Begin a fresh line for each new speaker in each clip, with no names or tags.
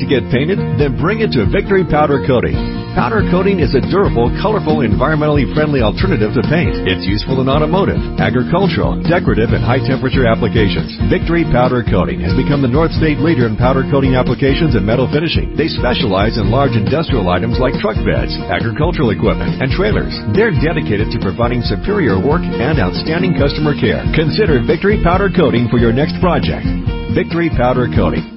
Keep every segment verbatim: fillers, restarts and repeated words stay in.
to get painted? Then bring it to Victory Powder Coating. Powder coating is a durable, colorful, environmentally friendly alternative to paint. It's useful in automotive, agricultural, decorative, and high-temperature applications. Victory Powder Coating has become the North State leader in powder coating applications and metal finishing. They specialize in large industrial items like truck beds, agricultural equipment, and trailers. They're dedicated to providing superior work and outstanding customer care. Consider Victory Powder Coating for your next project. Victory Powder Coating.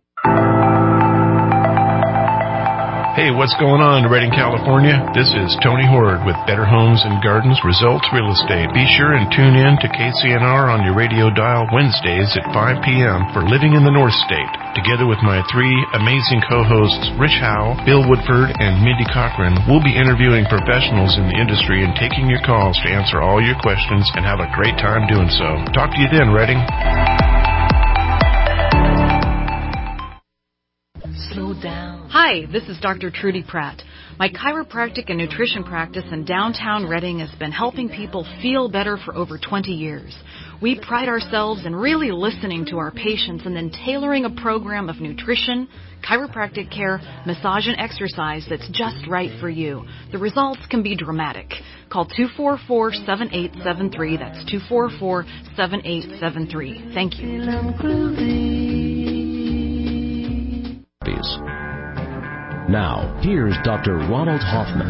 Hey, what's going on in Redding, California? This is Tony Horde with Better Homes and Gardens Results Real Estate. Be sure and tune in to K C N R on your radio dial Wednesdays at five p.m. for Living in the North State. Together with my three amazing co-hosts, Rich Howe, Bill Woodford, and Mindy Cochran, we'll be interviewing professionals in the industry and taking your calls to answer all your questions and have a great time doing so. Talk to you then, Redding.
Slow down. Hi, this is Doctor Trudy Pratt. My chiropractic and nutrition practice in downtown Redding has been helping people feel better for over twenty years. We pride ourselves in really listening to our patients and then tailoring a program of nutrition, chiropractic care, massage, and exercise that's just right for you. The results can be dramatic. Call two four four, seven eight seven three. That's two four four, seven eight seven three. Thank you.
Now, here's Doctor Ronald Hoffman.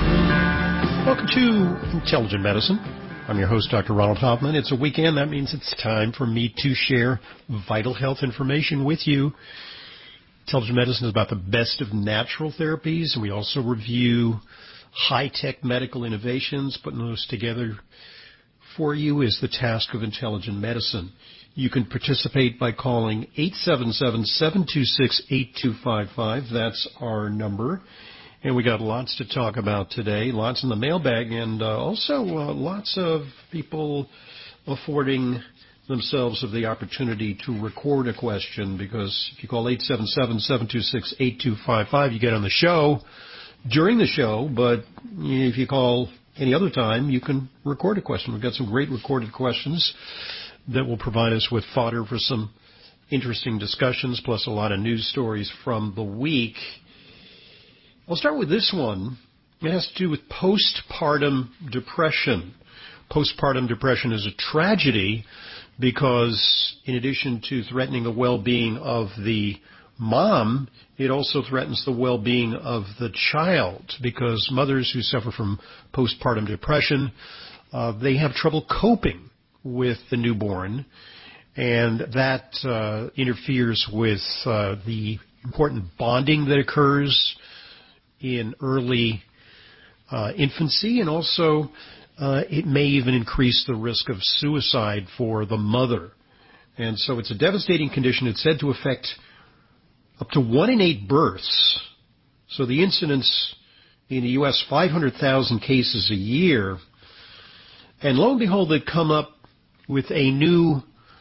Welcome to Intelligent Medicine. I'm your host, Doctor Ronald Hoffman. It's a weekend. That means it's time for me to share vital health information with you. Intelligent Medicine is about the best of natural therapies, and we also review high-tech medical innovations. Putting those together for you is the task of Intelligent Medicine. You can participate by calling eight seven seven, seven two six, eight two five five. That's our number. And we got lots to talk about today, lots in the mailbag, and uh, also uh, lots of people affording themselves of the opportunity to record a question, because if you call eight seven seven, seven two six, eight two five five, you get on the show during the show, but if you call any other time, you can record a question. We've got some great recorded questions that will provide us with fodder for some interesting discussions, plus a lot of news stories from the week. I'll start with this one. It has to do with postpartum depression. Postpartum depression is a tragedy because in addition to threatening the well-being of the mom, it also threatens the well-being of the child, because mothers who suffer from postpartum depression, uh, they have trouble coping with the newborn, and that uh, interferes with uh, the important bonding that occurs in early uh, infancy, and also uh, it may even increase the risk of suicide for the mother. And so it's a devastating condition. It's said to affect up to one in eight births. So the incidence in the U S, five hundred thousand cases a year. And lo and behold, they've come up with a new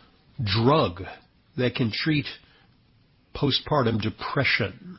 drug that can treat postpartum depression.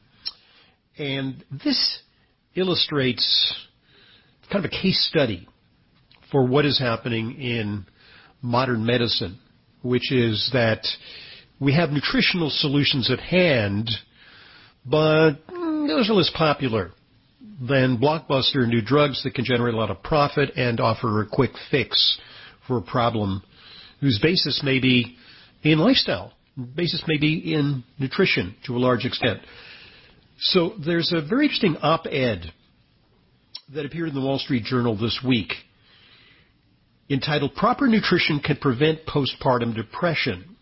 And this illustrates kind of a case study for what is happening in modern medicine, which is that we have nutritional solutions at hand, but those are less popular than blockbuster new drugs that can generate a lot of profit and offer a quick fix for a problem whose basis may be in lifestyle, basis may be in nutrition to a large extent. So there's a very interesting op-ed that appeared in the Wall Street Journal this week entitled "Proper Nutrition Can Prevent Postpartum Depression."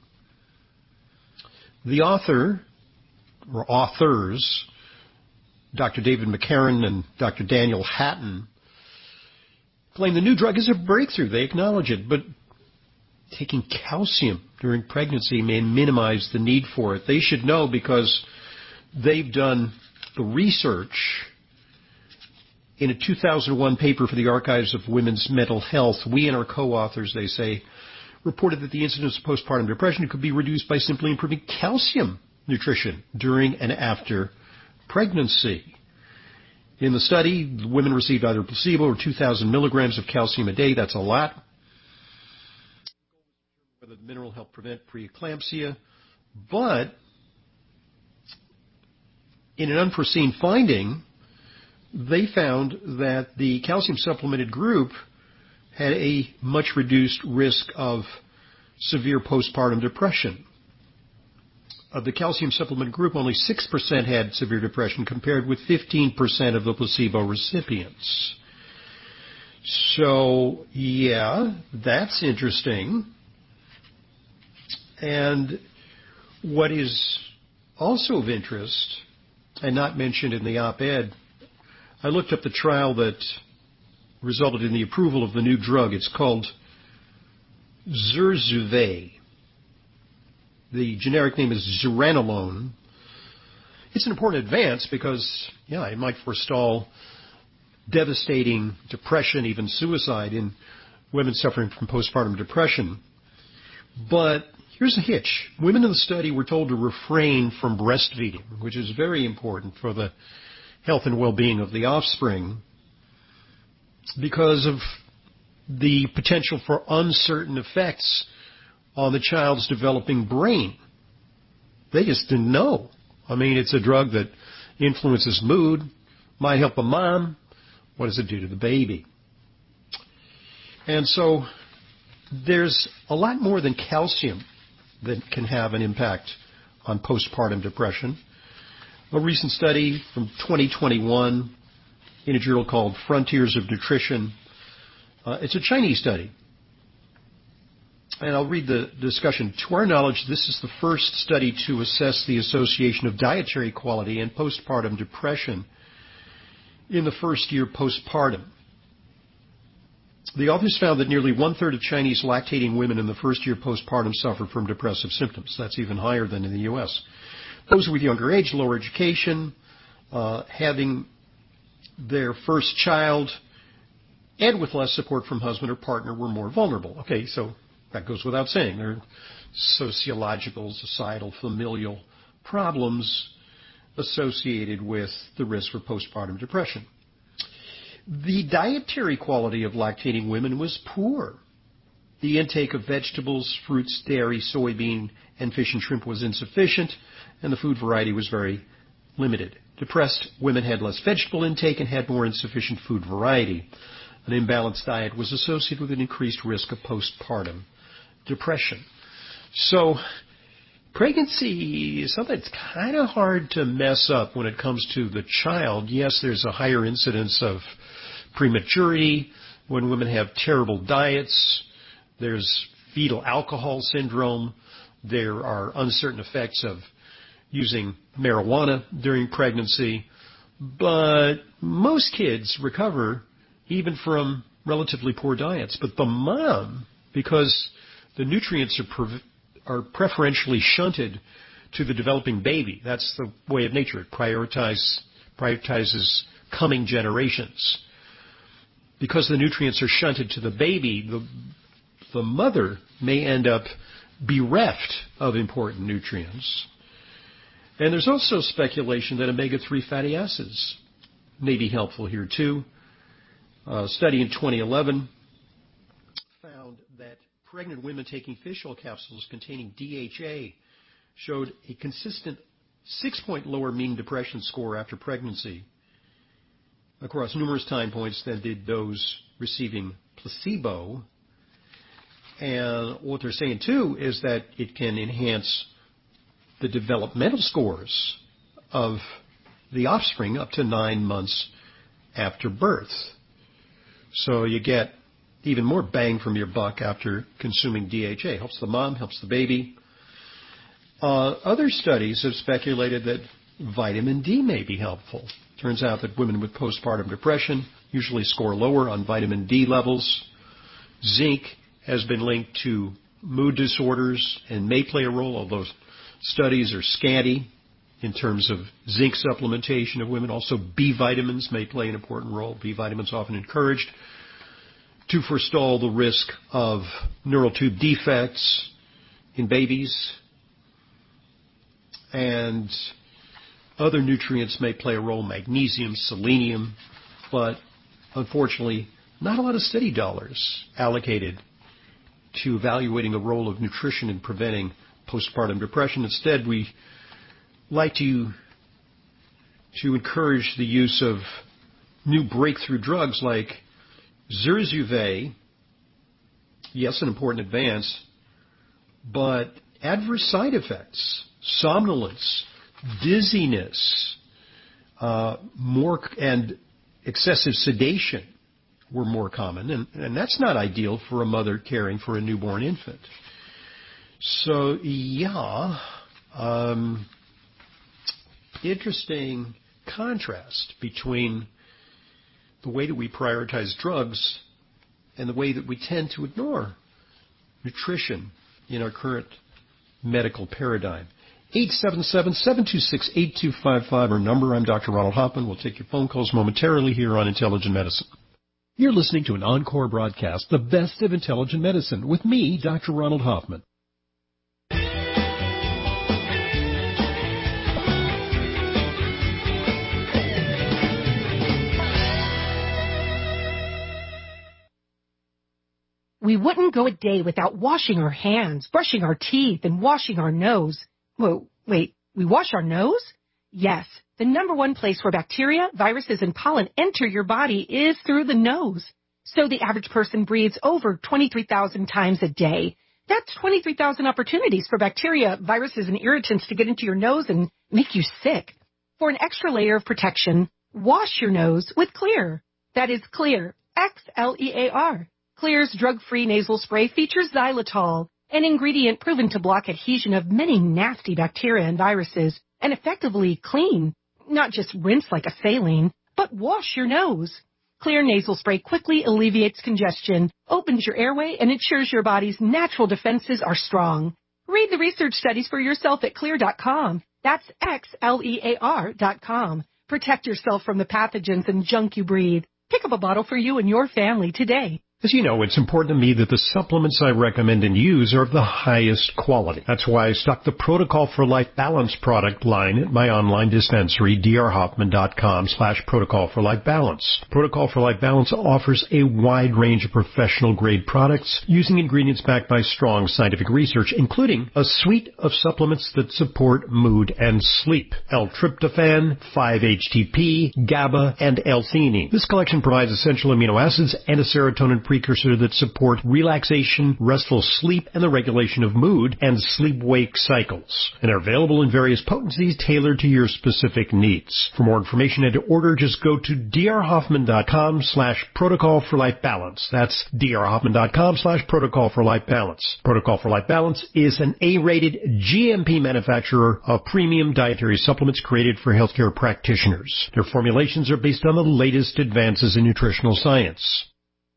The author, or authors, Doctor David McCarran and Doctor Daniel Hatton, claim the new drug is a breakthrough. They acknowledge it, but taking calcium during pregnancy may minimize the need for it. They should know, because they've done the research in a two thousand one paper for the Archives of Women's Mental Health. We and our co-authors, they say, reported that the incidence of postpartum depression could be reduced by simply improving calcium nutrition during and after pregnancy. In the study, women received either placebo or two thousand milligrams of calcium a day. That's a lot. Whether the mineral helped prevent preeclampsia, but in an unforeseen finding, they found that the calcium supplemented group had a much reduced risk of severe postpartum depression. Of the calcium supplement group, only six percent had severe depression compared with fifteen percent of the placebo recipients. So, yeah, that's interesting. And what is also of interest, and not mentioned in the op-ed, I looked up the trial that resulted in the approval of the new drug. It's called Zurzuvae. The generic name is zuranolone. It's an important advance because, yeah, it might forestall devastating depression, even suicide, in women suffering from postpartum depression. But here's a hitch. Women in the study were told to refrain from breastfeeding, which is very important for the health and well-being of the offspring because of the potential for uncertain effects on the child's developing brain. They just didn't know. I mean, it's a drug that influences mood, might help a mom. What does it do to the baby? And so there's a lot more than calcium that can have an impact on postpartum depression. A recent study from twenty twenty-one in a journal called Frontiers of Nutrition, uh, it's a Chinese study. And I'll read the discussion. To our knowledge, this is the first study to assess the association of dietary quality and postpartum depression in the first year postpartum. The authors found that nearly one-third of Chinese lactating women in the first year postpartum suffer from depressive symptoms. That's even higher than in the U S. Those with younger age, lower education, uh, having their first child, and with less support from husband or partner were more vulnerable. Okay, so that goes without saying. There are sociological, societal, familial problems associated with the risk for postpartum depression. The dietary quality of lactating women was poor. The intake of vegetables, fruits, dairy, soybean, and fish and shrimp was insufficient, and the food variety was very limited. Depressed women had less vegetable intake and had more insufficient food variety. An imbalanced diet was associated with an increased risk of postpartum depression. So pregnancy is something that's kind of hard to mess up when it comes to the child. Yes, there's a higher incidence of prematurity when women have terrible diets. There's fetal alcohol syndrome. There are uncertain effects of using marijuana during pregnancy. But most kids recover even from relatively poor diets. But the mom, because the nutrients are, pre- are preferentially shunted to the developing baby. That's the way of nature. It prioritize, prioritizes coming generations. Because the nutrients are shunted to the baby, the, the mother may end up bereft of important nutrients. And there's also speculation that omega three fatty acids may be helpful here too. A study in twenty eleven found that pregnant women taking fish oil capsules containing D H A showed a consistent six-point lower mean depression score after pregnancy across numerous time points than did those receiving placebo. And what they're saying, too, is that it can enhance the developmental scores of the offspring up to nine months after birth. So you get even more bang from your buck after consuming D H A. Helps the mom, helps the baby. Uh, other studies have speculated that vitamin D may be helpful. Turns out that women with postpartum depression usually score lower on vitamin D levels. Zinc has been linked to mood disorders and may play a role, although studies are scanty in terms of zinc supplementation of women. Also, B vitamins may play an important role. B vitamins often encouraged to forestall the risk of neural tube defects in babies. And other nutrients may play a role, magnesium, selenium, but unfortunately, not a lot of study dollars allocated to evaluating the role of nutrition in preventing postpartum depression. Instead, we like to to encourage the use of new breakthrough drugs like Zurzuvae. Yes, an important advance, but adverse side effects, somnolence, dizziness, uh, more and excessive sedation were more common, and, and that's not ideal for a mother caring for a newborn infant. So, yeah, um, interesting contrast between the way that we prioritize drugs and the way that we tend to ignore nutrition in our current medical paradigm. eight seven seven, seven two six, eight two five five, our number. I'm Doctor Ronald Hoffman. We'll take your phone calls momentarily here on Intelligent Medicine. You're listening to an encore broadcast, The Best of Intelligent Medicine, with me, Doctor Ronald Hoffman.
We wouldn't go a day without washing our hands, brushing our teeth, and washing our nose. Whoa, wait, we wash our nose? Yes, the number one place where bacteria, viruses, and pollen enter your body is through the nose. So the average person breathes over twenty-three thousand times a day. That's twenty-three thousand opportunities for bacteria, viruses, and irritants to get into your nose and make you sick. For an extra layer of protection, wash your nose with Xlear. That is Xlear, X L E A R. Xlear's drug-free nasal spray features xylitol, an ingredient proven to block adhesion of many nasty bacteria and viruses, and effectively clean. Not just rinse like a saline, but wash your nose. Xlear nasal spray quickly alleviates congestion, opens your airway, and ensures your body's natural defenses are strong. Read the research studies for yourself at Xlear dot com. That's X L E A R dot com. Protect yourself from the pathogens and junk you breathe. Pick up a bottle for you and your family today.
As you know, it's important to me that the supplements I recommend and use are of the highest quality. That's why I stock the Protocol for Life Balance product line at my online dispensary, drhoffman.com slash Protocol for Life Balance. Protocol for Life Balance offers a wide range of professional-grade products using ingredients backed by strong scientific research, including a suite of supplements that support mood and sleep. L-tryptophan, five H T P, GABA, and L-theanine. This collection provides essential amino acids and a serotonin precursor that support relaxation, restful sleep, and the regulation of mood and sleep-wake cycles. And are available in various potencies tailored to your specific needs. For more information and to order, just go to drhoffman.com slash protocol for life balance. That's drhoffman.com slash protocol for life balance. Protocol for Life Balance is an A-rated G M P manufacturer of premium dietary supplements created for healthcare practitioners. Their formulations are based on the latest advances in nutritional science.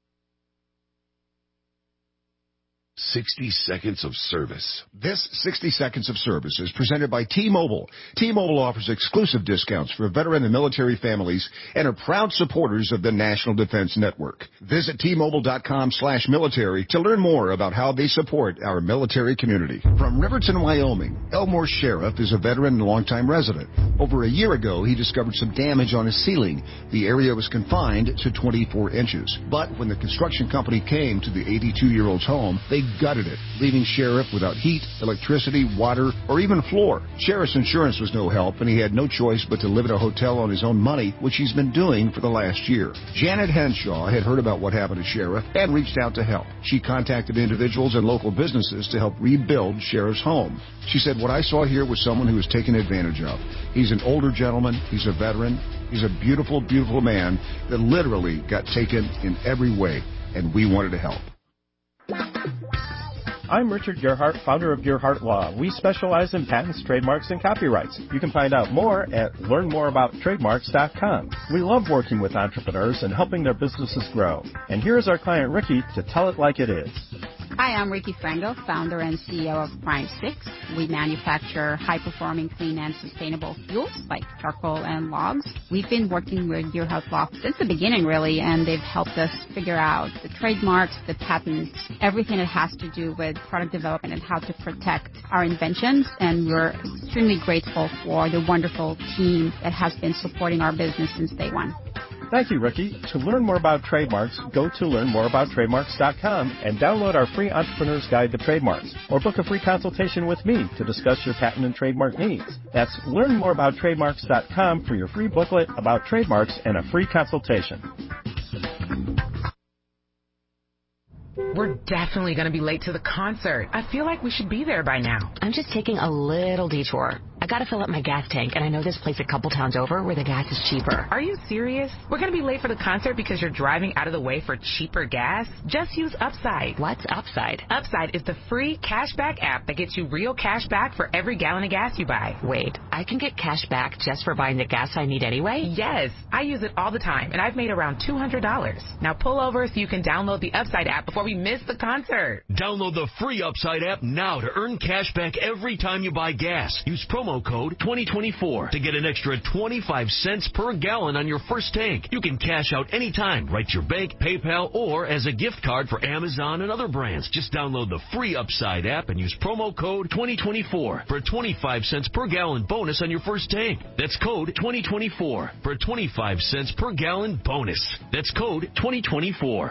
sixty seconds of service. This sixty seconds of service is presented by T-Mobile. T-Mobile offers exclusive discounts for veteran and military families and are proud supporters of the National Defense Network. Visit T-Mobile.com slash military to learn more about how they support our military community. From Riverton, Wyoming, Elmore Sheriff is a veteran and longtime resident. Over a year ago, he discovered some damage on his ceiling. The area was confined to twenty-four inches. But when the construction company came to the eighty-two-year-old's home, they gutted it, leaving Sheriff without heat, electricity, water, or even floor. Sheriff's insurance was no help, and he had no choice but to live at a hotel on his own money, which he's been doing for the last year. Janet Henshaw had heard about what happened to Sheriff and reached out to help. She contacted individuals and local businesses to help rebuild Sheriff's home. She said, "What I saw here was someone who was taken advantage of. He's an older gentleman. He's a veteran. He's a beautiful, beautiful man that literally got taken in every way, and we wanted to help."
I'm Richard Gerhardt, founder of Gerhardt Law. We specialize in patents, trademarks, and copyrights. You can find out more at learn more about trademarks dot com. We love working with entrepreneurs and helping their businesses grow. And here's our client, Ricky, to tell it like it is.
Hi, I'm Ricky Frango, founder and C E O of Prime six. We manufacture high-performing, clean, and sustainable fuels like charcoal and logs. We've been working with Gerhardt Law since the beginning, really, and they've helped us figure out the trademarks, the patents, everything that has to do with product development and how to protect our inventions. And we're extremely grateful for the wonderful team that has been supporting our business since day one.
Thank you, Ricky. To learn more about trademarks, go to learn more about trademarks dot com and download our free Entrepreneur's Guide to Trademarks, or book a free consultation with me to discuss your patent and trademark needs. That's learn more about trademarks dot com for your free booklet about trademarks and a free consultation.
We're definitely going to be late to the concert. I feel like we should be there by now.
I'm just taking a little detour. I gotta fill up my gas tank, and I know this place a couple towns over where the gas is cheaper.
Are you serious? We're going to be late for the concert because you're driving out of the way for cheaper gas? Just use Upside.
What's Upside?
Upside is the free cashback app that gets you real cash back for every gallon of gas you buy.
Wait, I can get cash back just for buying the gas I need anyway?
Yes, I use it all the time, and I've made around two hundred dollars. Now pull over so you can download the Upside app before we miss the concert.
Download the free Upside app now to earn cash back every time you buy gas. Use promo code twenty twenty-four to get an extra twenty-five cents per gallon on your first tank. You can cash out anytime, right to your bank, PayPal, or as a gift card for Amazon and other brands. Just download the free Upside app and use promo code twenty twenty-four for a twenty-five cents per gallon bonus on your first tank. That's code twenty twenty-four for a twenty-five cents per gallon bonus. That's code twenty twenty-four.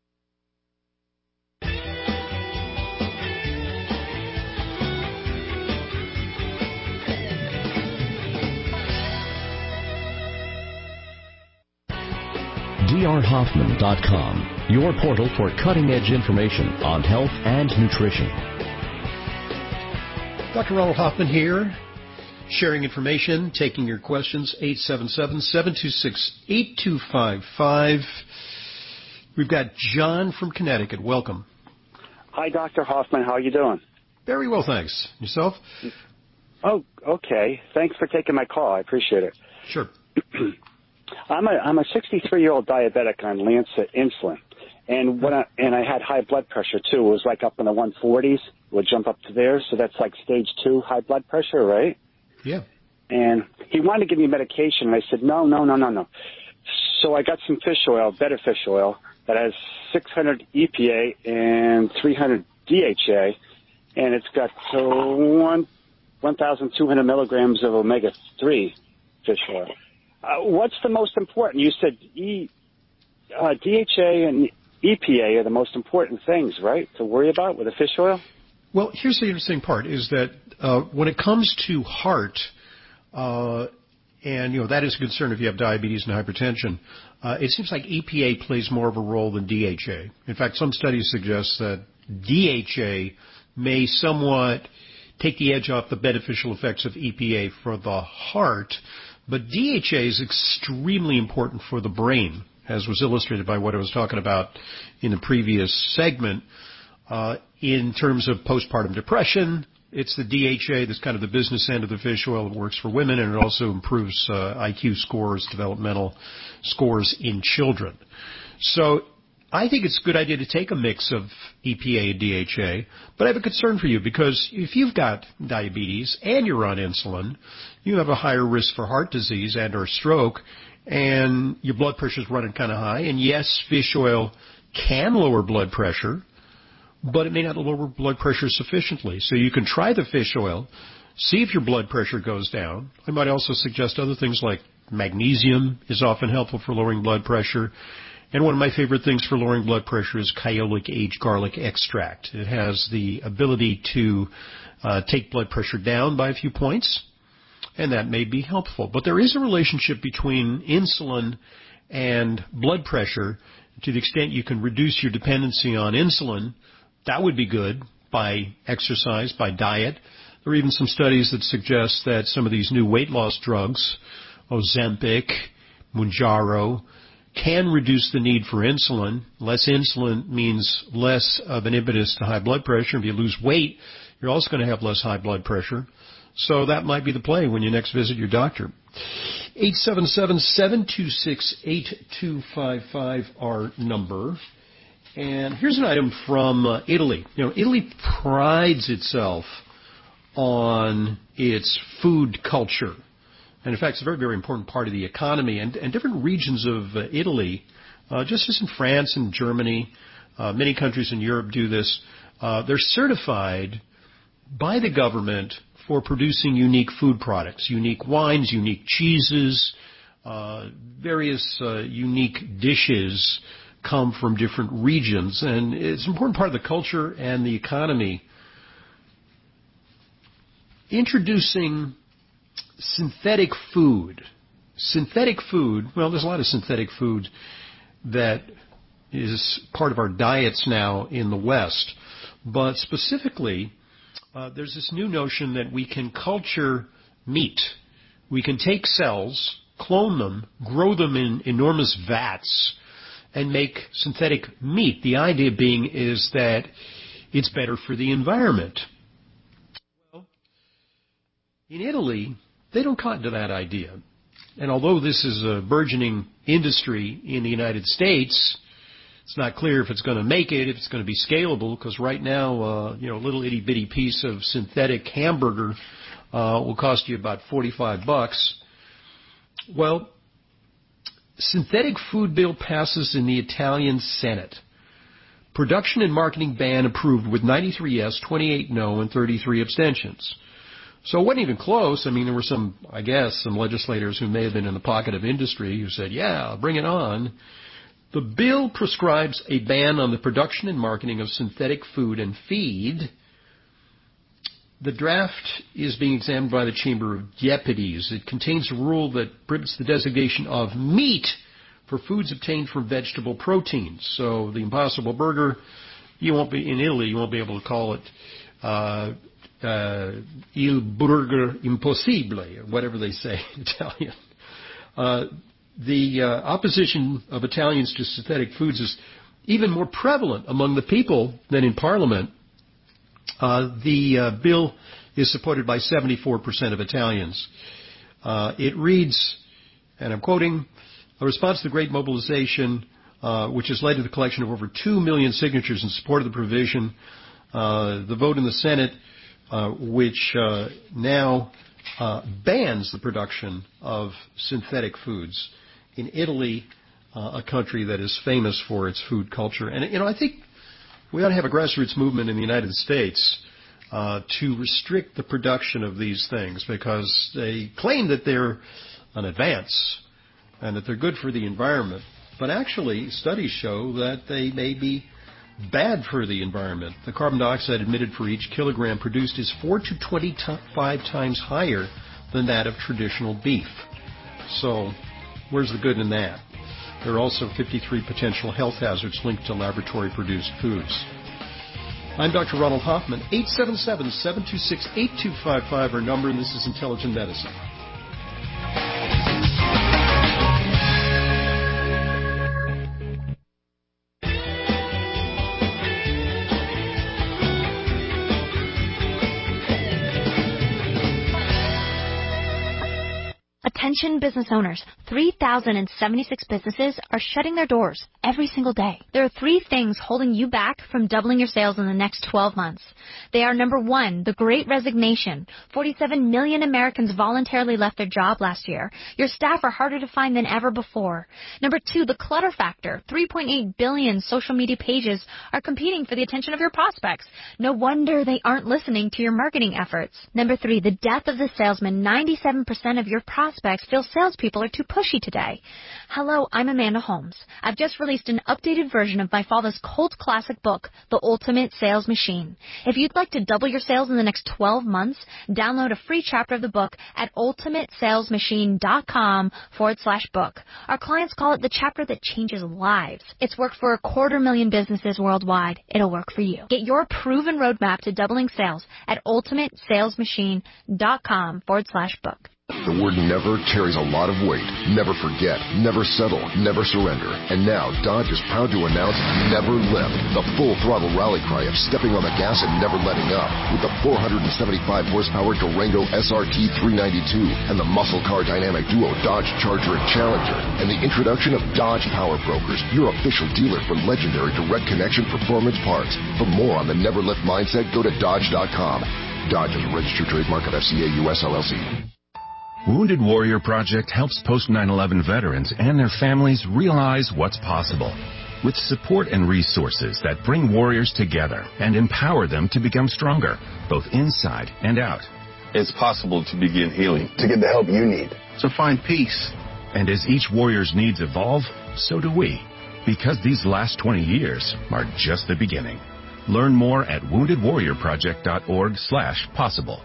D R Hoffman dot com, your portal for cutting-edge information on health and nutrition.
Doctor Ronald Hoffman here, sharing information, taking your questions, eight seven seven, seven two six, eight two five five. We've got John from Connecticut. Welcome.
Hi, Doctor Hoffman. How are you doing?
Very well, thanks. Yourself?
Oh, okay. Thanks for taking my call. I appreciate it.
Sure.
I'm a I'm a sixty-three-year-old diabetic on Lancet insulin, and when I and I had high blood pressure too. It was like up in the one forties. It would jump up to there, so that's like stage two high blood pressure, right?
Yeah.
And he wanted to give me medication, and I said no, no, no, no, no. So I got some fish oil, better fish oil, that has six hundred E P A and three hundred D H A, and it's got uh, one one thousand two hundred milligrams of omega three fish oil. Uh, what's the most important? You said e, uh, D H A and E P A are the most important things, right, to worry about with the fish oil?
Well, here's the interesting part, is that uh, when it comes to heart, uh, and, you know, that is a concern if you have diabetes and hypertension, uh, it seems like E P A plays more of a role than D H A. In fact, some studies suggest that D H A may somewhat take the edge off the beneficial effects of E P A for the heart. But D H A is extremely important for the brain, as was illustrated by what I was talking about in the previous segment. Uh, in terms of postpartum depression, it's the D H A that's kind of the business end of the fish oil. It works for women, and it also improves uh, I Q scores, developmental scores in children. So I think it's a good idea to take a mix of E P A and D H A, but I have a concern for you, because if you've got diabetes and you're on insulin, you have a higher risk for heart disease and or stroke, and your blood pressure's running kind of high. And yes, fish oil can lower blood pressure, but it may not lower blood pressure sufficiently. So you can try the fish oil, see if your blood pressure goes down. I might also suggest other things like magnesium is often helpful for lowering blood pressure. And one of my favorite things for lowering blood pressure is Kyolic aged garlic extract. It has the ability to uh, take blood pressure down by a few points, and that may be helpful. But there is a relationship between insulin and blood pressure. To the extent you can reduce your dependency on insulin, that would be good by exercise, by diet. There are even some studies that suggest that some of these new weight loss drugs, Ozempic, Mounjaro, can reduce the need for insulin. Less insulin means less of an impetus to high blood pressure. If you lose weight, you're also going to have less high blood pressure. So that might be the play when you next visit your doctor. eight seven seven, seven two six, eight two five five, our number. And here's an item from uh, Italy. You know, Italy prides itself on its food culture. And in fact, it's a very, very important part of the economy. And, and different regions of uh, Italy, uh, just as in France and Germany, uh, many countries in Europe do this, uh, they're certified by the government for producing unique food products, unique wines, unique cheeses, Uh, various uh, unique dishes come from different regions, and it's an important part of the culture and the economy. Introducing synthetic food. Synthetic food, well, there's a lot of synthetic food that is part of our diets now in the West, but specifically, uh, there's this new notion that we can culture meat. We can take cells, clone them, grow them in enormous vats, and make synthetic meat. The idea being is that it's better for the environment. Well, in Italy, they don't cotton to that idea. And although this is a burgeoning industry in the United States, it's not clear if it's going to make it, if it's going to be scalable, because right now, uh, you know, a little itty-bitty piece of synthetic hamburger uh, will cost you about forty-five bucks. Well, synthetic food bill passes in the Italian Senate. Production and marketing ban approved with ninety-three yes, twenty-eight no, and thirty-three abstentions. So it wasn't even close. I mean, there were some, I guess, some legislators who may have been in the pocket of industry who said, yeah, bring it on. The bill prescribes a ban on the production and marketing of synthetic food and feed. The draft is being examined by the Chamber of Deputies. It contains a rule that prohibits the designation of meat for foods obtained from vegetable proteins. So the Impossible Burger, you won't be, in Italy, you won't be able to call it uh, uh, Il Burger Impossibile, or whatever they say in Italian. Uh, the uh, opposition of Italians to synthetic foods is even more prevalent among the people than in Parliament. Uh, the uh, bill is supported by seventy-four percent of Italians. Uh, it reads, and I'm quoting, a response to the Great Mobilization, uh, which has led to the collection of over two million signatures in support of the provision. Uh, the vote in the Senate, uh, which uh, now uh, bans the production of synthetic foods in Italy, uh, a country that is famous for its food culture. And, you know, I think we ought to have a grassroots movement in the United States uh, to restrict the production of these things, because they claim that they're an advance and that they're good for the environment. But actually, studies show that they may be bad for the environment. The carbon dioxide emitted for each kilogram produced is four to twenty-five times higher than that of traditional beef. So where's the good in that? There are also fifty-three potential health hazards linked to laboratory-produced foods. I'm Doctor Ronald Hoffman. eight seven seven, seven two six, eight two five five our number, and this is Intelligent Medicine.
Attention business owners, three thousand seventy-six businesses are shutting their doors every single day. There are three things holding you back from doubling your sales in the next twelve months. They are, number one, the Great Resignation. forty-seven million Americans voluntarily left their job last year. Your staff are harder to find than ever before. Number two, the clutter factor. three point eight billion social media pages are competing for the attention of your prospects. No wonder they aren't listening to your marketing efforts. Number three, the death of the salesman. ninety-seven percent of your prospects feel salespeople are too pushy today. Hello, I'm Amanda Holmes. I've just released an updated version of my father's cult classic book, The Ultimate Sales Machine. If you'd like to double your sales in the next twelve months, download a free chapter of the book at ultimatesalesmachine.com forward slash book. Our clients call it the chapter that changes lives. It's worked for a quarter million businesses worldwide. It'll work for you. Get your proven roadmap to doubling sales at ultimatesalesmachine.com forward slash book.
The word never carries a lot of weight. Never forget, never settle, never surrender. And now Dodge is proud to announce Never Lift, the full throttle rally cry of stepping on the gas and never letting up. With the four hundred seventy-five horsepower Durango S R T three ninety-two and the muscle car dynamic duo Dodge Charger and Challenger, and the introduction of Dodge Power Brokers, your official dealer for legendary direct connection performance parts. For more on the Never Lift mindset, go to Dodge dot com. Dodge is a registered trademark of F C A U S L L C.
Wounded Warrior Project helps post nine eleven veterans and their families realize what's possible. With support and resources that bring warriors together and empower them to become stronger, both inside and out.
It's possible to begin healing, to get the help you need, to find peace,
And as each warrior's needs evolve, so do we. Because these last twenty years are just the beginning. Learn more at wounded warrior project dot org slash possible.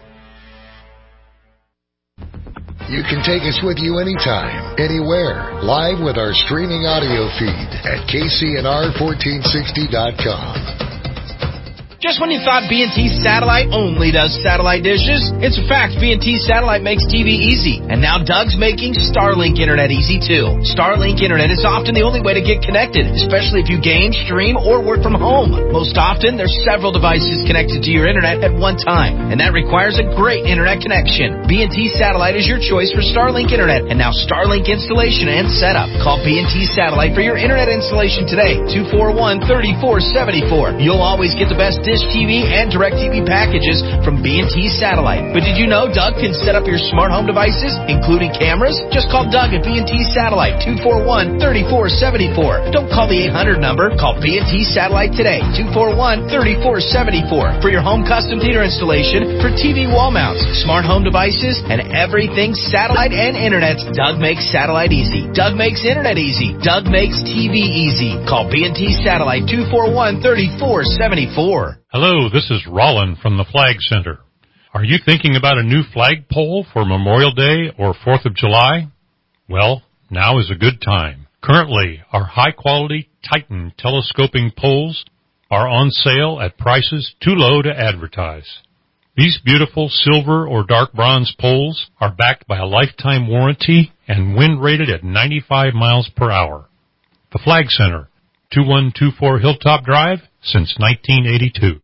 You can take us with you anytime, anywhere, live with our streaming audio feed at K C N R fourteen sixty dot com.
Just when you thought B and T Satellite only does satellite dishes, it's a fact B and T Satellite makes T V easy. And now Doug's making Starlink Internet easy too. Starlink Internet is often the only way to get connected, especially if you game, stream, or work from home. Most often, there's several devices connected to your Internet at one time, and that requires a great Internet connection. B and T Satellite is your choice for Starlink Internet, and now Starlink installation and setup. Call B and T Satellite for your Internet installation today, two four one, three four seven four. You'll always get the best Dish T V and DirecTV packages from B and T Satellite. But did you know Doug can set up your smart home devices, including cameras? Just call Doug at B and T Satellite, two four one, three four seven four. Don't call the eight hundred number. Call B and T Satellite today, two four one, three four seven four. For your home custom theater installation, for T V wall mounts, smart home devices, and everything satellite and internet, Doug makes satellite easy. Doug makes internet easy. Doug makes T V easy. Call B and T Satellite, two four one, three four seven four.
Hello, this is Rollin from the Flag Center. Are you thinking about a new flagpole for Memorial Day or fourth of July? Well, now is a good time. Currently, our high-quality Titan telescoping poles are on sale at prices too low to advertise. These beautiful silver or dark bronze poles are backed by a lifetime warranty and wind rated at ninety-five miles per hour. The Flag Center, two one two four Hilltop Drive, since nineteen eighty-two.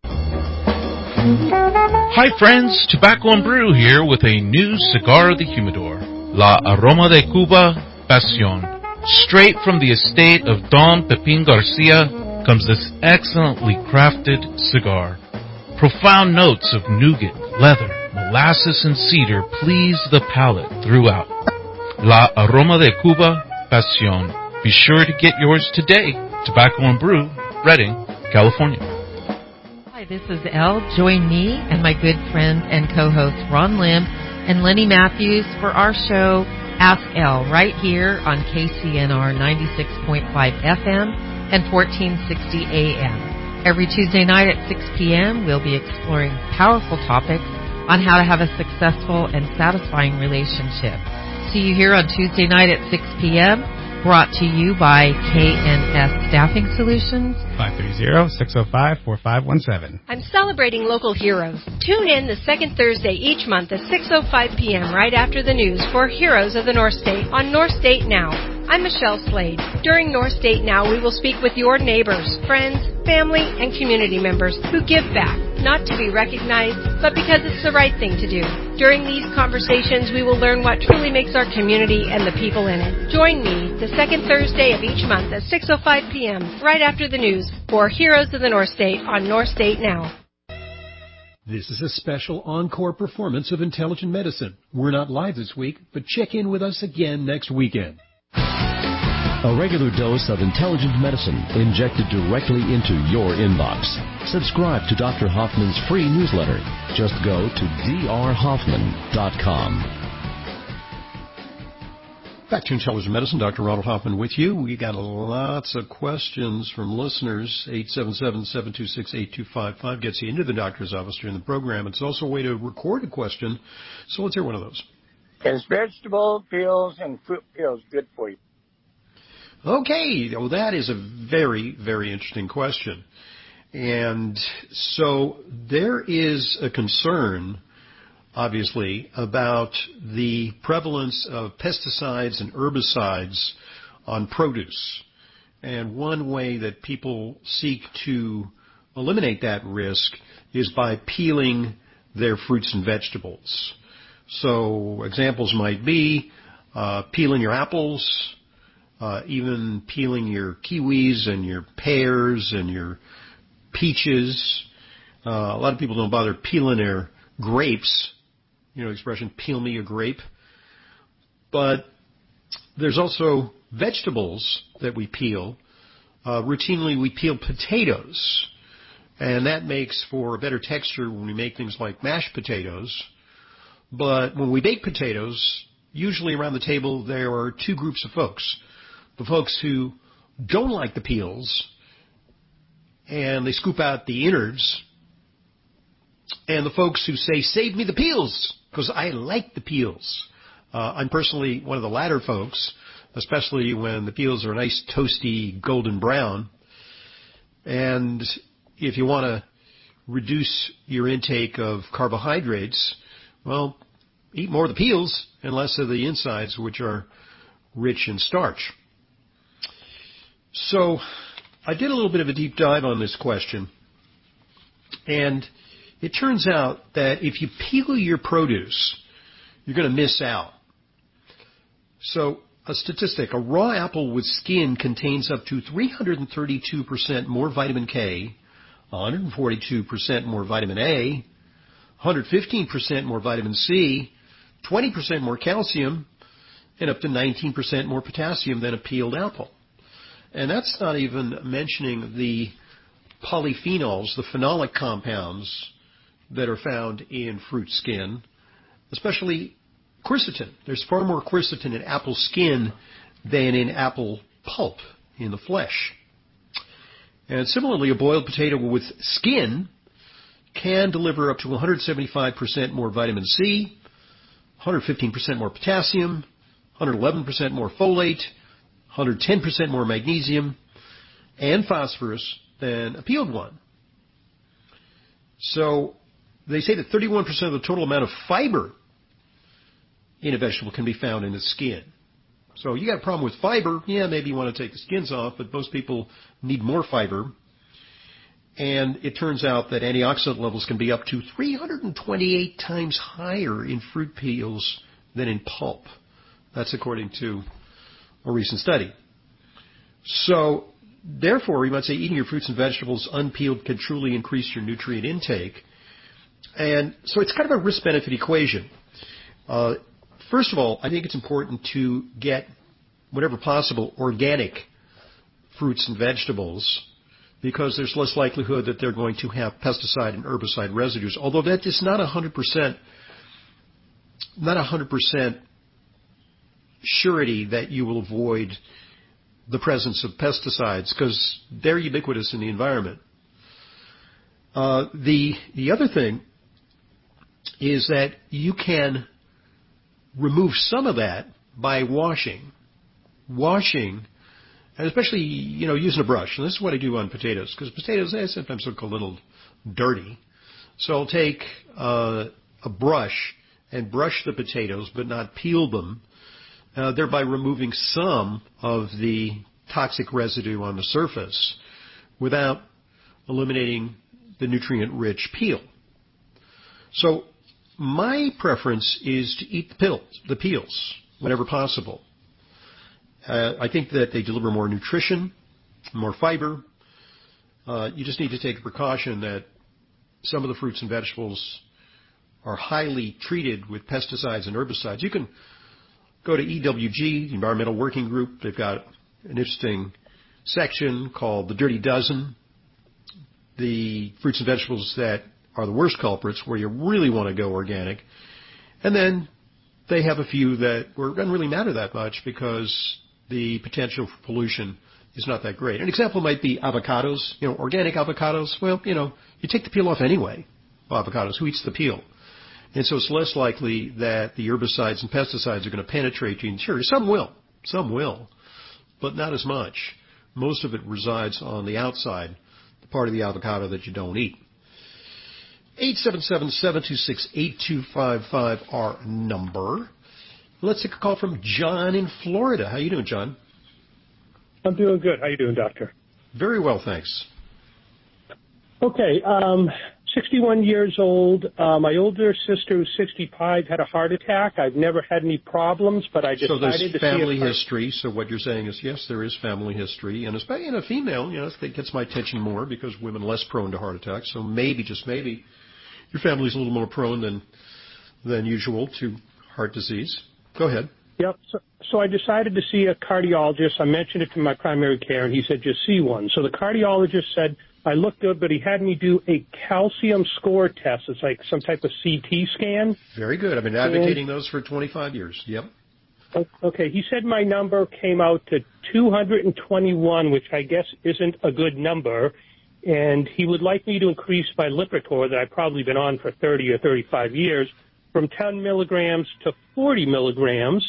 Hi friends, Tobacco and Brew here with a new cigar of the humidor, La Aroma de Cuba Pasión. Straight from the estate of Don Pepin Garcia comes this excellently crafted cigar. Profound notes of nougat, leather, molasses, and cedar please the palate throughout. La Aroma de Cuba Pasión. Be sure to get yours today. Tobacco and Brew, Redding, California.
Hi, this is Elle. Join me and my good friend and co-host Ron Lim and Lenny Matthews for our show Ask Elle right here on K C N R ninety-six point five F M and fourteen sixty A M. Every Tuesday night at six p.m. we'll be exploring powerful topics on how to have a successful and satisfying relationship. See you here on Tuesday night at six p.m. Brought to you by K N S Staffing Solutions.
five three zero, six zero five, four five one seven.
I'm celebrating local heroes. Tune in the second Thursday each month at six oh five p.m. right after the news for Heroes of the North State on North State Now. I'm Michelle Slade. During North State Now, we will speak with your neighbors, friends, family, and community members who give back, not to be recognized, but because it's the right thing to do. During these conversations, we will learn what truly makes our community and the people in it. Join me the second Thursday of each month at six oh five p.m. right after the news for Heroes of the North State on North State Now.
This is a special encore performance of Intelligent Medicine. We're not live this week, but check in with us again next weekend.
A regular dose of intelligent medicine injected directly into your inbox. Subscribe to Doctor Hoffman's free newsletter. Just go to d r hoffman dot com.
Back to Intelligent Medicine, Doctor Ronald Hoffman with you. We got lots of questions from listeners. eight seven seven, seven two six, eight two five five gets you into the doctor's office during the program. It's also a way to record a question, so let's hear one of those.
Is vegetable peels and fruit peels good for you?
Okay, well, that is a very, very interesting question. And so there is a concern, obviously, about the prevalence of pesticides and herbicides on produce. And one way that people seek to eliminate that risk is by peeling their fruits and vegetables. So examples might be uh, peeling your apples, Uh, even peeling your kiwis and your pears and your peaches. Uh, a lot of people don't bother peeling their grapes. You know, expression, peel me a grape. But there's also vegetables that we peel. Uh, routinely we peel potatoes. And that makes for a better texture when we make things like mashed potatoes. But when we bake potatoes, usually around the table there are two groups of folks. The folks who don't like the peels, and they scoop out the innards, and the folks who say, save me the peels, because I like the peels. Uh, I'm personally one of the latter folks, especially when the peels are a nice toasty golden brown. And if you want to reduce your intake of carbohydrates, well, eat more of the peels and less of the insides, which are rich in starch. So I did a little bit of a deep dive on this question, and it turns out that if you peel your produce, you're going to miss out. So a statistic, a raw apple with skin contains up to three hundred thirty-two percent more vitamin K, one hundred forty-two percent more vitamin A, one hundred fifteen percent more vitamin C, twenty percent more calcium, and up to nineteen percent more potassium than a peeled apple. And that's not even mentioning the polyphenols, the phenolic compounds that are found in fruit skin, especially quercetin. There's far more quercetin in apple skin than in apple pulp in the flesh. And similarly, a boiled potato with skin can deliver up to one hundred seventy-five percent more vitamin C, one hundred fifteen percent more potassium, one hundred eleven percent more folate, one hundred ten percent more magnesium, and phosphorus than a peeled one. So they say that thirty-one percent of the total amount of fiber in a vegetable can be found in the skin. So you got a problem with fiber, yeah, maybe you want to take the skins off, but most people need more fiber. And it turns out that antioxidant levels can be up to three hundred twenty-eight times higher in fruit peels than in pulp. That's according to a recent study. So therefore, you might say eating your fruits and vegetables unpeeled can truly increase your nutrient intake. And so it's kind of a risk-benefit equation. Uh, First of all, I think it's important to get, whenever possible, organic fruits and vegetables, because there's less likelihood that they're going to have pesticide and herbicide residues, although that is not one hundred percent, not one hundred percent surety that you will avoid the presence of pesticides, because they're ubiquitous in the environment. Uh, the, the other thing is that you can remove some of that by washing. Washing, and especially, you know, using a brush. And this is what I do on potatoes, because potatoes, they sometimes look a little dirty. So I'll take uh, a brush and brush the potatoes, but not peel them, uh, thereby removing some of the toxic residue on the surface without eliminating the nutrient-rich peel. So my preference is to eat the peels, the peels whenever possible. Uh, I think that they deliver more nutrition, more fiber. Uh, you just need to take a precaution that some of the fruits and vegetables are highly treated with pesticides and herbicides. You can go to E W G, the Environmental Working Group. They've got an interesting section called the Dirty Dozen, the fruits and vegetables that are the worst culprits, where you really want to go organic. And then they have a few that doesn't really matter that much because the potential for pollution is not that great. An example might be avocados. You know, organic avocados, well, you know, you take the peel off anyway. Avocados, who eats the peel? And so it's less likely that the herbicides and pesticides are going to penetrate the interior. Some will. Some will. But not as much. Most of it resides on the outside, the part of the avocado that you don't eat. eight seven seven, seven two six, eight two five five, our number. Let's take a call from John in Florida. How you doing, John?
I'm doing good. How you doing, Doctor?
Very well, thanks.
Okay, um, sixty-one years old. Uh, my older sister, who's sixty-five, had a heart attack. I've never had any problems, but I decided
so there's
to
family
see if
history. So what you're saying is, yes, there is family history, and especially in a female, you know, it gets my attention more because women are less prone to heart attacks. So maybe, just maybe, your family's a little more prone than than usual to heart disease. Go ahead.
Yep. So, so I decided to see a cardiologist. I mentioned it to my primary care, and he said, just see one. So the cardiologist said, I looked good, but he had me do a calcium score test. It's like some type of C T scan.
Very good. I've been advocating and, those for twenty-five years. Yep.
Okay, he said my number came out to two hundred twenty-one, which I guess isn't a good number, and he would like me to increase my Lipitor that I've probably been on for thirty or thirty-five years from ten milligrams to forty milligrams,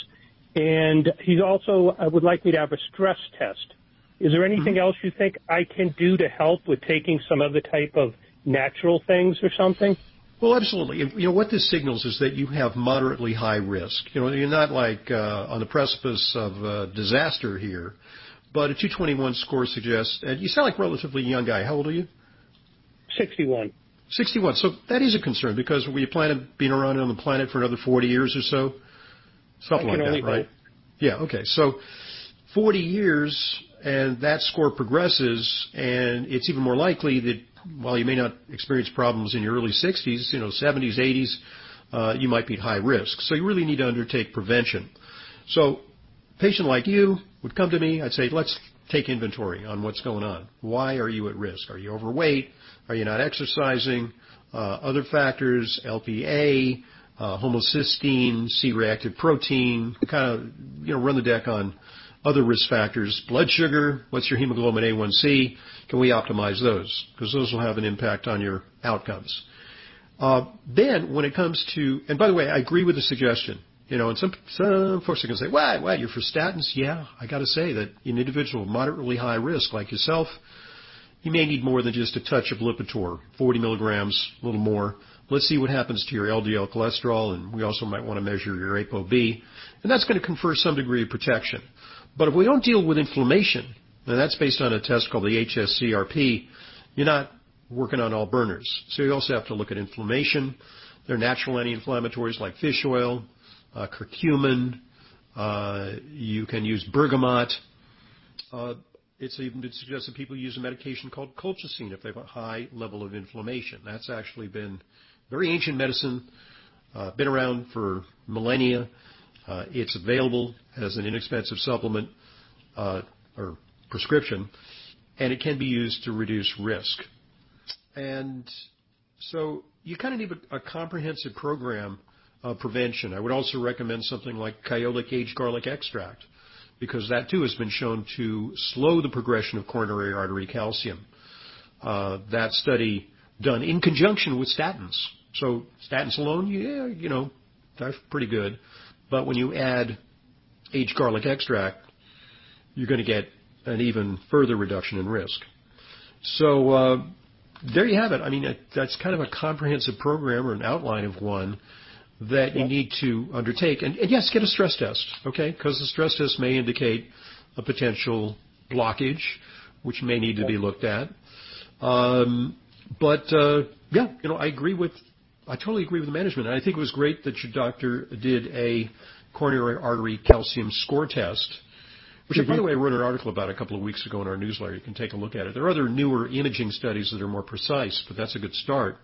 and he also uh, would like me to have a stress test. Is there anything mm-hmm. else you think I can do to help with taking some other type of natural things or something?
Well, absolutely. You know, what this signals is that you have moderately high risk. You know, you're not like uh, on the precipice of uh, disaster here, but a two twenty-one score suggests, and you sound like a relatively young guy. How old are you?
sixty-one.
sixty-one. So that is a concern because we plan on being around on the planet for another forty years or so. Something like that, right? Hope. Yeah, okay. So forty years, and that score progresses, and it's even more likely that while you may not experience problems in your early sixties, you know, seventies, eighties, uh, you might be at high risk. So you really need to undertake prevention. So a patient like you would come to me, I'd say, let's take inventory on what's going on. Why are you at risk? Are you overweight? Are you not exercising? Uh, other factors, L P A, uh, homocysteine, C-reactive protein, kind of, you know, run the deck on other risk factors. Blood sugar, what's your hemoglobin A one C? Can we optimize those? Because those will have an impact on your outcomes. Uh, then when it comes to, and by the way, I agree with the suggestion. You know, and some, some folks are going to say, what, what, you're for statins? Yeah, I got to say that an individual with moderately high risk like yourself, you may need more than just a touch of Lipitor, forty milligrams, a little more. Let's see what happens to your L D L cholesterol, and we also might want to measure your ApoB. And that's going to confer some degree of protection. But if we don't deal with inflammation, and that's based on a test called the H S C R P, you're not working on all burners. So you also have to look at inflammation. There are natural anti-inflammatories like fish oil, uh, curcumin. Uh, you can use bergamot. Uh, it's even been suggested people use a medication called colchicine if they have a high level of inflammation. That's actually been very ancient medicine, uh, been around for millennia. Uh, it's available as an inexpensive supplement uh, or prescription, and it can be used to reduce risk. And so you kind of need a, a comprehensive program of prevention. I would also recommend something like Kyolic aged garlic extract, because that too has been shown to slow the progression of coronary artery calcium. Uh, that study done in conjunction with statins. So statins alone, yeah, you know, that's pretty good. But when you add aged garlic extract, you're going to get an even further reduction in risk. So uh, there you have it. I mean, that's kind of a comprehensive program or an outline of one that you need to undertake. And, and yes, get a stress test, okay? Because the stress test may indicate a potential blockage, which may need to be looked at. Um, but, uh, yeah, you know, I agree with, I totally agree with the management. And I think it was great that your doctor did a coronary artery calcium score test, which, mm-hmm. by the way, I wrote an article about a couple of weeks ago in our newsletter. You can take a look at it. There are other newer imaging studies that are more precise, but that's a good start.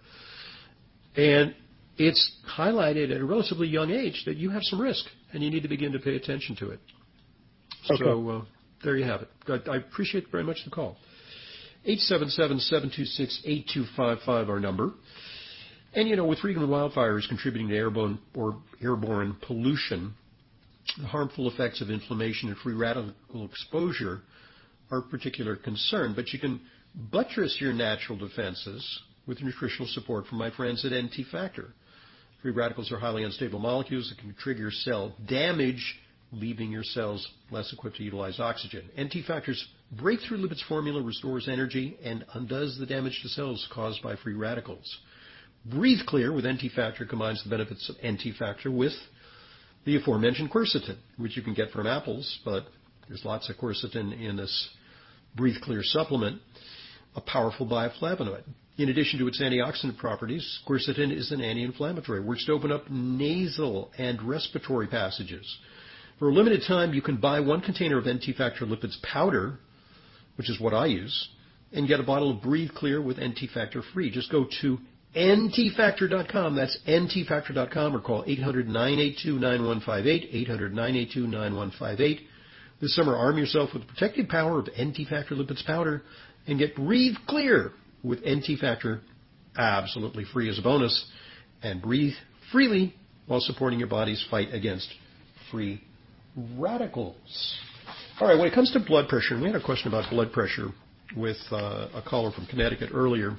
And it's highlighted at a relatively young age that you have some risk, and you need to begin to pay attention to it. Okay. So uh, there you have it. I, I appreciate very much the call. eight seven seven, seven two six, eight two five five, our number. And, you know, with frequent wildfires contributing to airborne or airborne pollution, the harmful effects of inflammation and free radical exposure are of particular concern. But you can buttress your natural defenses with nutritional support from my friends at N T Factor. Free radicals are highly unstable molecules that can trigger cell damage, leaving your cells less equipped to utilize oxygen. N T Factor's breakthrough lipids formula restores energy and undoes the damage to cells caused by free radicals. Breathe Clear with N T Factor combines the benefits of N T Factor with the aforementioned quercetin, which you can get from apples, but there's lots of quercetin in this Breathe Clear supplement, a powerful bioflavonoid. In addition to its antioxidant properties, quercetin is an anti-inflammatory, works to open up nasal and respiratory passages. For a limited time, you can buy one container of N T Factor Lipids powder, which is what I use, and get a bottle of Breathe Clear with N T Factor free. Just go to N T factor dot com. That's N T factor dot com, or call eight hundred, nine eight two, nine one five eight, eight hundred, nine eight two, nine one five eight. This summer, arm yourself with the protective power of N T Factor Lipids powder and get Breathe Clear with N T Factor absolutely free as a bonus, and breathe freely while supporting your body's fight against free radicals. All right, when it comes to blood pressure, and we had a question about blood pressure with uh, a caller from Connecticut earlier.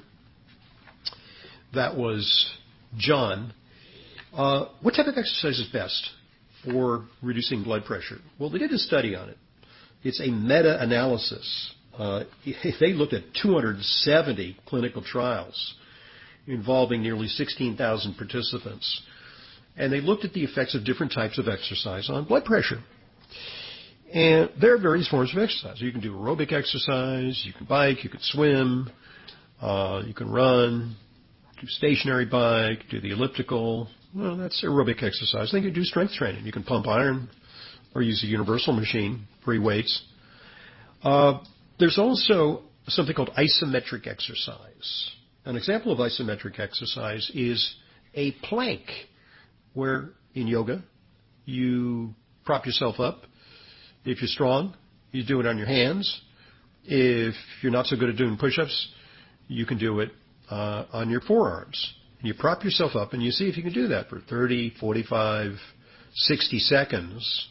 That was John. Uh, what type of exercise is best for reducing blood pressure? Well, they did a study on it. It's a meta-analysis. Uh, they looked at two hundred seventy clinical trials involving nearly sixteen thousand participants. And they looked at the effects of different types of exercise on blood pressure. And there are various forms of exercise. You can do aerobic exercise, you can bike, you can swim, uh, you can run, do stationary bike, do the elliptical. Well, that's aerobic exercise. Then you can do strength training. You can pump iron or use a universal machine, free weights. Uh, there's also something called isometric exercise. An example of isometric exercise is a plank, where in yoga you prop yourself up. If you're strong, you do it on your hands. If you're not so good at doing push-ups, you can do it uh, on your forearms. And you prop yourself up and you see if you can do that for thirty, forty-five, sixty seconds.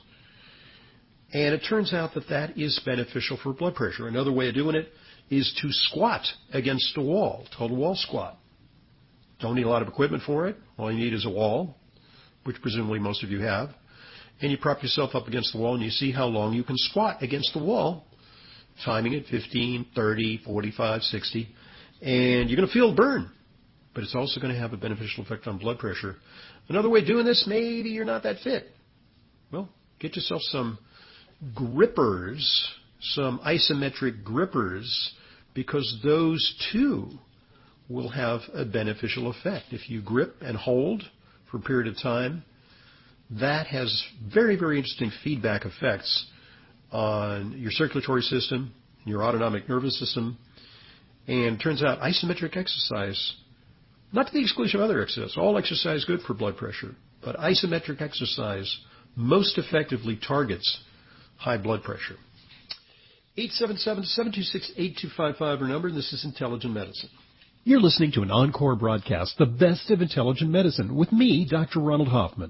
And it turns out that that is beneficial for blood pressure. Another way of doing it is to squat against a wall. It's called a wall squat. Don't need a lot of equipment for it. All you need is a wall, which presumably most of you have. And you prop yourself up against the wall and you see how long you can squat against the wall, timing it fifteen, thirty, forty-five, sixty. And you're going to feel a burn, but it's also going to have a beneficial effect on blood pressure. Another way of doing this, maybe you're not that fit. Well, get yourself some grippers, some isometric grippers, because those too will have a beneficial effect. If you grip and hold for a period of time, that has very, very interesting feedback effects on your circulatory system, your autonomic nervous system. And it turns out isometric exercise, not to the exclusion of other exercise, all exercise is good for blood pressure, but isometric exercise most effectively targets high blood pressure. eight seven seven, seven two six, eight two five five our number, and this is Intelligent Medicine. You're listening to an encore broadcast, The Best of Intelligent Medicine, with me, Doctor Ronald Hoffman.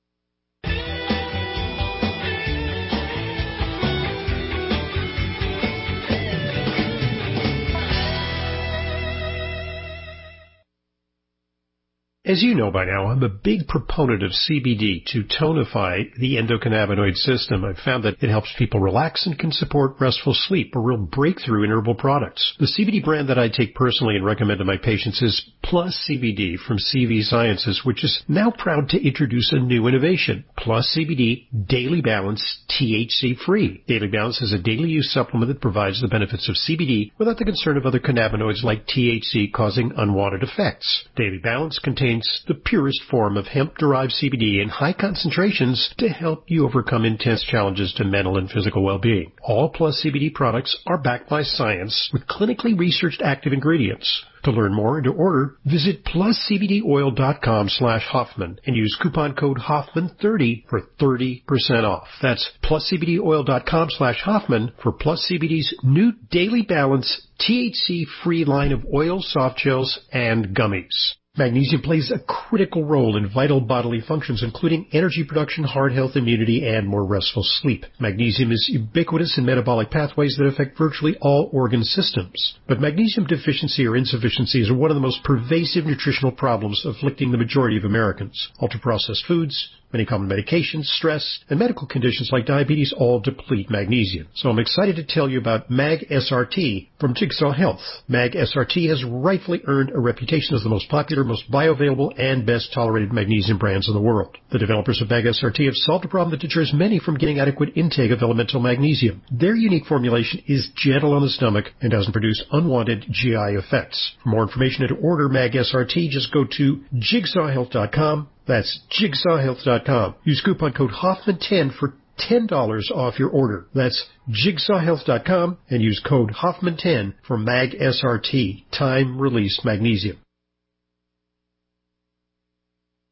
As you know by now, I'm a big proponent of C B D to tonify the endocannabinoid system. I've found that it helps people relax and can support restful sleep, a real breakthrough in herbal products. The C B D brand that I take personally and recommend to my patients is Plus C B D from C V Sciences, which is now proud to introduce a new innovation, Plus C B D Daily Balance T H C Free. Daily Balance is a daily use supplement that provides the benefits of C B D without the concern of other cannabinoids like T H C causing unwanted effects. Daily Balance contains the purest form of hemp-derived C B D in high concentrations to help you overcome intense challenges to mental and physical well-being. All Plus C B D products are backed by science with clinically researched active ingredients. To learn more and to order, visit plus c b d oil dot com slash Hoffman and use coupon code Hoffman thirty for thirty percent off. That's plus c b d oil dot com slash Hoffman for Plus C B D's new Daily Balance T H C-free line of oils, soft gels, and gummies. Magnesium plays a critical role in vital bodily functions, including energy production, heart health, immunity, and more restful sleep. Magnesium is ubiquitous in metabolic pathways that affect virtually all organ systems. But magnesium deficiency or insufficiency is one of the most pervasive nutritional problems afflicting the majority of Americans. Ultra-processed foods, many common medications, stress, and medical conditions like diabetes all deplete magnesium. So I'm excited to tell you about Mag S R T from Jigsaw Health. Mag S R T has rightfully earned a reputation as the most popular, most bioavailable, and best tolerated magnesium brands in the world. The developers of Mag S R T have solved a problem that deters many from getting adequate intake of elemental magnesium. Their unique formulation is gentle on the stomach and doesn't produce unwanted G I effects. For more information and to order Mag S R T, just go to jigsaw health dot com. That's jigsaw health dot com. Use coupon code Hoffman ten for ten dollars off your order. That's jigsaw health dot com and use code Hoffman ten for Mag S R T, time-released magnesium.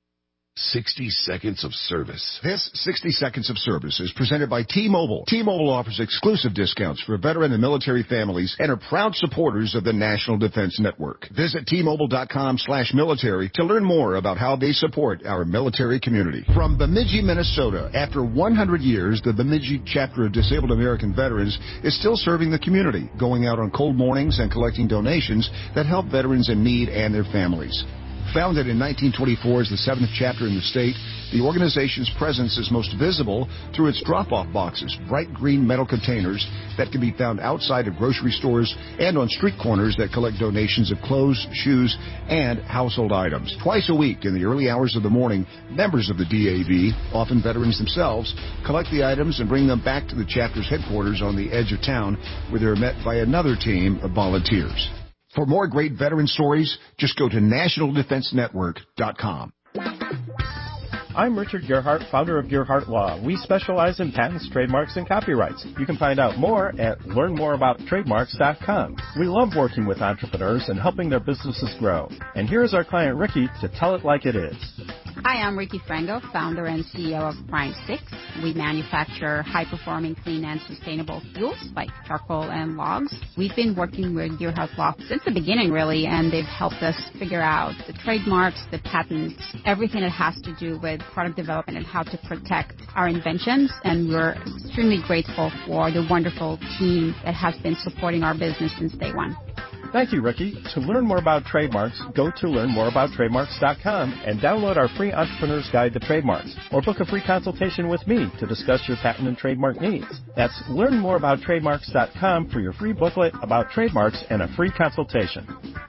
sixty seconds of service. This sixty seconds of service is presented by T-Mobile. T-Mobile offers exclusive discounts for veteran and military families and are proud supporters of the National Defense Network. Visit T-Mobile.com slash military to learn more about how they support our military community. From Bemidji, Minnesota, after one hundred years, the Bemidji chapter of Disabled American Veterans is still serving the community, going out on cold mornings and collecting donations that help veterans in need and their families. Founded in nineteen twenty-four as the seventh chapter in the state, the organization's presence is most visible through its drop-off boxes, bright green metal containers that can be found outside of grocery stores and on street corners that collect donations of clothes, shoes, and household items. Twice a week in the early hours of the morning, members of the D A V, often veterans themselves, collect the items and bring them back to the chapter's headquarters on the edge of town, where they're met by another team of volunteers. For more great veteran stories, just go to national defense network dot com.
I'm Richard Gerhardt, founder of Gerhardt Law. We specialize in patents, trademarks, and copyrights. You can find out more at learn more about trademarks dot com. We love working with entrepreneurs and helping their businesses grow. And here's our client Ricky to tell it like it is.
Hi, I'm Ricky Frango, founder and C E O of Prime six. We manufacture high-performing, clean, and sustainable fuels like charcoal and logs. We've been working with Gerhardt Law since the beginning, really, and they've helped us figure out the trademarks, the patents, everything that has to do with product development and how to protect our inventions. And we're extremely grateful for the wonderful team that has been supporting our business since day one.
Thank you, Ricky. To learn more about trademarks, go to learn more about trademarks dot com and download our free Entrepreneur's Guide to Trademarks, or book a free consultation with me to discuss your patent and trademark needs. That's learn more about trademarks dot com for your free booklet about trademarks and a free consultation.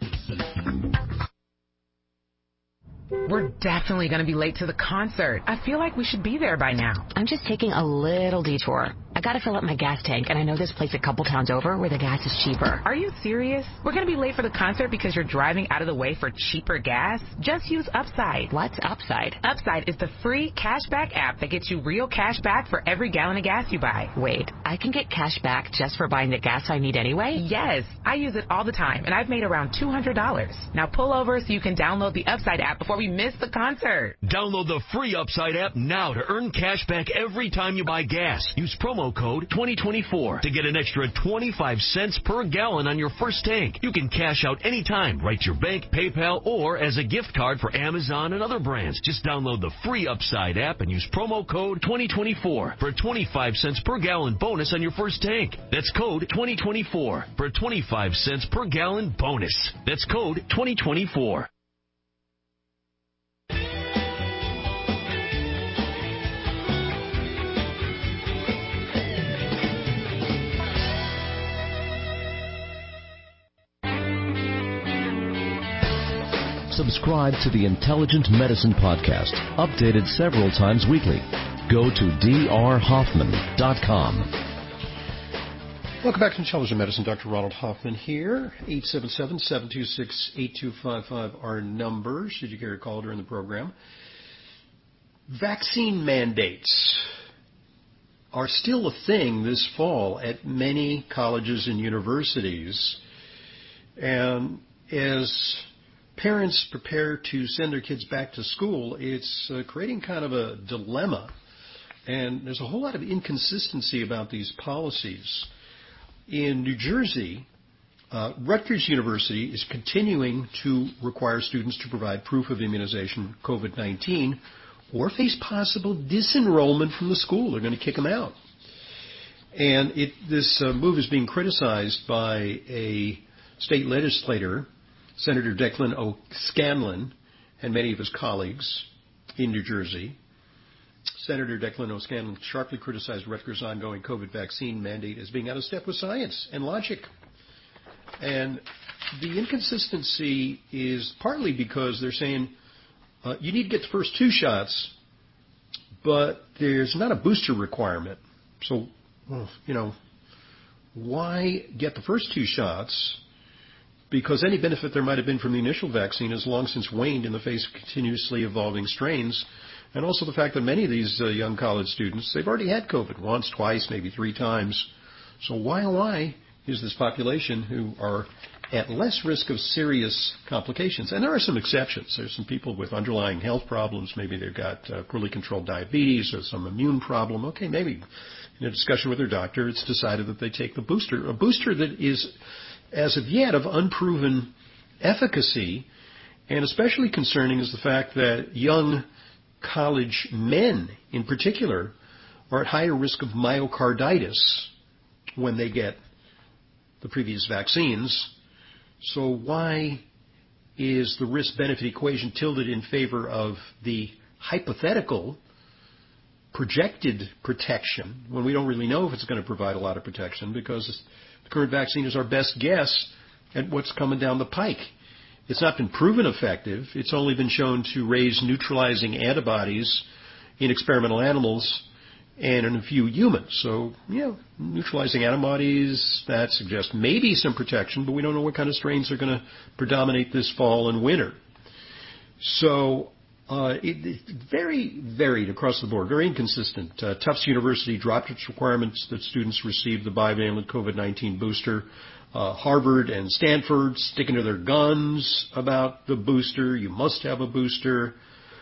We're definitely going to be late to the concert. I feel like we should be there by now.
I'm just taking a little detour. I gotta fill up my gas tank, and I know this place a couple towns over where the gas is cheaper.
Are you serious? We're gonna be late for the concert because you're driving out of the way for cheaper gas? Just use Upside.
What's Upside?
Upside is the free cashback app that gets you real cash back for every gallon of gas you buy.
Wait, I can get cash back just for buying the gas I need anyway?
Yes, I use it all the time, and I've made around two hundred dollars. Now pull over so you can download the Upside app before we miss the concert.
Download the free Upside app now to earn cash back every time you buy gas. Use promo code twenty twenty-four to get an extra twenty-five cents per gallon on your first tank. You can cash out anytime, right to your bank, PayPal, or as a gift card for Amazon and other brands. Just download the free Upside app and use promo code twenty twenty-four for a twenty-five cents per gallon bonus on your first tank. That's code twenty twenty-four for a twenty-five cents per gallon bonus. That's code twenty twenty-four.
Subscribe to the Intelligent Medicine Podcast, updated several times weekly. Go to d r hoffman dot com.
Welcome back to Intelligent Medicine. Doctor Ronald Hoffman here. eight seven seven, seven two six, eight two five five our number, should you care to call during the program. Vaccine mandates are still a thing this fall at many colleges and universities. And as parents prepare to send their kids back to school, it's uh, creating kind of a dilemma. And there's a whole lot of inconsistency about these policies. In New Jersey, uh, Rutgers University is continuing to require students to provide proof of immunization for COVID nineteen or face possible disenrollment from the school. They're going to kick them out. And it, this uh, move is being criticized by a state legislator, Senator Declan O'Scanlan, and many of his colleagues in New Jersey. Senator Declan O'Scanlan sharply criticized Rutgers' ongoing COVID vaccine mandate as being out of step with science and logic. And the inconsistency is partly because they're saying uh, you need to get the first two shots, but there's not a booster requirement. So, you know, why get the first two shots? Because any benefit there might have been from the initial vaccine has long since waned in the face of continuously evolving strains, and also the fact that many of these uh, young college students, they've already had COVID once, twice, maybe three times. So why, oh why is this population who are at less risk of serious complications. And there are some exceptions. There's some people with underlying health problems. Maybe they've got uh, poorly controlled diabetes or some immune problem. Okay, maybe in a discussion with their doctor, it's decided that they take the booster. A booster that is, as of yet, of unproven efficacy. And especially concerning is the fact that young college men in particular are at higher risk of myocarditis when they get the previous vaccines. So why is the risk-benefit equation tilted in favor of the hypothetical projected protection when we don't really know if it's going to provide a lot of protection, because the current vaccine is our best guess at what's coming down the pike? It's not been proven effective. It's only been shown to raise neutralizing antibodies in experimental animals and in a few humans. So, yeah, neutralizing antibodies, that suggests maybe some protection, but we don't know what kind of strains are going to predominate this fall and winter. So uh, it, it very varied across the board, very inconsistent. Uh, Tufts University dropped its requirements that students receive the bivalent COVID nineteen booster. Uh, Harvard and Stanford sticking to their guns about the booster. You must have a booster.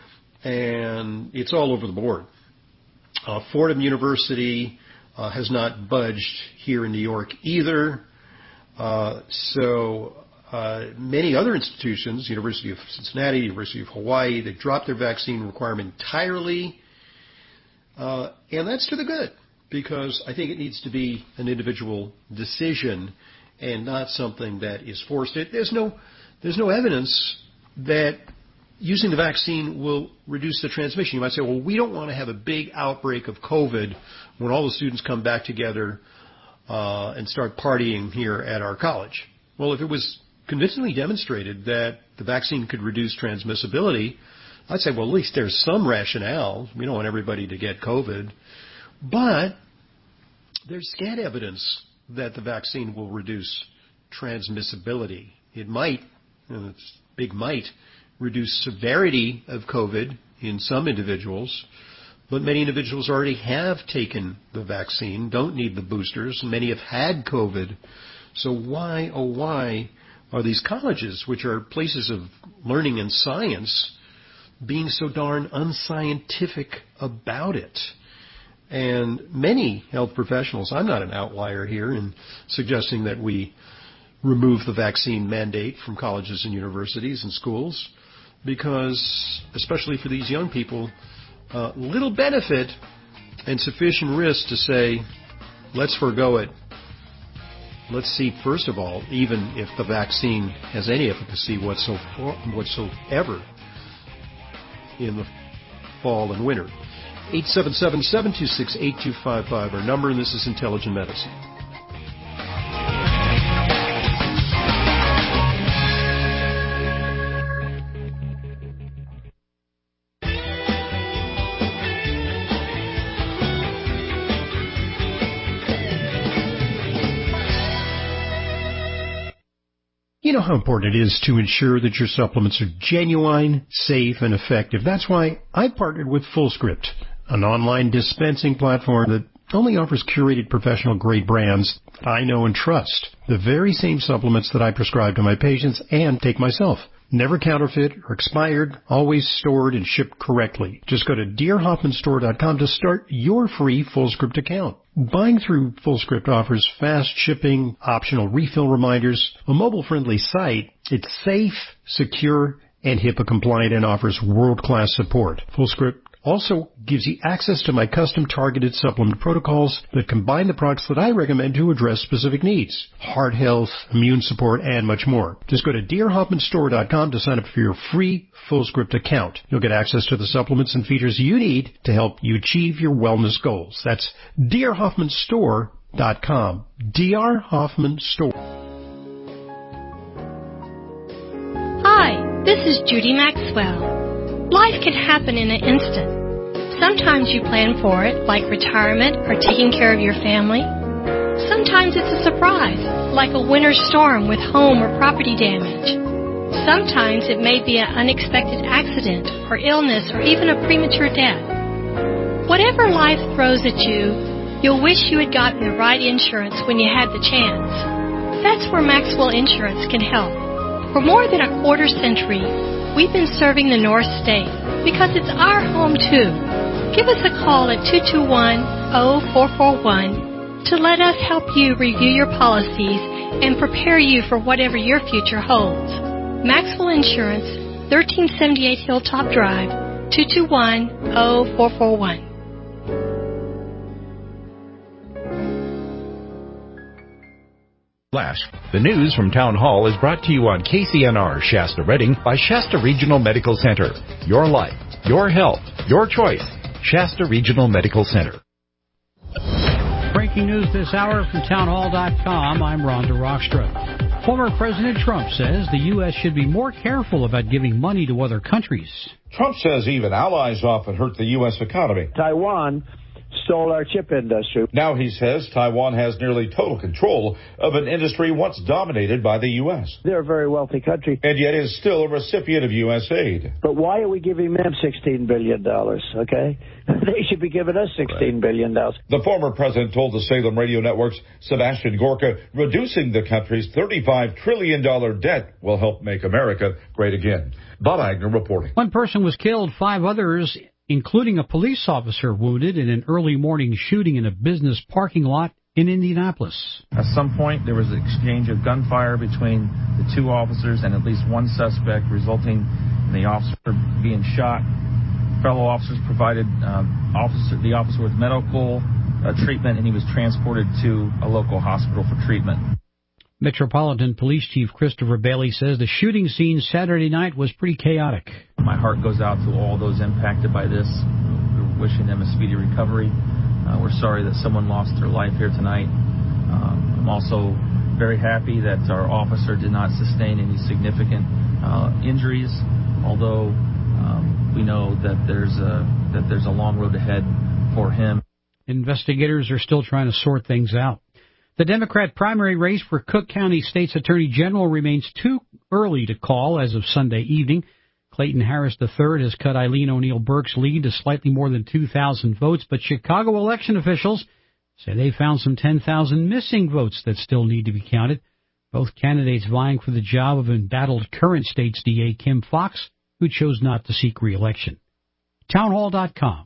And it's all over the board. Uh, Fordham University uh, has not budged here in New York either. Uh, so uh, many other institutions, University of Cincinnati, University of Hawaii, they dropped their vaccine requirement entirely. Uh, and that's to the good, because I think it needs to be an individual decision and not something that is forced. There's no, there's no evidence that using the vaccine will reduce the transmission. You might say, well, we don't want to have a big outbreak of COVID when all the students come back together uh, and start partying here at our college. Well, if it was convincingly demonstrated that the vaccine could reduce transmissibility, I'd say, well, at least there's some rationale. We don't want everybody to get COVID. But there's scant evidence that the vaccine will reduce transmissibility. It might, and it's big might, reduce severity of COVID in some individuals, but many individuals already have taken the vaccine, don't need the boosters, and many have had COVID. So why, oh why, are these colleges, which are places of learning and science, being so darn unscientific about it? And many health professionals, I'm not an outlier here in suggesting that we remove the vaccine mandate from colleges and universities and schools, because, especially for these young people, uh, little benefit and sufficient risk to say, let's forego it. Let's see, first of all, even if the vaccine has any efficacy whatsoever in the fall and winter. eight seven seven, seven two six, eight two five five, our number, and this is Intelligent Medicine. You know how important it is to ensure that your supplements are genuine, safe, and effective. That's why I partnered with FullScript, an online dispensing platform that only offers curated professional-grade brands that I know and trust. The very same supplements that I prescribe to my patients and take myself. Never counterfeit or expired, always stored and shipped correctly. Just go to dear hoffman store dot com to start your free FullScript account. Buying through FullScript offers fast shipping, optional refill reminders, a mobile-friendly site. It's safe, secure, and HIPAA compliant and offers world-class support. FullScript also gives you access to my custom targeted supplement protocols that combine the products that I recommend to address specific needs. Heart health, immune support, and much more. Just go to dear hoffman store dot com to sign up for your free FullScript account. You'll get access to the supplements and features you need to help you achieve your wellness goals. That's dear hoffman store dot com. D R Hoffman Store.
Hi, this is Judy Maxwell. Life can happen in an instant. Sometimes you plan for it, like retirement or taking care of your family. Sometimes it's a surprise, like a winter storm with home or property damage. Sometimes it may be an unexpected accident or illness or even a premature death. Whatever life throws at you, you'll wish you had gotten the right insurance when you had the chance. That's where Maxwell Insurance can help. For more than a quarter century, we've been serving the North State because it's our home too. Give us a call at two two one, zero four four one to let us help you review your policies and prepare you for whatever your future holds. Maxwell Insurance, thirteen seventy-eight Hilltop Drive, two two one, zero four four one.
Flash. The news from Town Hall is brought to you on K C N R Shasta Redding by Shasta Regional Medical Center. Your life, your health, your choice. Shasta Regional Medical Center.
Breaking news this hour from town hall dot com. I'm Rhonda Rockstra. Former President Trump says the U S should be more careful about giving money to other countries.
Trump says even allies often hurt the U S economy.
Taiwan stole our chip industry.
Now he says Taiwan has nearly total control of an industry once dominated by the U S.
They're a very wealthy country.
And yet is still a recipient of U S aid.
But why are we giving them sixteen billion dollars, okay? They should be giving us sixteen billion dollars.
The former president told the Salem Radio Network's Sebastian Gorka reducing the country's thirty-five trillion dollars debt will help make America great again. Bob Agner reporting.
One person was killed, five others, including a police officer, wounded in an early morning shooting in a business parking lot in Indianapolis.
At some point, there was an exchange of gunfire between the two officers and at least one suspect, resulting in the officer being shot. Fellow officers provided uh, officer, the officer with medical uh, treatment, and he was transported to a local hospital for treatment.
Metropolitan Police Chief Christopher Bailey says the shooting scene Saturday night was pretty chaotic.
My heart goes out to all those impacted by this. We're wishing them a speedy recovery. Uh, we're sorry that someone lost their life here tonight. Um, I'm also very happy that our officer did not sustain any significant uh, injuries, although um, we know that there's a that there's a long road ahead for him.
Investigators are still trying to sort things out. The Democrat primary race for Cook County State's Attorney General remains too early to call as of Sunday evening. Clayton Harris the third has cut Eileen O'Neill Burke's lead to slightly more than two thousand votes, but Chicago election officials say they found some ten thousand missing votes that still need to be counted. Both candidates vying for the job of embattled current state's D A Kim Foxx, who chose not to seek re-election. town hall dot com.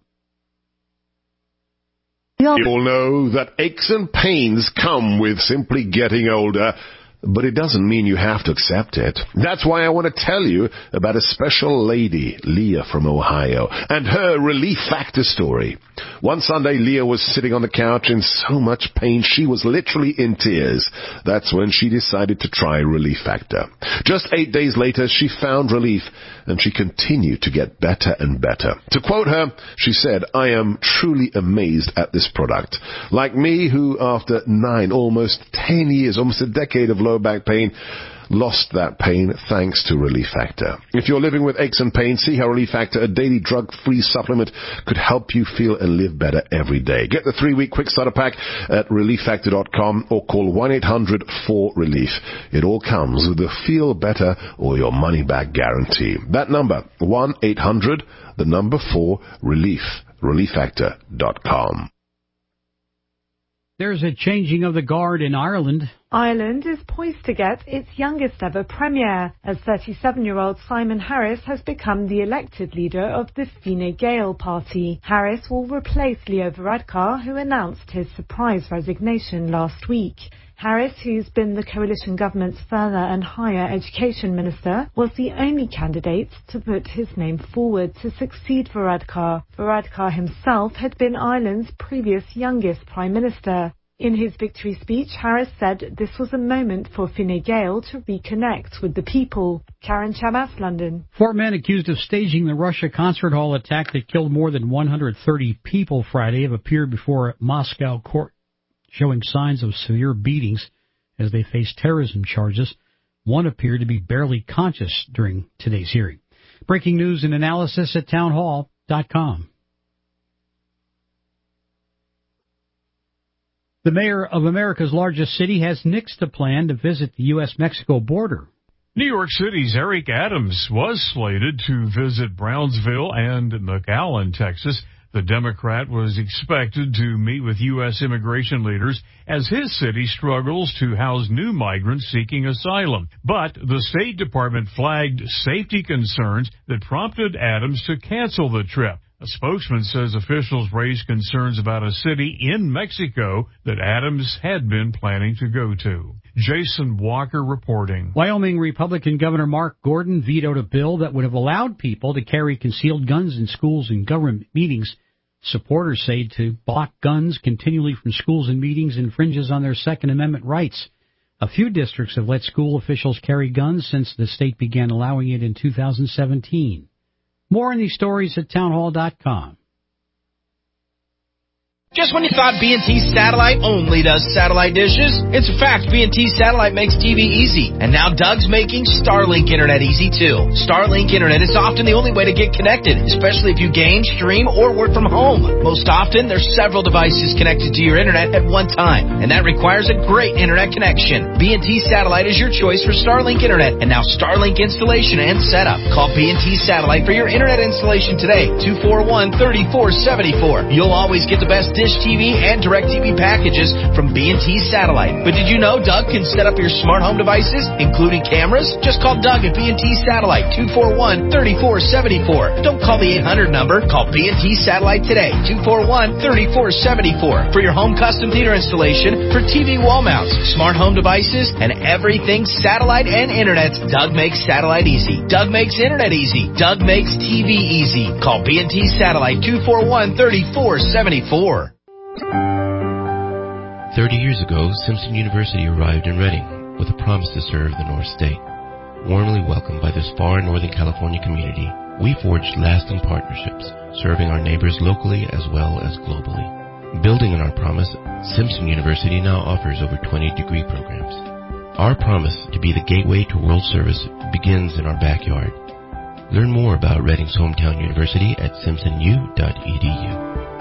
You'll know that aches and pains come with simply getting older, but it doesn't mean you have to accept it. That's why I want to tell you about a special lady, Leah from Ohio, and her Relief Factor story. One Sunday, Leah was sitting on the couch in so much pain she was literally in tears. That's when she decided to try Relief Factor. Just eight days later, she found relief, and she continued to get better and better. To quote her, she said, "I am truly amazed at this product. Like me, who after nine, almost ten years, almost a decade of low back pain, lost that pain thanks to Relief Factor." If you're living with aches and pains, see how Relief Factor, a daily drug-free supplement, could help you feel and live better every day. Get the three-week quick starter pack at relief factor dot com or call one eight hundred four relief. It all comes with the feel better or your money back guarantee. That number, one eight hundred, the number four, relief, relief factor dot com.
There's a changing of the guard in Ireland.
Ireland is poised to get its youngest ever premier, as thirty-seven-year-old Simon Harris has become the elected leader of the Fine Gael party. Harris will replace Leo Varadkar, who announced his surprise resignation last week. Harris, who's been the coalition government's further and higher education minister, was the only candidate to put his name forward to succeed Varadkar. Varadkar himself had been Ireland's previous youngest prime minister. In his victory speech, Harris said this was a moment for Fine Gael to reconnect with the people. Karen Chamas, London.
Four men accused of staging the Russia concert hall attack that killed more than one hundred thirty people Friday have appeared before a Moscow court, showing signs of severe beatings as they face terrorism charges. One appeared to be barely conscious during today's hearing. Breaking news and analysis at town hall dot com. The mayor of America's largest city has nixed a plan to visit the U S Mexico border.
New York City's Eric Adams was slated to visit Brownsville and McAllen, Texas.
The Democrat was expected to meet with U S immigration leaders as his city struggles to house new migrants seeking asylum. But the State Department flagged safety concerns that prompted Adams to cancel the trip. A spokesman says officials raised concerns about a city in Mexico that Adams had been planning to go to. Jason Walker reporting.
Wyoming Republican Governor Mark Gordon vetoed a bill that would have allowed people to carry concealed guns in schools and government meetings. Supporters say to block guns continually from schools and meetings infringes on their Second Amendment rights. A few districts have let school officials carry guns since the state began allowing it in two thousand seventeen. More on these stories at townhall dot com.
Just when you thought B and T Satellite only does satellite dishes, it's a fact B and T Satellite makes T V easy. And now Doug's making Starlink Internet easy, too. Starlink Internet is often the only way to get connected, especially if you game, stream, or work from home. Most often, there's several devices connected to your Internet at one time, and that requires a great Internet connection. B and T Satellite is your choice for Starlink Internet, and now Starlink installation and setup. Call B and T Satellite for your Internet installation today, two four one, three four seven four. You'll always get the best Dish T V and DirecTV packages from B and T Satellite. But did you know Doug can set up your smart home devices, including cameras? Just call Doug at B and T Satellite, two four one, three four seven four. Don't call the eight hundred number. Call B and T Satellite today, two four one, three four seven four. For your home custom theater installation, for T V wall mounts, smart home devices, and everything satellite and internet, Doug makes satellite easy. Doug makes internet easy. Doug makes T V easy. Call B and T Satellite, two four one, three four seven four.
Thirty years ago, Simpson University arrived in Reading with a promise to serve the North State. Warmly welcomed by this far Northern California community, we forged lasting partnerships, serving our neighbors locally as well as globally. Building on our promise, Simpson University now offers over twenty degree programs. Our promise to be the gateway to world service begins in our backyard. Learn more about Reading's hometown university at simpson u dot e d u.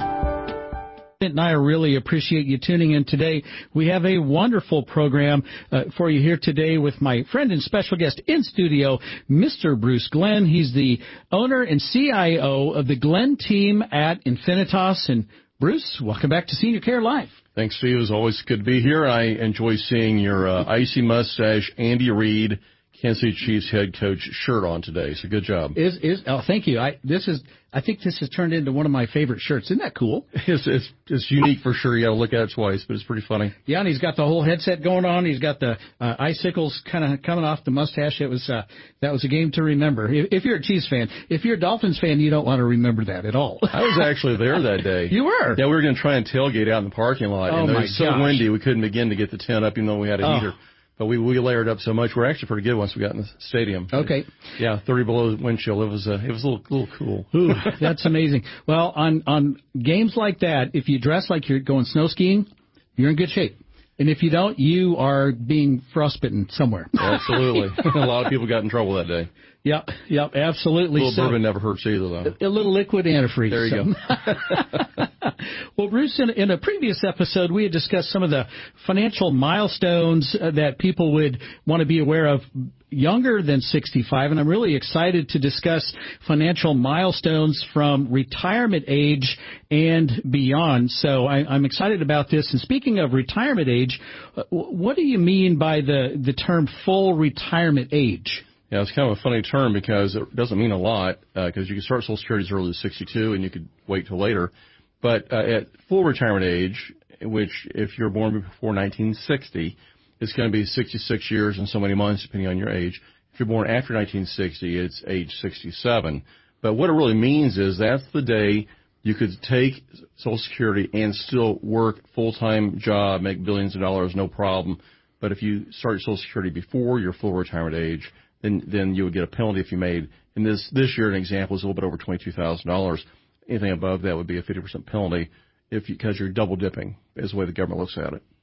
And I really appreciate you tuning in today. We have a wonderful program uh, for you here today with my friend and special guest in studio, Mister Bruce Glenn. He's the owner and C I O of the Glenn team at Infinitas. And Bruce, welcome back to Senior Care Live.
Thanks, Steve. It's always good to be here. I enjoy seeing your uh, icy mustache, Andy Reid, Kansas City Chiefs head coach shirt on today. So good job.
Is is oh thank you. I this is I think this has turned into one of my favorite shirts. Isn't that cool?
It's it's, it's unique for sure. You got to look at it twice, but it's pretty funny.
Yeah, and he's got the whole headset going on. He's got the uh, icicles kind of coming off the mustache. It was uh, that was a game to remember. If, if you're a Chiefs fan, if you're a Dolphins fan, you don't want to remember that at all.
I was actually there that day.
You were?
Yeah, we were going to try and tailgate out in the parking lot,
oh
and it
my
was so
gosh.
windy we couldn't begin to get the tent up, even though we had a
oh.
heater. But we, we layered up so much. We're actually pretty good once we got in the stadium.
Okay.
Yeah, thirty below wind chill. It was uh, it was a little, little cool.
Ooh, that's amazing. Well, on on games like that, if you dress like you're going snow skiing, you're in good shape. And if you don't, you are being frostbitten somewhere.
Absolutely. A lot of people got in trouble that day.
Yep, yep, absolutely.
A little
so,
bourbon never hurts either, though.
A, a little liquid antifreeze.
There you
so. go. Well, Bruce, in, in a previous episode, we had discussed some of the financial milestones uh, that people would want to be aware of younger than sixty-five, and I'm really excited to discuss financial milestones from retirement age and beyond. So I, I'm excited about this. And speaking of retirement age, uh, what do you mean by the, the term full retirement age?
Yeah, it's kind of a funny term because it doesn't mean a lot because uh, you can start Social Security as early as sixty-two and you could wait till later. But uh, at full retirement age, which if you're born before nineteen sixty, it's going to be sixty-six years and so many months depending on your age. If you're born after nineteen sixty, it's age sixty-seven. But what it really means is that's the day you could take Social Security and still work full-time job, make billions of dollars, no problem. But if you start Social Security before your full retirement age, then then you would get a penalty if you made, in this this year, an example is a little bit over twenty-two thousand dollars. Anything above that would be a fifty percent penalty if you, because you're double dipping is the way the government looks at it.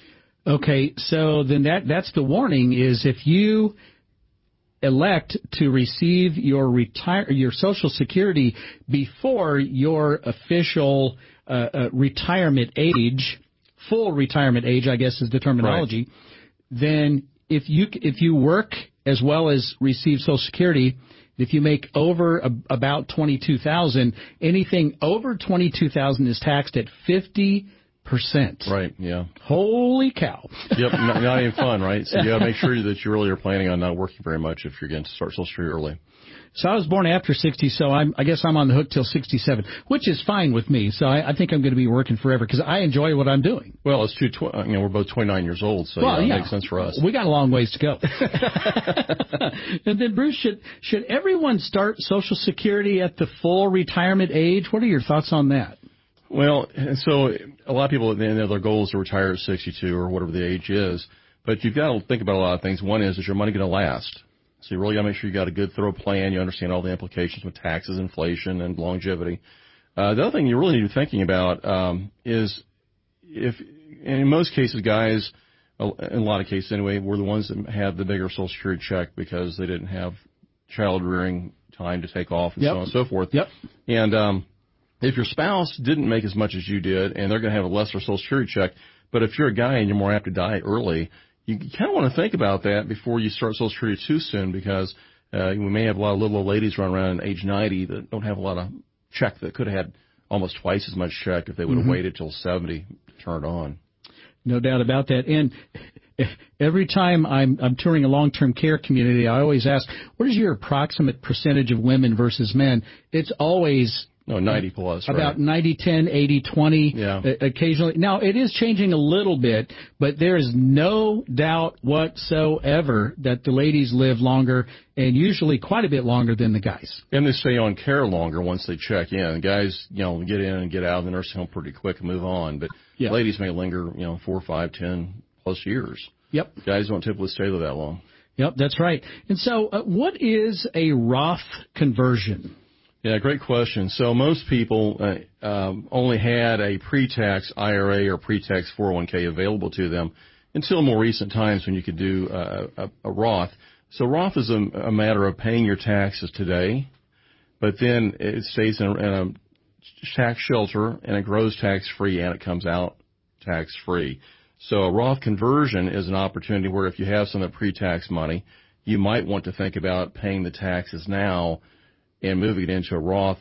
Okay, so then that that's the warning is if you elect to receive your retire your Social Security before your official uh, uh, retirement age, full retirement age, I guess is the terminology, right. Then if you if you work as well as receive Social Security, If you make over a, about twenty-two thousand dollars, anything over twenty-two thousand dollars is taxed at fifty percent.
Right, yeah.
Holy cow.
Yep, not, not even fun, right? So you got to make sure that you really are planning on not working very much if you're going to start Social Security early.
So I was born after sixty, so I'm, I guess I'm on the hook till sixty-seven, which is fine with me. So I, I think I'm going to be working forever because I enjoy what I'm doing.
Well, it's two, tw- you know, we're both twenty-nine years old, so
well,
yeah,
yeah,
it makes sense for us.
We got a long ways to go. And then, Bruce, should should everyone start Social Security at the full retirement age? What are your thoughts on that?
Well, so a lot of people, you know, their goal is to retire at sixty-two or whatever the age is, but you've got to think about a lot of things. One is, is your money going to last? So you really got to make sure you got a good, thorough plan. You understand all the implications with taxes, inflation, and longevity. Uh, the other thing you really need to be thinking about um, is if, and in most cases, guys, in a lot of cases anyway, were the ones that had the bigger Social Security check because they didn't have child rearing time to take off and
yep.
so on and so forth.
Yep.
And um, if your spouse didn't make as much as you did, and they're going to have a lesser Social Security check, but if you're a guy and you're more apt to die early, you kind of want to think about that before you start Social Security too soon, because uh, we may have a lot of little old ladies running around at age ninety that don't have a lot of check, that could have had almost twice as much check if they would have mm-hmm. waited till seventy to turn it on.
No doubt about that. And every time I'm, I'm touring a long-term care community, I always ask, what is your approximate percentage of women versus men? It's always
No, ninety plus,
about
right.
ninety ten, eighty twenty
yeah.
occasionally. Now, it is changing a little bit, but there is no doubt whatsoever that the ladies live longer, and usually quite a bit longer than the guys.
And they stay on care longer once they check in. Guys, you know, get in and get out of the nursing home pretty quick and move on, but yeah. ladies may linger, you know, four, five, ten plus years.
Yep.
Guys don't typically stay there that long.
Yep, that's right. And so uh, what is a Roth conversion?
Yeah, great question. So most people uh, um, only had a pre-tax I R A or pre-tax four oh one k available to them until more recent times when you could do uh, a, a Roth. So Roth is a, a matter of paying your taxes today, but then it stays in a, in a tax shelter and it grows tax-free and it comes out tax-free. So a Roth conversion is an opportunity where if you have some of the pre-tax money, you might want to think about paying the taxes now and moving it into a Roth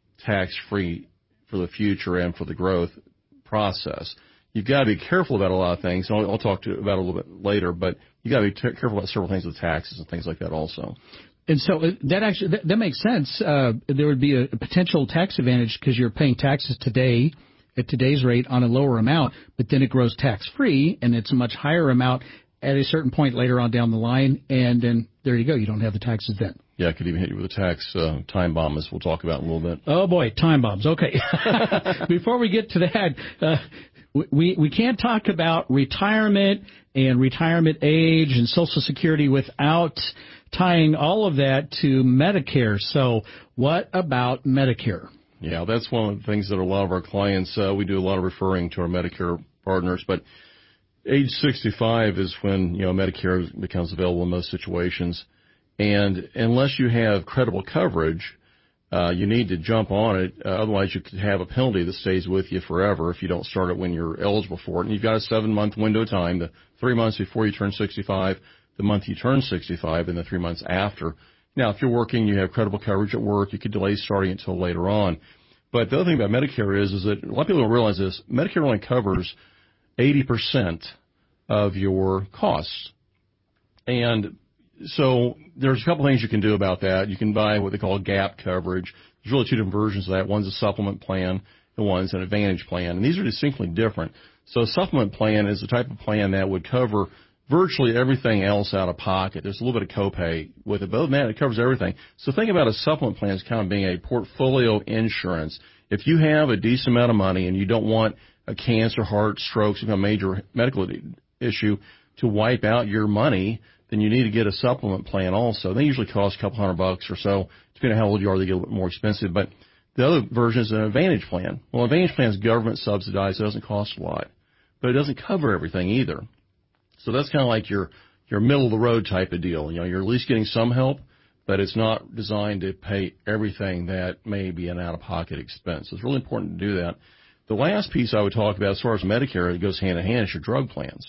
tax-free for the future and for the growth process. You've got to be careful about a lot of things. I'll, I'll talk to you about it a little bit later, but you've got to be t- careful about several things with taxes and things like that also.
And so that actually that, that makes sense. Uh, there would be a, a potential tax advantage because you're paying taxes today at today's rate on a lower amount, but then it grows tax-free and it's a much higher amount at a certain point later on down the line, and then there you go. You don't have the taxes then.
Yeah, it could even hit you with a tax uh, time bomb, as we'll talk about in a little bit.
Oh, boy, time bombs. Okay. Before we get to that, uh, we, we can't talk about retirement and retirement age and Social Security without tying all of that to Medicare. So what about Medicare?
Yeah, that's one of the things that a lot of our clients, uh, we do a lot of referring to our Medicare partners, but age sixty-five is when, you know, Medicare becomes available in most situations. And unless you have credible coverage, uh, you need to jump on it. Uh, otherwise, you could have a penalty that stays with you forever if you don't start it when you're eligible for it. And you've got a seven-month window of time, the three months before you turn sixty-five, the month you turn sixty-five, and the three months after. Now, if you're working, you have credible coverage at work, you could delay starting it until later on. But the other thing about Medicare is, is that a lot of people don't realize this. Medicare only covers eighty percent of your costs. And so there's a couple things you can do about that. You can buy what they call gap coverage. There's really two different versions of that. One's a supplement plan and one's an advantage plan. And these are distinctly different. So a supplement plan is the type of plan that would cover virtually everything else out of pocket. There's a little bit of copay with it, but other than that, it covers everything. So think about a supplement plan as kind of being a portfolio insurance. If you have a decent amount of money and you don't want a cancer, heart, stroke, some kind of major medical issue to wipe out your money, then you need to get a supplement plan also. They usually cost a couple hundred bucks or so. Depending on how old you are, they get a little bit more expensive. But the other version is an advantage plan. Well, an advantage plan is government subsidized. It doesn't cost a lot, but it doesn't cover everything either. So that's kind of like your your middle-of-the-road type of deal. You know, you're at least getting some help, but it's not designed to pay everything that may be an out-of-pocket expense. So it's really important to do that. The last piece I would talk about as far as Medicare, it goes hand-in-hand, is your drug plans.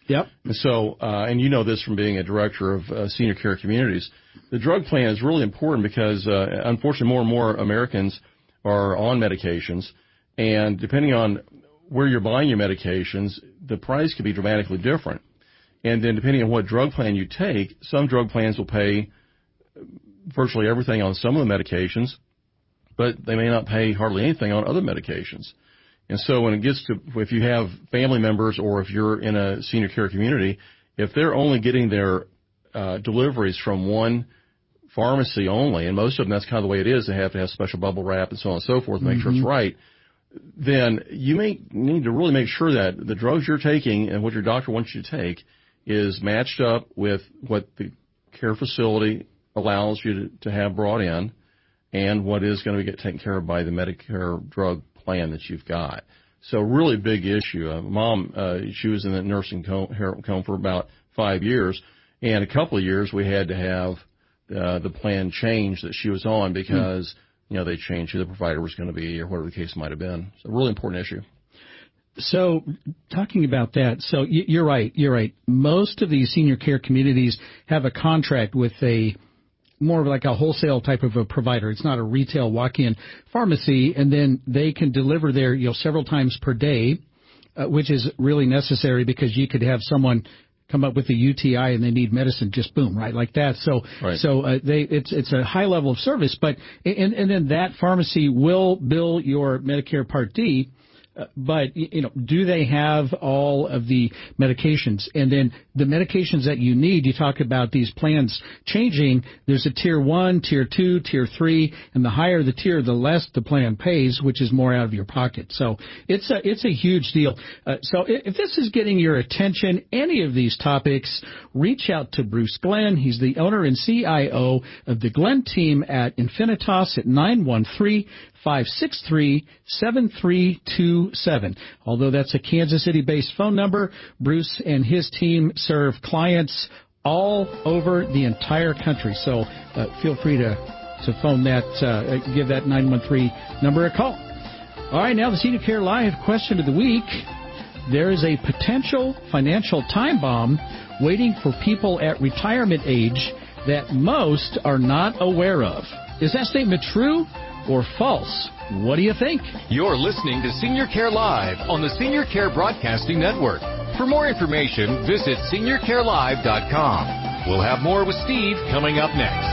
Yep.
And so, uh, and you know this from being a director of uh, senior care communities, the drug plan is really important because, uh, unfortunately, more and more Americans are on medications, and depending on where you're buying your medications, the price could be dramatically different. And then depending on what drug plan you take, some drug plans will pay virtually everything on some of the medications, but they may not pay hardly anything on other medications. And so when it gets to, if you have family members or if you're in a senior care community, if they're only getting their uh, deliveries from one pharmacy only, and most of them that's kind of the way it is, they have to have special bubble wrap and so on and so forth to make mm-hmm. sure it's right, then you may need to really make sure that the drugs you're taking and what your doctor wants you to take is matched up with what the care facility allows you to, to have brought in and what is going to get taken care of by the Medicare drug plan that you've got. So really big issue. Uh, Mom, uh, she was in the nursing home, home for about five years, and a couple of years we had to have uh, the plan changed that she was on because, mm. you know, they changed who the provider was going to be or whatever the case might have been. So a really important issue.
So talking about that, so you're right, you're right. Most of these senior care communities have a contract with a more of like a wholesale type of a provider. It's not a retail walk-in pharmacy, and then they can deliver there, you know, several times per day, uh, which is really necessary because you could have someone come up with a U T I and they need medicine, just boom, right, like that. So,
right.
so uh, they it's it's a high level of service, but and and then that pharmacy will bill your Medicare Part D. Uh, but, you know, do they have all of the medications? And then the medications that you need, you talk about these plans changing. There's a tier one, tier two, tier three, and the higher the tier, the less the plan pays, which is more out of your pocket. So it's a, it's a huge deal. Uh, so if this is getting your attention, any of these topics, reach out to Bruce Glenn. He's the owner and C I O of the Glenn team at Infinitas at nine one three, five six three, seven three two seven. Although that's a Kansas City-based phone number, Bruce and his team serve clients all over the entire country. So uh, feel free to, to phone that, uh, give that nine one three number a call. All right, now the Senior Care Live question of the week. There is a potential financial time bomb waiting for people at retirement age that most are not aware of. Is that statement true or false? What do you think?
You're listening to Senior Care Live on the Senior Care Broadcasting Network. For more information, visit senior care live dot com. We'll have more with Steve coming up next.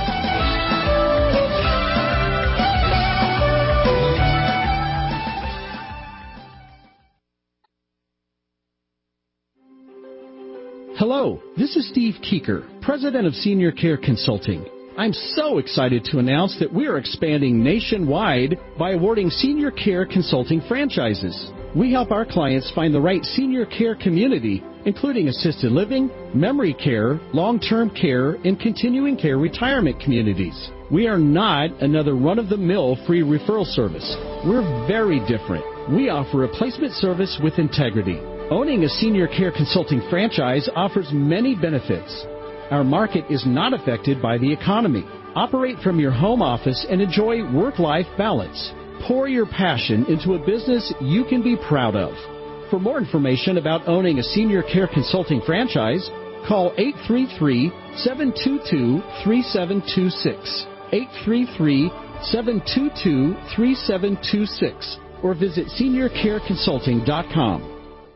Hello, this is Steve Keeker, President of Senior Care Consulting. I'm so excited to announce that we are expanding nationwide by awarding senior care consulting franchises. We help our clients find the right senior care community, including assisted living, memory care, long-term care, and continuing care retirement communities. We are not another run-of-the-mill free referral service. We're very different. We offer a placement service with integrity. Owning a senior care consulting franchise offers many benefits. Our market is not affected by the economy. Operate from your home office and enjoy work-life balance. Pour your passion into a business you can be proud of. For more information about owning a senior care consulting franchise, call eight three three, seven two two, three seven two six, eight three three, seven two two, three seven two six, or visit senior care consulting dot com.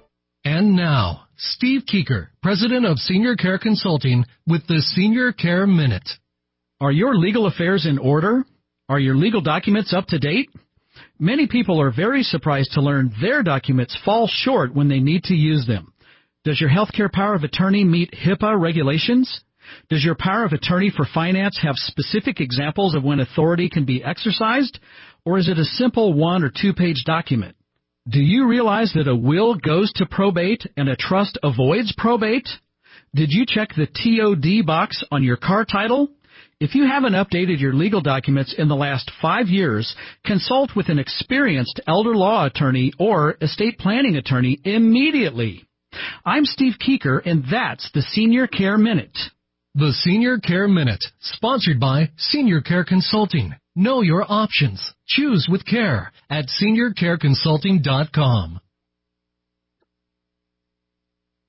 And now, Steve Keeker, President of Senior Care Consulting, with the Senior Care Minute.
Are your legal affairs in order? Are your legal documents up to date? Many people are very surprised to learn their documents fall short when they need to use them. Does your healthcare power of attorney meet HIPAA regulations? Does your power of attorney for finance have specific examples of when authority can be exercised? Or is it a simple one- or two-page document? Do you realize that a will goes to probate and a trust avoids probate? Did you check the T O D box on your car title? If you haven't updated your legal documents in the last five years, consult with an experienced elder law attorney or estate planning attorney immediately. I'm Steve Keeker, and that's the Senior Care Minute.
The Senior Care Minute, sponsored by Senior Care Consulting. Know your options. Choose with care at senior care consulting dot com.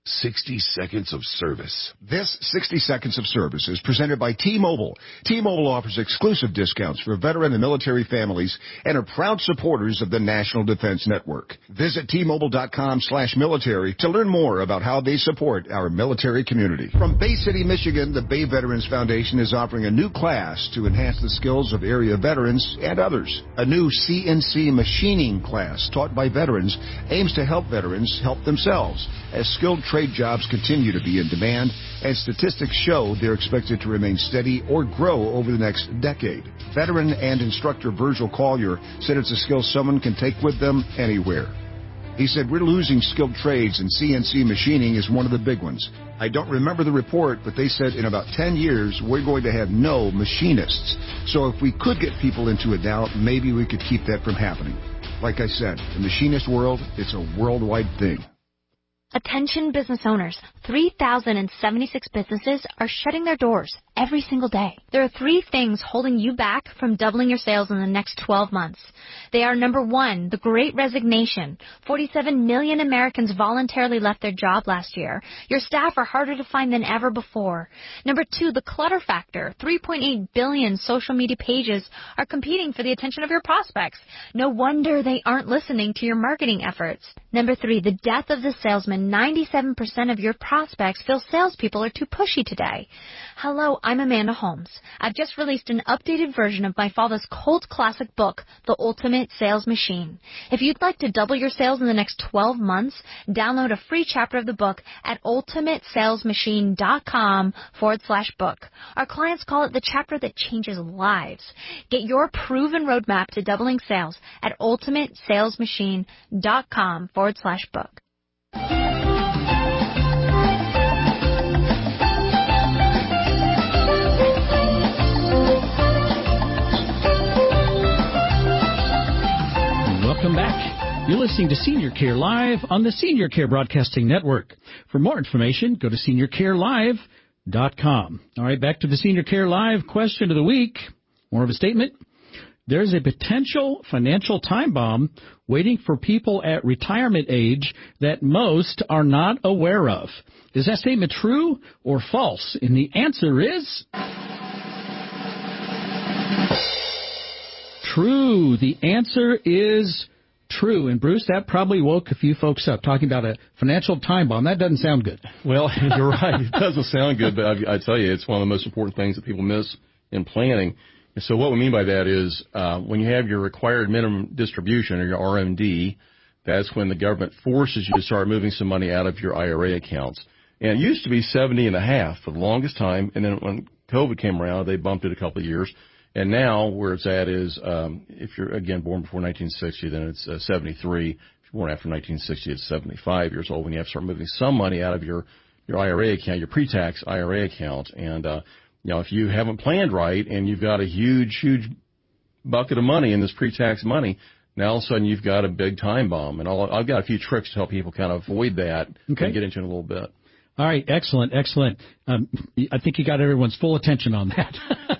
sixty seconds of service.
This sixty seconds of service is presented by T-Mobile. T-Mobile offers exclusive discounts for veteran and military families and are proud supporters of the National Defense Network. Visit T-Mobile.com slash military to learn more about how they support our military community. From Bay City, Michigan, the Bay Veterans Foundation is offering a new class to enhance the skills of area veterans and others. A new C N C machining class taught by veterans aims to help veterans help themselves as skilled trade jobs continue to be in demand, and statistics show they're expected to remain steady or grow over the next decade. Veteran and instructor Virgil Collier said it's a skill someone can take with them anywhere. He said, we're losing skilled trades, and C N C machining is one of the big ones. I don't remember the report, but they said in about ten years, we're going to have no machinists. So if we could get people into it now, maybe we could keep that from happening. Like I said, the machinist world, it's a worldwide thing.
Attention business owners. three thousand seventy-six businesses are shutting their doors every single day. There are three things holding you back from doubling your sales in the next twelve months. They are, number one, the Great Resignation. forty-seven million Americans voluntarily left their job last year. Your staff are harder to find than ever before. Number two, the clutter factor. three point eight billion social media pages are competing for the attention of your prospects. No wonder they aren't listening to your marketing efforts. Number three, the death of the salesman. ninety-seven percent of your prospects feel salespeople are too pushy today. Hello, I'm Amanda Holmes. I've just released an updated version of my father's cult classic book, The Ultimate Sales Machine. If you'd like to double your sales in the next twelve months, download a free chapter of the book at ultimatesalesmachine.com forward slash book. Our clients call it the chapter that changes lives. Get your proven roadmap to doubling sales at ultimatesalesmachine.com forward slash book.
Welcome back. You're listening to Senior Care Live on the Senior Care Broadcasting Network. For more information, go to senior care live dot com. All right, back to the Senior Care Live question of the week. More of a statement. There's a potential financial time bomb waiting for people at retirement age that most are not aware of. Is that statement true or false? And the answer is true. The answer is true. And Bruce, that probably woke a few folks up talking about a financial time bomb. That doesn't sound good.
Well, you're right. It doesn't sound good, but I, I tell you, it's one of the most important things that people miss in planning. And so what we mean by that is uh, when you have your required minimum distribution, or your R M D, that's when the government forces you to start moving some money out of your I R A accounts. And it used to be seventy and a half for the longest time, and then when COVID came around, they bumped it a couple of years. And now where it's at is um, if you're, again, born before nineteen sixty, then it's uh, seventy-three. If you're born after nineteen sixty, it's seventy-five years old when you have to start moving some money out of your, your I R A account, your pre-tax I R A account. And uh you know, if you haven't planned right and you've got a huge, huge bucket of money in this pre-tax money, now all of a sudden you've got a big time bomb. And I'll, I've got a few tricks to help people kind of avoid that.
Okay.
And get into it in a little bit.
All right. Excellent. Excellent. Um, I think you got everyone's full attention on that.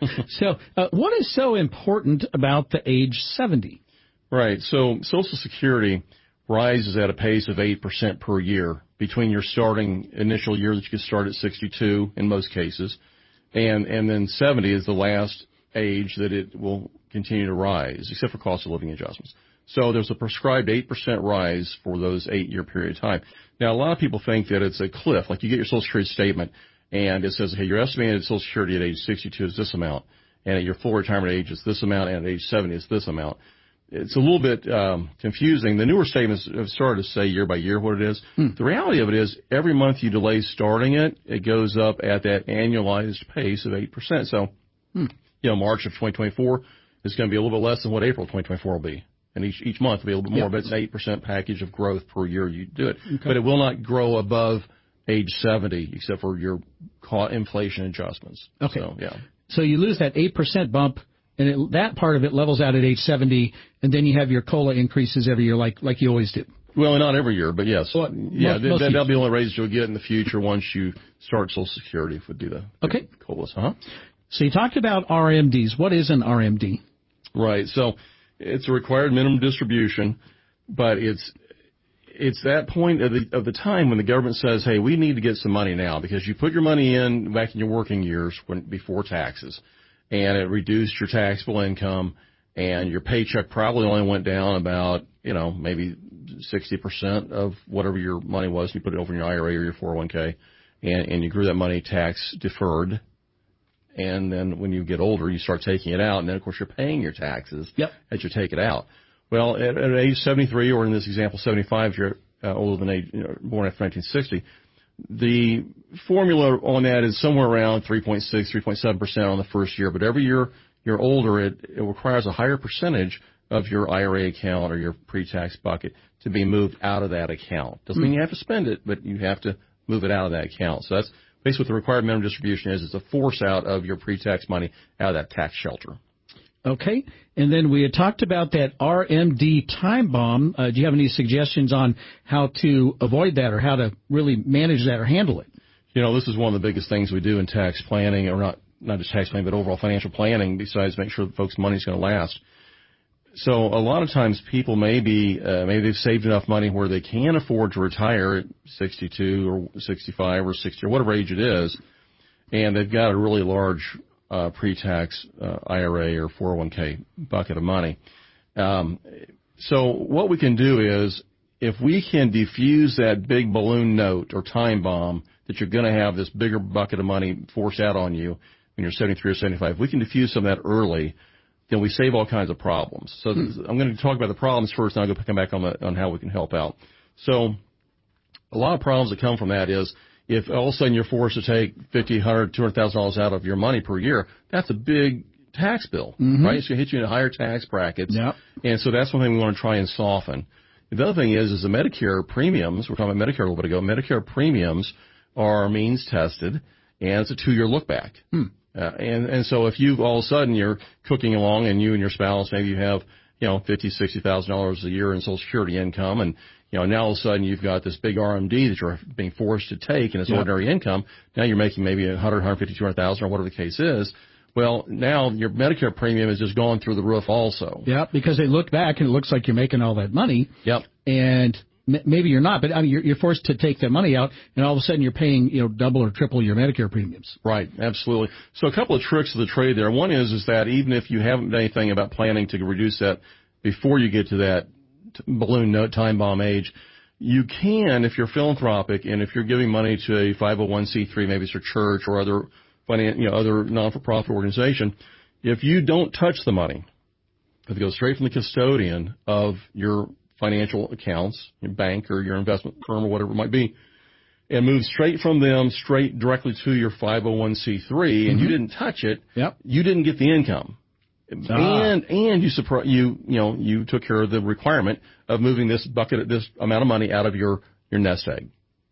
So uh, what is so important about the age seventy?
Right. So Social Security rises at a pace of eight percent per year between your starting initial year that you could start at sixty-two in most cases. And and then seventy is the last age that it will continue to rise, except for cost of living adjustments. So there's a prescribed eight percent rise for those eight-year period of time. Now, a lot of people think that it's a cliff. Like you get your Social Security statement, and it says, hey, your estimated Social Security at age sixty-two is this amount, and at your full retirement age it's this amount, and at age seventy it's this amount. It's a little bit um, confusing. The newer statements have started to say year by year what it is. Hmm. The reality of it is every month you delay starting it, it goes up at that annualized pace of eight percent. So, hmm. you know, March of twenty twenty-four is going to be a little bit less than what April of twenty twenty-four will be. And each each month will be a little bit more, yep. But it's an eight percent package of growth per year you do it. Okay. But it will not grow above age seventy except for your inflation adjustments.
Okay.
So, yeah.
So you lose that eight percent bump. And it, that part of it levels out at age seventy, and then you have your COLA increases every year like like you always do.
Well, not every year, but yes. Well, yeah,
most, most
that, that'll be the only raises you'll get in the future once you start Social Security would do the
okay.
COLAs. Uh-huh.
So you talked about R M Ds. What is an R M D?
Right. So it's a required minimum distribution, but it's it's that point of the, of the time when the government says, hey, we need to get some money now because you put your money in back in your working years when, before taxes, and it reduced your taxable income, and your paycheck probably only went down about, you know, maybe sixty percent of whatever your money was. You put it over in your I R A or your four oh one k, and, and you grew that money tax deferred. And then when you get older, you start taking it out, and then, of course, you're paying your taxes
yep.
as you take it out. Well, at, at age seventy-three, or in this example, seventy-five, if you're uh, older than age, you know, born after nineteen sixty, the formula on that is somewhere around three point six, three point seven percent on the first year. But every year you're older, it, it requires a higher percentage of your I R A account or your pre-tax bucket to be moved out of that account. Doesn't mean you have to spend it, but you have to move it out of that account. So that's basically what the required minimum distribution is. It's a force out of your pre-tax money out of that tax shelter.
Okay. And then we had talked about that R M D time bomb. Uh, do you have any suggestions on how to avoid that or how to really manage that or handle it?
You know, this is one of the biggest things we do in tax planning, or not, not just tax planning, but overall financial planning, besides make sure that folks' money's going to last. So a lot of times people may be, uh, maybe they've saved enough money where they can afford to retire at sixty-two or sixty-five or sixty or whatever age it is, and they've got a really large uh, pre-tax uh, I R A or four oh one k bucket of money. Um, so what we can do is, if we can defuse that big balloon note or time bomb that you're going to have this bigger bucket of money forced out on you when you're seventy-three or seventy-five, if we can defuse some of that early, then we save all kinds of problems. So hmm. I'm going to talk about the problems first, and I'll go come back on the, on how we can help out. So a lot of problems that come from that is, if all of a sudden you're forced to take fifty thousand dollars, one hundred thousand dollars, two hundred thousand dollars out of your money per year, that's a big tax bill,
mm-hmm.
right? It's going to hit you in higher tax brackets.
Yep.
And so that's one thing we want to try and soften. The other thing is, is the Medicare premiums, we're talking about Medicare a little bit ago, Medicare premiums are means tested, and it's a two-year look back.
Hmm.
Uh, and, and so if you all of a sudden you're cooking along and you and your spouse, maybe you have, you know, fifty thousand dollars, sixty thousand dollars a year in Social Security income, and, you know, now all of a sudden you've got this big R M D that you're being forced to take in its yep. ordinary income. Now you're making maybe one hundred thousand dollars, one hundred fifty thousand dollars, two hundred thousand dollars, or whatever the case is. Well, now your Medicare premium is just going through the roof also.
Yeah, because they look back and it looks like you're making all that money.
Yep.
And maybe you're not, but I mean, you're, you're forced to take that money out, and all of a sudden you're paying, you know, double or triple your Medicare premiums.
Right, absolutely. So a couple of tricks of the trade there. One is is that even if you haven't done anything about planning to reduce that before you get to that balloon note time bomb age, you can, if you're philanthropic and if you're giving money to a five oh one c three, maybe it's your church or other, you know, other non-for-profit organization, if you don't touch the money, if it goes straight from the custodian of your financial accounts, your bank or your investment firm or whatever it might be, and moves straight from them straight directly to your five oh one c three, and mm-hmm. you didn't touch it,
yep.
you didn't get the income. Ah. And and you supr- you you know you took care of the requirement of moving this bucket, this amount of money out of your, your nest egg.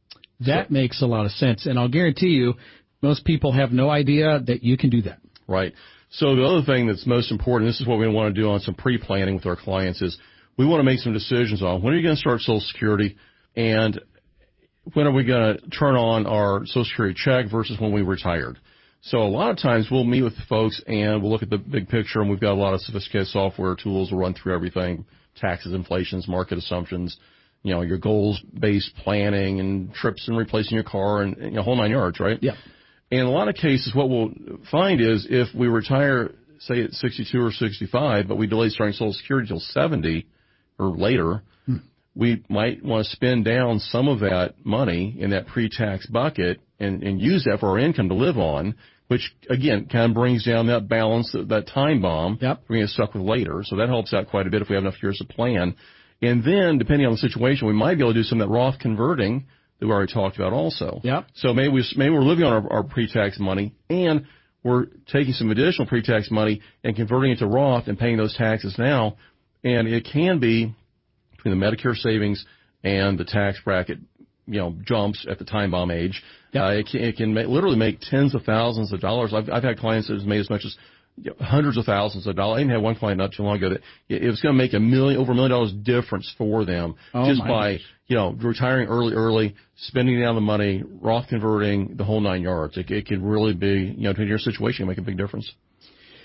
That
so,
makes a lot of sense, and I'll guarantee you, most people have no idea that you can do that.
Right. So the other thing that's most important, this is what we want to do on some pre-planning with our clients, is we want to make some decisions on when are you going to start Social Security, and when are we going to turn on our Social Security check versus when we retired. So a lot of times we'll meet with folks and we'll look at the big picture, and we've got a lot of sophisticated software tools to run through everything, taxes, inflations, market assumptions, you know, your goals-based planning and trips and replacing your car and, you know, whole nine yards, right?
Yeah.
And in a lot of cases what we'll find is if we retire, say at sixty-two or sixty-five, but we delay starting Social Security till seventy or later, hmm. we might want to spend down some of that money in that pre-tax bucket and, and use that for our income to live on, which, again, kind of brings down that balance, that, that time bomb
yep.
we're going to get stuck with later. So that helps out quite a bit if we have enough years to plan. And then, depending on the situation, we might be able to do some of that Roth converting that we already talked about also.
Yep.
So maybe, we, maybe we're living on our, our pre-tax money, and we're taking some additional pre-tax money and converting it to Roth and paying those taxes now. And it can be between the Medicare savings and the tax bracket, you know, jumps at the time bomb age. Yep. Uh, it can, it can make, literally make tens of thousands of dollars. I've, I've had clients that have made as much as you know, hundreds of thousands of dollars. I even had one client not too long ago that it, it was going to make a million, over a million dollars difference for them
oh
just by,
gosh.
you know, retiring early, early, spending down the money, Roth converting, the whole nine yards. It, it could really be, you know, in your situation, make a big difference.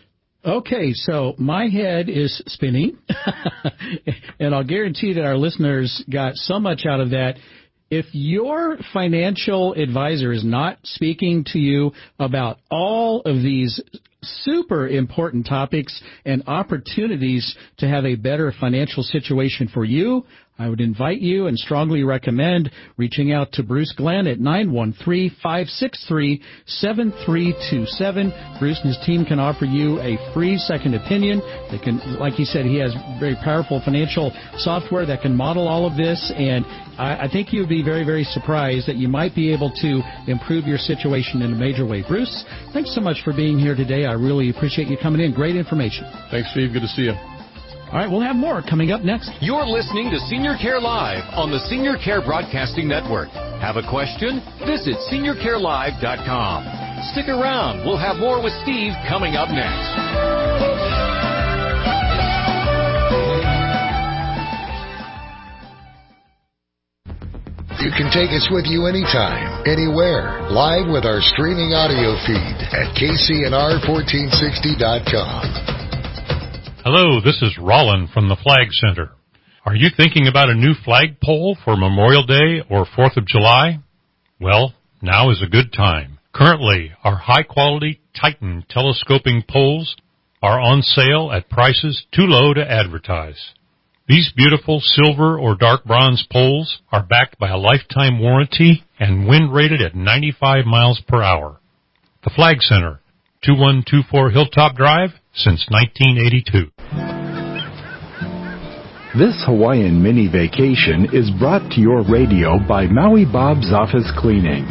Okay, so my head is spinning, and I'll guarantee that our listeners got so much out of that. If your financial advisor is not speaking to you about all of these super important topics and opportunities to have a better financial situation for you, I would invite you and strongly recommend reaching out to Bruce Glenn at nine one three, five six three, seven three two seven. Bruce and his team can offer you a free second opinion. They can, like he said, he has very powerful financial software that can model all of this, and I, I think you'd be very, very surprised that you might be able to improve your situation in a major way. Bruce, thanks so much for being here today. I really appreciate you coming in. Great information.
Thanks, Steve. Good to see you.
All right, we'll have more coming up next.
You're listening to Senior Care Live on the Senior Care Broadcasting Network. Have a question? Visit senior care live dot com. Stick around. We'll have more with Steve coming up next.
You can take us with you anytime, anywhere, live with our streaming audio feed at K C N R fourteen sixty dot com.
Hello, this is Rollin from the Flag Center. Are you thinking about a new flagpole for Memorial Day or fourth of July? Well, now is a good time. Currently, our high-quality Titan telescoping poles are on sale at prices too low to advertise. These beautiful silver or dark bronze poles are backed by a lifetime warranty and wind rated at ninety-five miles per hour. The Flag Center, two one two four Hilltop Drive, since nineteen eighty-two.
This Hawaiian mini vacation is brought to your radio by Maui Bob's Office Cleaning.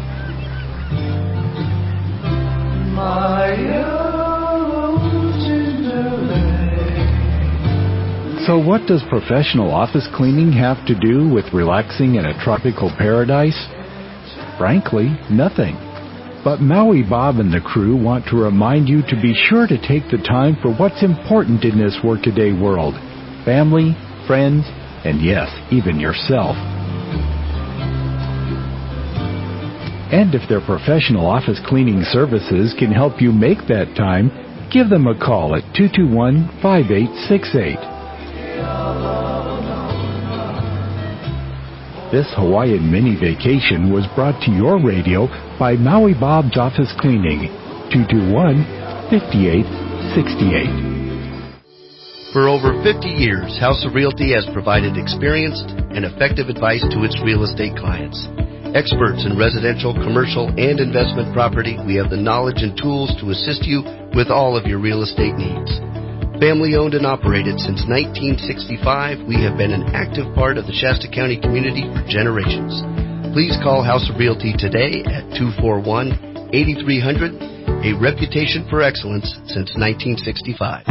So what does professional office cleaning have to do with relaxing in a tropical paradise? Frankly, nothing. But Maui Bob and the crew want to remind you to be sure to take the time for what's important in this workaday world. Family, friends, and yes, even yourself. And if their professional office cleaning services can help you make that time, give them a call at two two one, five eight six eight. This Hawaiian mini vacation was brought to your radio by Maui Bob's Office Cleaning, two two one, five eight six eight.
For over fifty years, House of Realty has provided experienced and effective advice to its real estate clients. Experts in residential, commercial, and investment property, we have the knowledge and tools to assist you with all of your real estate needs. Family owned and operated since nineteen sixty-five, we have been an active part of the Shasta County community for generations. Please call House of Realty today at two four one, eight three zero zero, a reputation for excellence since nineteen sixty-five.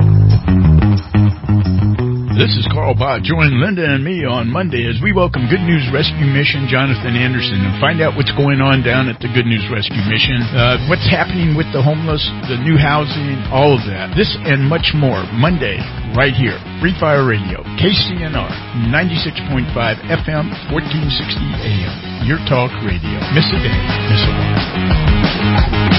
This is Carl Pott. Join Linda and me on Monday as we welcome Good News Rescue Mission Jonathan Anderson and find out what's going on down at the Good News Rescue Mission, uh, what's happening with the homeless, the new housing, all of that. This and much more Monday right here. Free Fire Radio, K C N R, ninety-six point five F M, fourteen sixty A M. Your talk radio. Miss a day, miss a while.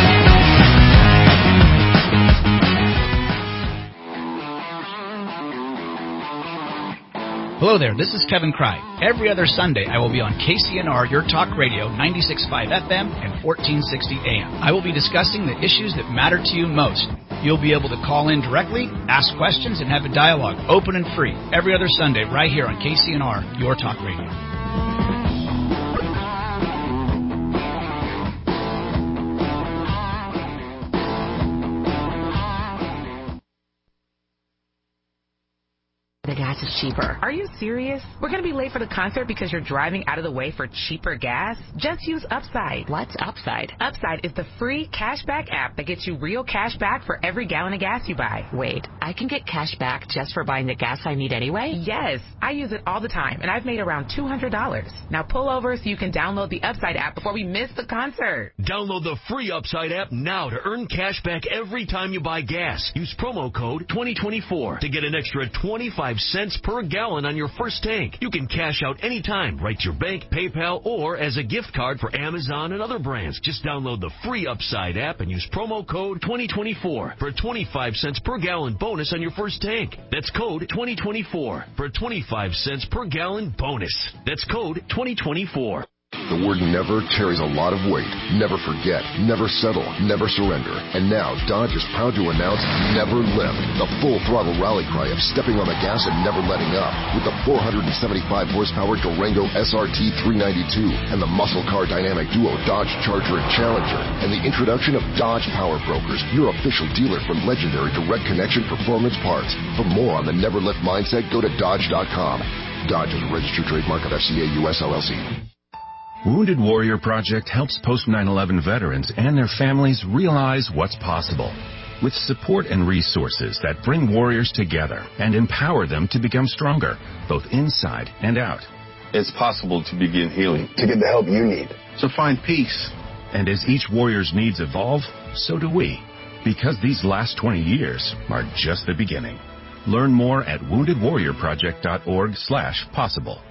Hello there, this is Kevin Cry. Every other Sunday, I will be on K C N R, Your Talk Radio, ninety-six point five F M and fourteen sixty A M. I will be discussing the issues that matter to you most. You'll be able to call in directly, ask questions, and have a dialogue, open and free, every other Sunday right here on K C N R, Your Talk Radio.
The gas is cheaper. Are you serious? We're going to be late for the concert because you're driving out of the way for cheaper gas? Just use Upside. What's Upside? Upside is the free cashback app that gets you real cash back for every gallon of gas you buy. Wait, I can get cash back just for buying the gas I need anyway? Yes, I use it all the time, and I've made around two hundred dollars. Now pull over so you can download the Upside app before we miss the concert.
Download the free Upside app now to earn cash back every time you buy gas. Use promo code twenty twenty-four to get an extra twenty-five cents per gallon on your first tank. You can cash out anytime, right to your bank, PayPal, or as a gift card for Amazon and other brands. Just download the free Upside app and use promo code twenty twenty-four for a twenty-five cents per gallon bonus on your first tank. That's code twenty twenty-four for a twenty-five cents per gallon bonus. That's code twenty twenty-four.
The word never carries a lot of weight. Never forget, never settle, never surrender. And now, Dodge is proud to announce Never Lift, the full-throttle rally cry of stepping on the gas and never letting up. With the four hundred seventy-five horsepower Durango S R T three ninety-two and the muscle car dynamic duo Dodge Charger and Challenger, and the introduction of Dodge Power Brokers, your official dealer for legendary direct connection performance parts. For more on the Never Lift mindset, go to Dodge dot com. Dodge is a registered trademark of F C A U S L L C.
Wounded Warrior Project helps post nine eleven veterans and their families realize what's possible. With support and resources that bring warriors together and empower them to become stronger, both inside and out.
It's possible to begin healing, to get the help you need, to find peace.
And as each warrior's needs evolve, so do we. Because these last twenty years are just the beginning. Learn more at wounded warrior project dot org slash possible.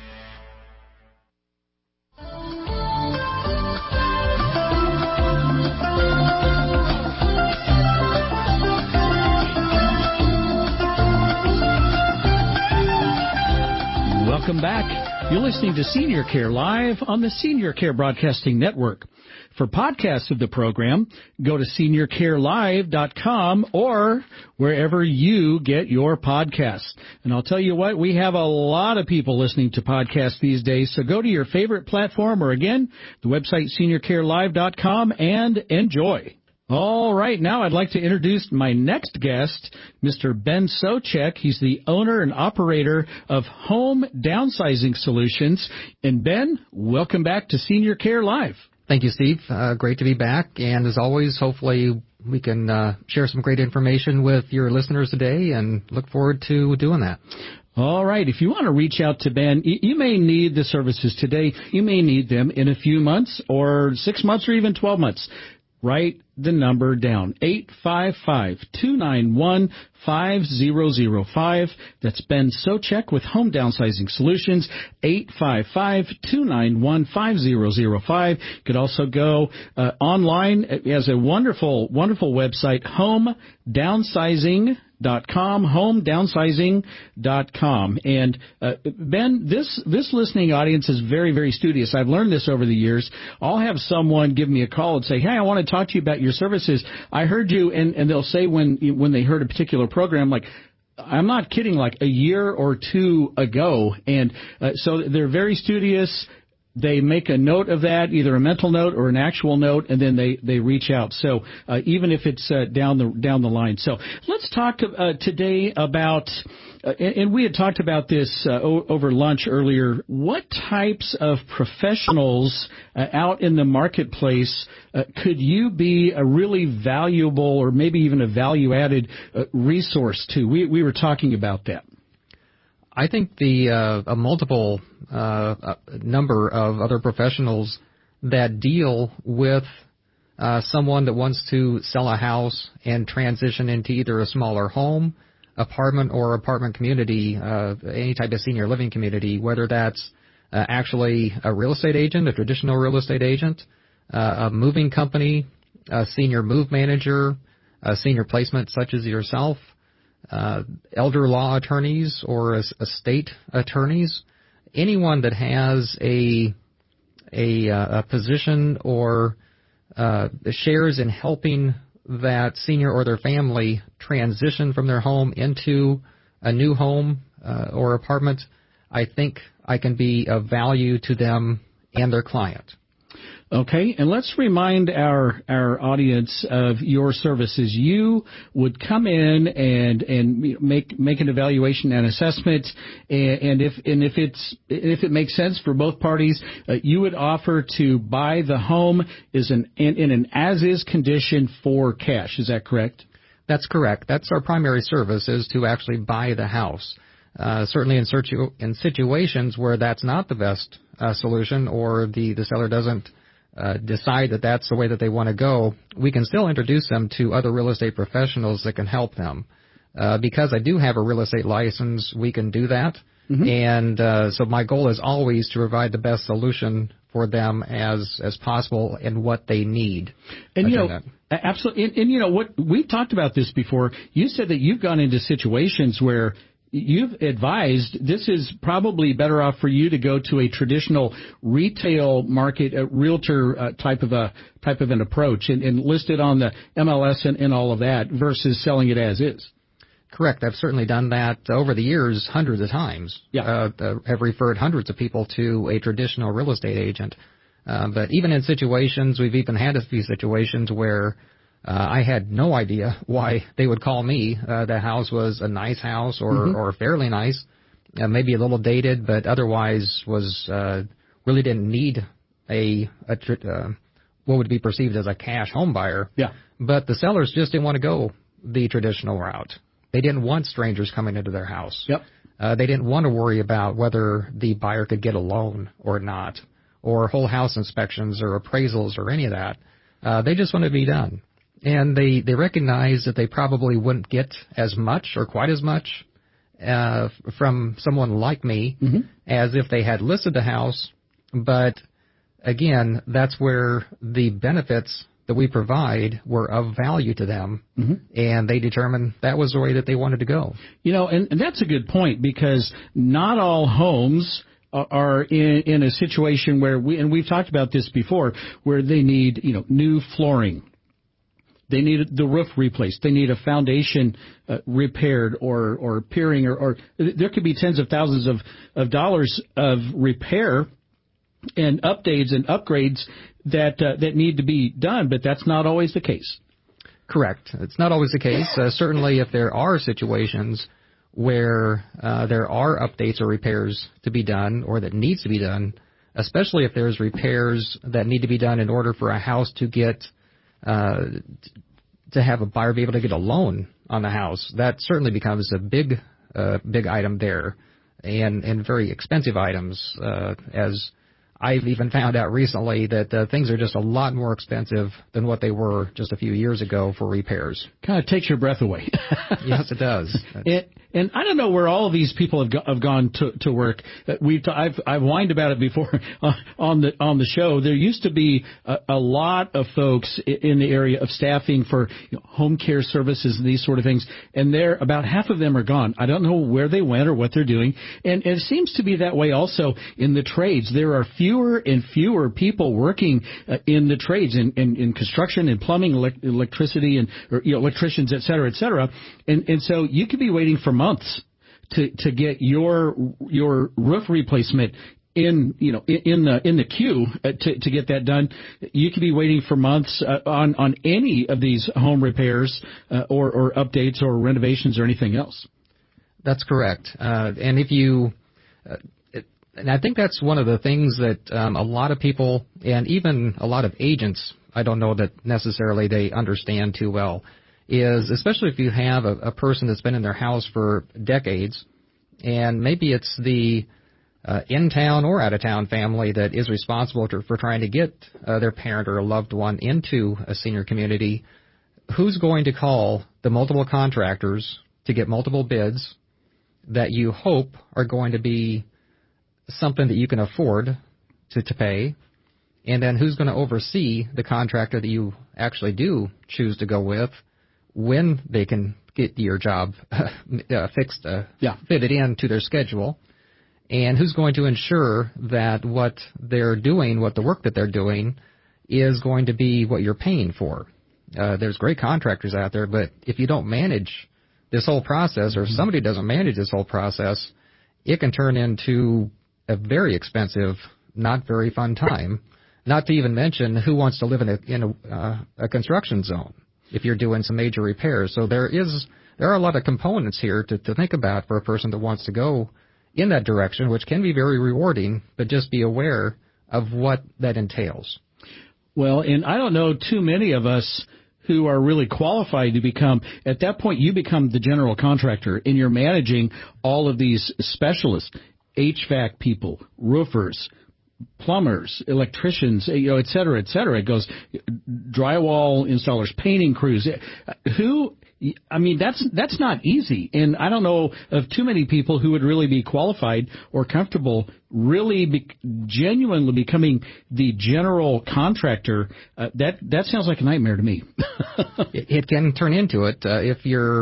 Welcome back. You're listening to Senior Care Live on the Senior Care Broadcasting Network. For podcasts of the program, go to senior care live dot com or wherever you get your podcasts. And I'll tell you what, we have a lot of people listening to podcasts these days, so go to your favorite platform or, again, the website senior care live dot com and enjoy. All right, now I'd like to introduce my next guest, Mister Ben Socek. He's the owner and operator of Home Downsizing Solutions. And Ben, welcome back to Senior Care Live.
Thank you, Steve. Uh, great to be back. And as always, hopefully we can uh, share some great information with your listeners today, and look forward to doing that.
All right. If you want to reach out to Ben, you may need the services today. You may need them in a few months or six months or even twelve months. Write the number down, eight five five, two nine one, five zero zero five. That's Ben Socek with Home Downsizing Solutions, eight five five, two nine one, five zero zero five. You could also go uh, online. It has a wonderful, wonderful website, home downsizing dot com, home downsizing dot com. And uh, Ben, this this listening audience is very, very studious. I've learned this over the years. I'll have someone give me a call and say, hey, I want to talk to you about your services. I heard you, and, and they'll say when when they heard a particular program, like, I'm not kidding, like a year or two ago. And uh, so they're very studious. They make a note of that, either a mental note or an actual note, and then they, they reach out. So uh, even if it's uh, down the down the line. So let's talk uh, today about, uh, and, and we had talked about this uh, o- over lunch earlier. What types of professionals uh, out in the marketplace uh, could you be a really valuable or maybe even a value-added uh, resource to? We we were talking about that.
I think the uh, a multiple uh, number of other professionals that deal with uh, someone that wants to sell a house and transition into either a smaller home, apartment, or apartment community, uh, any type of senior living community, whether that's uh, actually a real estate agent, a traditional real estate agent, uh, a moving company, a senior move manager, a senior placement such as yourself, Uh, elder law attorneys or estate attorneys, anyone that has a a, a position or uh, shares in helping that senior or their family transition from their home into a new home uh, or apartment, I think I can be of value to them and their client.
Okay, and let's remind our our audience of your services. You would come in and and make make an evaluation and assessment, and, and if and if it's if it makes sense for both parties, uh, you would offer to buy the home is an in, in an as is condition for cash. Is that correct?
That's correct. That's our primary service, is to actually buy the house. Uh, certainly in, situ- in situations where that's not the best uh, solution, or the, the seller doesn't uh, decide that that's the way that they want to go, we can still introduce them to other real estate professionals that can help them. Uh, because I do have a real estate license, we can do that. Mm-hmm. And uh, so my goal is always to provide the best solution for them as as possible and what they need.
And, you know, that. absolutely. And, and, you know, what we've talked about this before. You said that you've gone into situations where you've advised this is probably better off for you to go to a traditional retail market, a realtor uh, type of a type of an approach, and, and list it on the M L S and, and all of that versus selling it as is.
Correct. I've certainly done that over the years hundreds of times. Yeah. Uh, uh, have referred hundreds of people to a traditional real estate agent. Uh, but even in situations, we've even had a few situations where uh, I had no idea why they would call me. Uh, the house was a nice house or, mm-hmm. or fairly nice, uh, maybe a little dated, but otherwise was uh, really didn't need a, a tr- uh, what would be perceived as a cash home buyer.
Yeah.
But the sellers just didn't want to go the traditional route. They didn't want strangers coming into their house.
Yep.
Uh, they didn't want to worry about whether the buyer could get a loan or not, or whole house inspections or appraisals or any of that. Uh, they just wanted to be done. And they, they recognized that they probably wouldn't get as much or quite as much uh, from someone like me mm-hmm. as if they had listed the house. But, again, that's where the benefits that we provide were of value to them, mm-hmm. and they determined that was the way that they wanted to go.
You know, and, and that's a good point, because not all homes are in, in a situation where we, and we've talked about this before, where they need, you know, new flooring. They need the roof replaced. They need a foundation uh, repaired or, or piering, or, or there could be tens of thousands of, of dollars of repair and updates and upgrades that uh, that need to be done, but that's not always the case.
Correct. It's not always the case. Uh, certainly if there are situations where uh, there are updates or repairs to be done or that needs to be done, especially if there's repairs that need to be done in order for a house to get, uh, to have a buyer be able to get a loan on the house, that certainly becomes a big, uh, big item there, and, and very expensive items, uh, as I've even found out recently that uh, things are just a lot more expensive than what they were just a few years ago for repairs.
Kind of takes your breath away.
Yes, it does.
It, and I don't know where all of these people have, go, have gone to, to work. We've t- I've I've whined about it before on the on the show. There used to be a, a lot of folks in the area of staffing for, you know, home care services and these sort of things, and they're about half of them are gone. I don't know where they went or what they're doing, and, and it seems to be that way also in the trades. There are fewer and fewer people working uh, in the trades, in, in, in construction and plumbing, elect- electricity, and or, you know, electricians, et cetera, et cetera. And and so you could be waiting for months to to get your your roof replacement in you know in, in the in the queue uh, to to get that done. You could be waiting for months uh, on on any of these home repairs uh, or or updates or renovations or anything else.
That's correct. Uh, and if you uh, it, and I think that's one of the things that um, a lot of people and even a lot of agents, I don't know that necessarily they understand too well, is especially if you have a, a person that's been in their house for decades, and maybe it's the uh, in-town or out-of-town family that is responsible to, for trying to get uh, their parent or a loved one into a senior community, who's going to call the multiple contractors to get multiple bids that you hope are going to be something that you can afford to, to pay, and then who's going to oversee the contractor that you actually do choose to go with when they can get your job uh, fixed, uh,
yeah.
fitted into their schedule, and who's going to ensure that what they're doing, what the work that they're doing, is going to be what you're paying for. Uh, there's great contractors out there, but if you don't manage this whole process, or somebody doesn't manage this whole process, it can turn into a very expensive, not very fun time. Not to even mention who wants to live in a, in a, uh, a construction zone if you're doing some major repairs. So there is there are a lot of components here to, to think about for a person that wants to go in that direction, which can be very rewarding, but just be aware of what that entails.
Well, and I don't know too many of us who are really qualified to become, at that point, you become the general contractor, and you're managing all of these specialists, H V A C people, roofers, plumbers, electricians, you know, et cetera, et cetera. It goes drywall installers, painting crews. Who, I mean, that's that's not easy. And I don't know of too many people who would really be qualified or comfortable really be, genuinely becoming the general contractor. Uh, that that sounds like a nightmare to me.
it, it can turn into it uh, if you're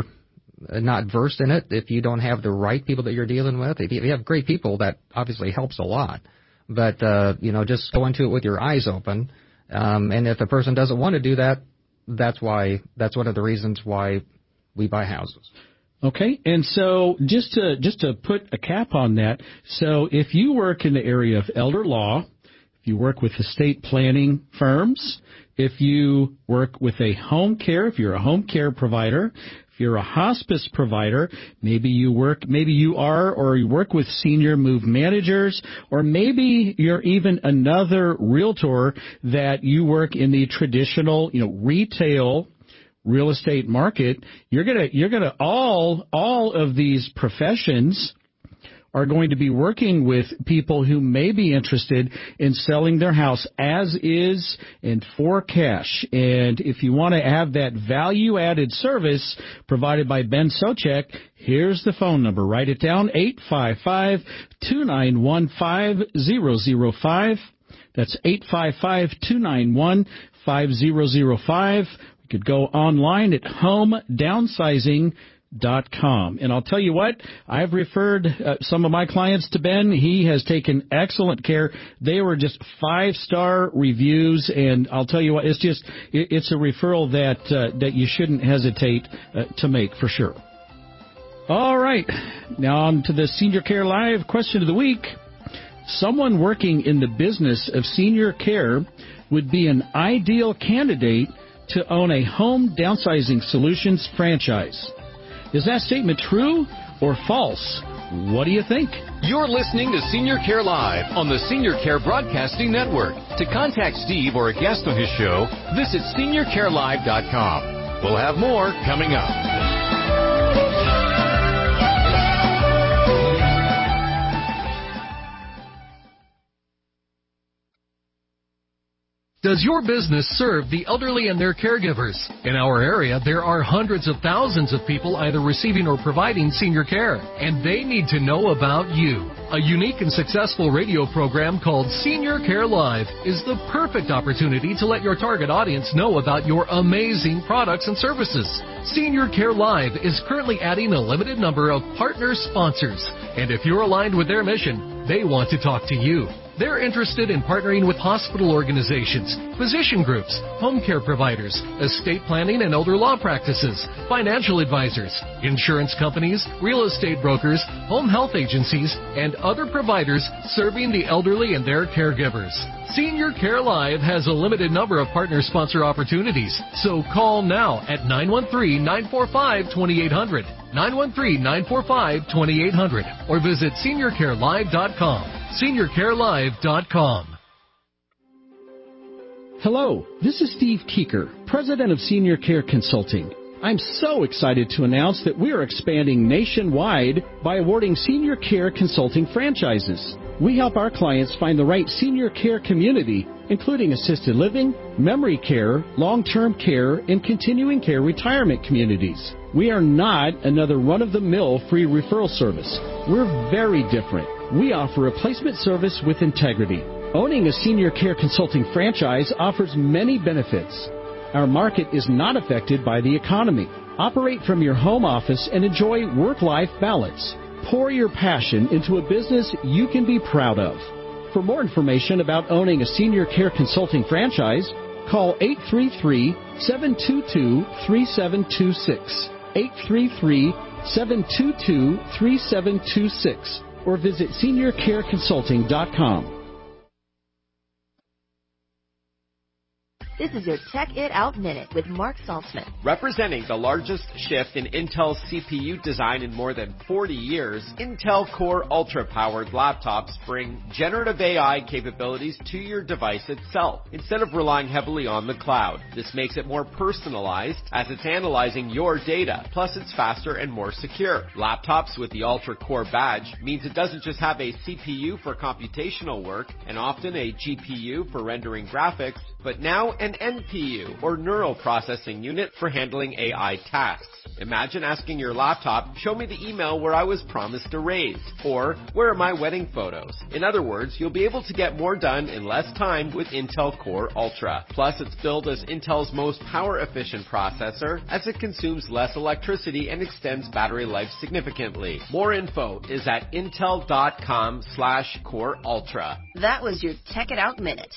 not versed in it, if you don't have the right people that you're dealing with. If you, if you have great people, that obviously helps a lot. But, uh, you know, just go into it with your eyes open. Um, and if a person doesn't want to do that, that's why, that's one of the reasons why we buy houses.
Okay. And so just to, just to put a cap on that, so if you work in the area of elder law, if you work with estate planning firms, if you work with a home care, if you're a home care provider, if you're a hospice provider, maybe you work, maybe you are, or you work with senior move managers, or maybe you're even another realtor that you work in the traditional, you know, retail real estate market. You're gonna, you're gonna, all, all of these professions are going to be working with people who may be interested in selling their house as is and for cash. And if you want to have that value-added service provided by Ben Socek, here's the phone number. Write it down, eight five five, two nine one, five zero zero five. That's eight five five, two nine one, five zero zero five. You could go online at home downsizing dot com. And I'll tell you what, I've referred uh, some of my clients to Ben. He has taken excellent care. They were just five-star reviews, and I'll tell you what, it's just, it, it's a referral that uh, that you shouldn't hesitate uh, to make for sure. All right, now on to the Senior Care Live question of the week. Someone working in the business of senior care would be an ideal candidate to own a home downsizing solutions franchise. Is that statement true or false? What do you think?
You're listening to Senior Care Live on the Senior Care Broadcasting Network. To contact Steve or a guest on his show, visit senior care live dot com. We'll have more coming up.
Does your business serve the elderly and their caregivers? In our area, there are hundreds of thousands of people either receiving or providing senior care, and they need to know about you. A unique and successful radio program called Senior Care Live is the perfect opportunity to let your target audience know about your amazing products and services. Senior Care Live is currently adding a limited number of partner sponsors, and if you're aligned with their mission, they want to talk to you. They're interested in partnering with hospital organizations, physician groups, home care providers, estate planning and elder law practices, financial advisors, insurance companies, real estate brokers, home health agencies, and other providers serving the elderly and their caregivers. Senior Care Live has a limited number of partner sponsor opportunities, so call now at nine one three, nine four five, two eight zero zero, nine one three, nine four five, two eight zero zero, or visit senior care live dot com. senior care live dot com.
Hello, this is Steve Keeker, President of Senior Care Consulting. I'm so excited to announce that we are expanding nationwide by awarding senior care consulting franchises. We help our clients find the right senior care community, including assisted living, memory care, long-term care, and continuing care retirement communities. We are not another run-of-the-mill free referral service. We're very different. We offer a placement service with integrity. Owning a senior care consulting franchise offers many benefits. Our market is not affected by the economy. Operate from your home office and enjoy work-life balance. Pour your passion into a business you can be proud of. For more information about owning a senior care consulting franchise, call eight three three, seven two two, three seven two six, eight three three, seven two two, three seven two six, or visit senior care consulting dot com.
This is your Tech It Out Minute with Mark Saltzman.
Representing the largest shift in Intel's C P U design in more than forty years, Intel Core Ultra-powered laptops bring generative A I capabilities to your device itself, instead of relying heavily on the cloud. This makes it more personalized, as it's analyzing your data, plus it's faster and more secure. Laptops with the Ultra Core badge means it doesn't just have a C P U for computational work, and often a G P U for rendering graphics, but now an N P U, or neural processing unit, for handling A I tasks. Imagine asking your laptop, show me the email where I was promised a raise, or where are my wedding photos? In other words, you'll be able to get more done in less time with Intel Core Ultra. Plus, it's billed as Intel's most power-efficient processor, as it consumes less electricity and extends battery life significantly. More info is at intel.com slash Core Ultra.
That was your Tech It Out Minute.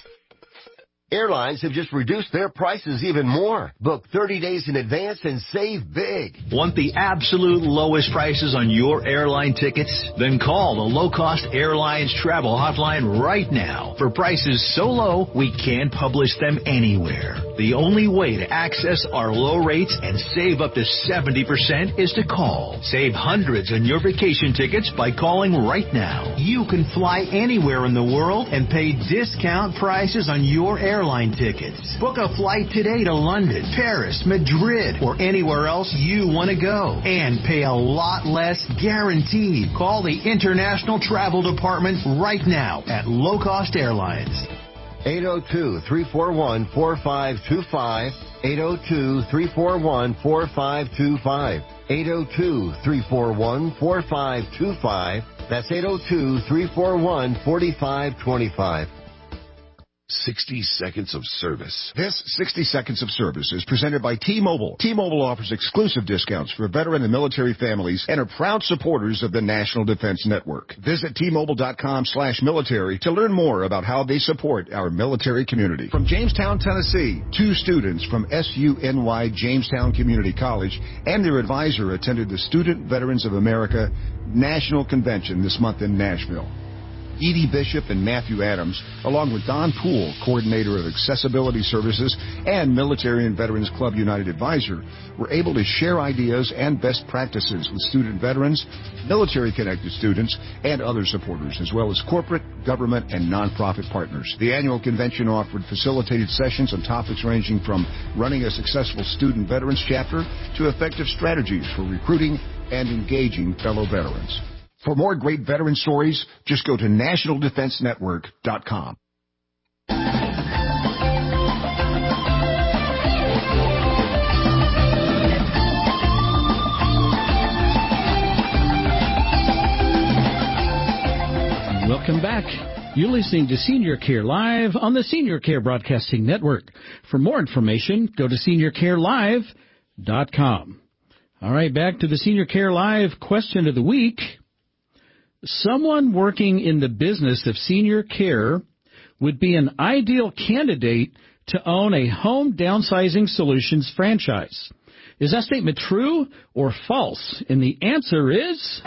Airlines have just reduced their prices even more. Book thirty days in advance and save big.
Want the absolute lowest prices on your airline tickets? Then call the Low Cost Airlines Travel Hotline right now for prices so low we can't publish them anywhere. The only way to access our low rates and save up to seventy percent is to call. Save hundreds on your vacation tickets by calling right now. You can fly anywhere in the world and pay discount prices on your airline Airline tickets. Book a flight today to London, Paris, Madrid, or anywhere else you want to go, and pay a lot less guaranteed. Call the International Travel Department right now at Low Cost Airlines.
eight oh two, three four one, four five two five. eight oh two, three four one, four five two five. eight oh two, three four one, four five two five. That's eight oh two, three four one, four five two five.
sixty seconds of service.
This sixty seconds of service is presented by T-Mobile. T-Mobile offers exclusive discounts for veteran and military families and are proud supporters of the National Defense Network. Visit T-Mobile.com slash military to learn more about how they support our military community. From Jamestown, Tennessee, two students from S U N Y Jamestown Community College and their advisor attended the Student Veterans of America National Convention this month in Nashville. Edie Bishop and Matthew Adams, along with Don Poole, coordinator of accessibility services and Military and Veterans Club United advisor, were able to share ideas and best practices with student veterans, military-connected students, and other supporters, as well as corporate, government, and nonprofit partners. The annual convention offered facilitated sessions on topics ranging from running a successful student veterans chapter to effective strategies for recruiting and engaging fellow veterans. For more great veteran stories, just go to national defense network dot com.
Welcome back. You're listening to Senior Care Live on the Senior Care Broadcasting Network. For more information, go to senior care live dot com. All right, back to the Senior Care Live question of the week. Someone working in the business of senior care would be an ideal candidate to own a home downsizing solutions franchise. Is that statement true or false? And the answer is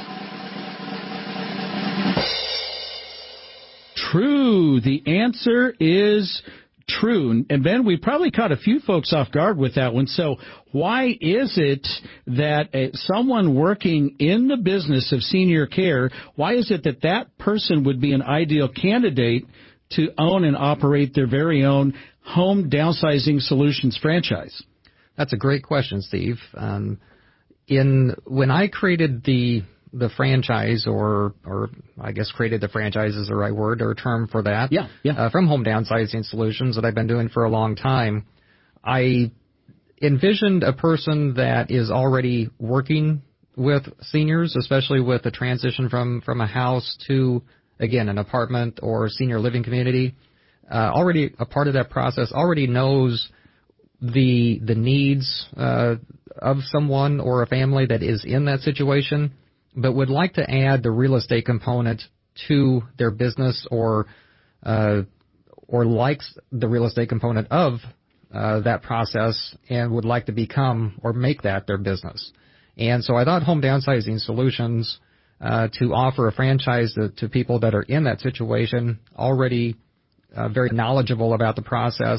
true. The answer is true. And Ben, we probably caught a few folks off guard with that one. So why is it that uh, someone working in the business of senior care, why is it that that person would be an ideal candidate to own and operate their very own home downsizing solutions franchise?
That's a great question, Steve. Um, in when I created the the franchise, or or I guess created the franchise is the right word or term for that.
Yeah, yeah.
Uh, from Home Downsizing Solutions that I've been doing for a long time, I envisioned a person that is already working with seniors, especially with the transition from, from a house to, again, an apartment or senior living community. Uh, already a part of that process, already knows the the needs uh, of someone or a family that is in that situation, but would like to add the real estate component to their business, or uh, or likes the real estate component of uh, that process and would like to become or make that their business. And so I thought Home Downsizing Solutions uh, to offer a franchise to, to people that are in that situation, already uh, very knowledgeable about the process,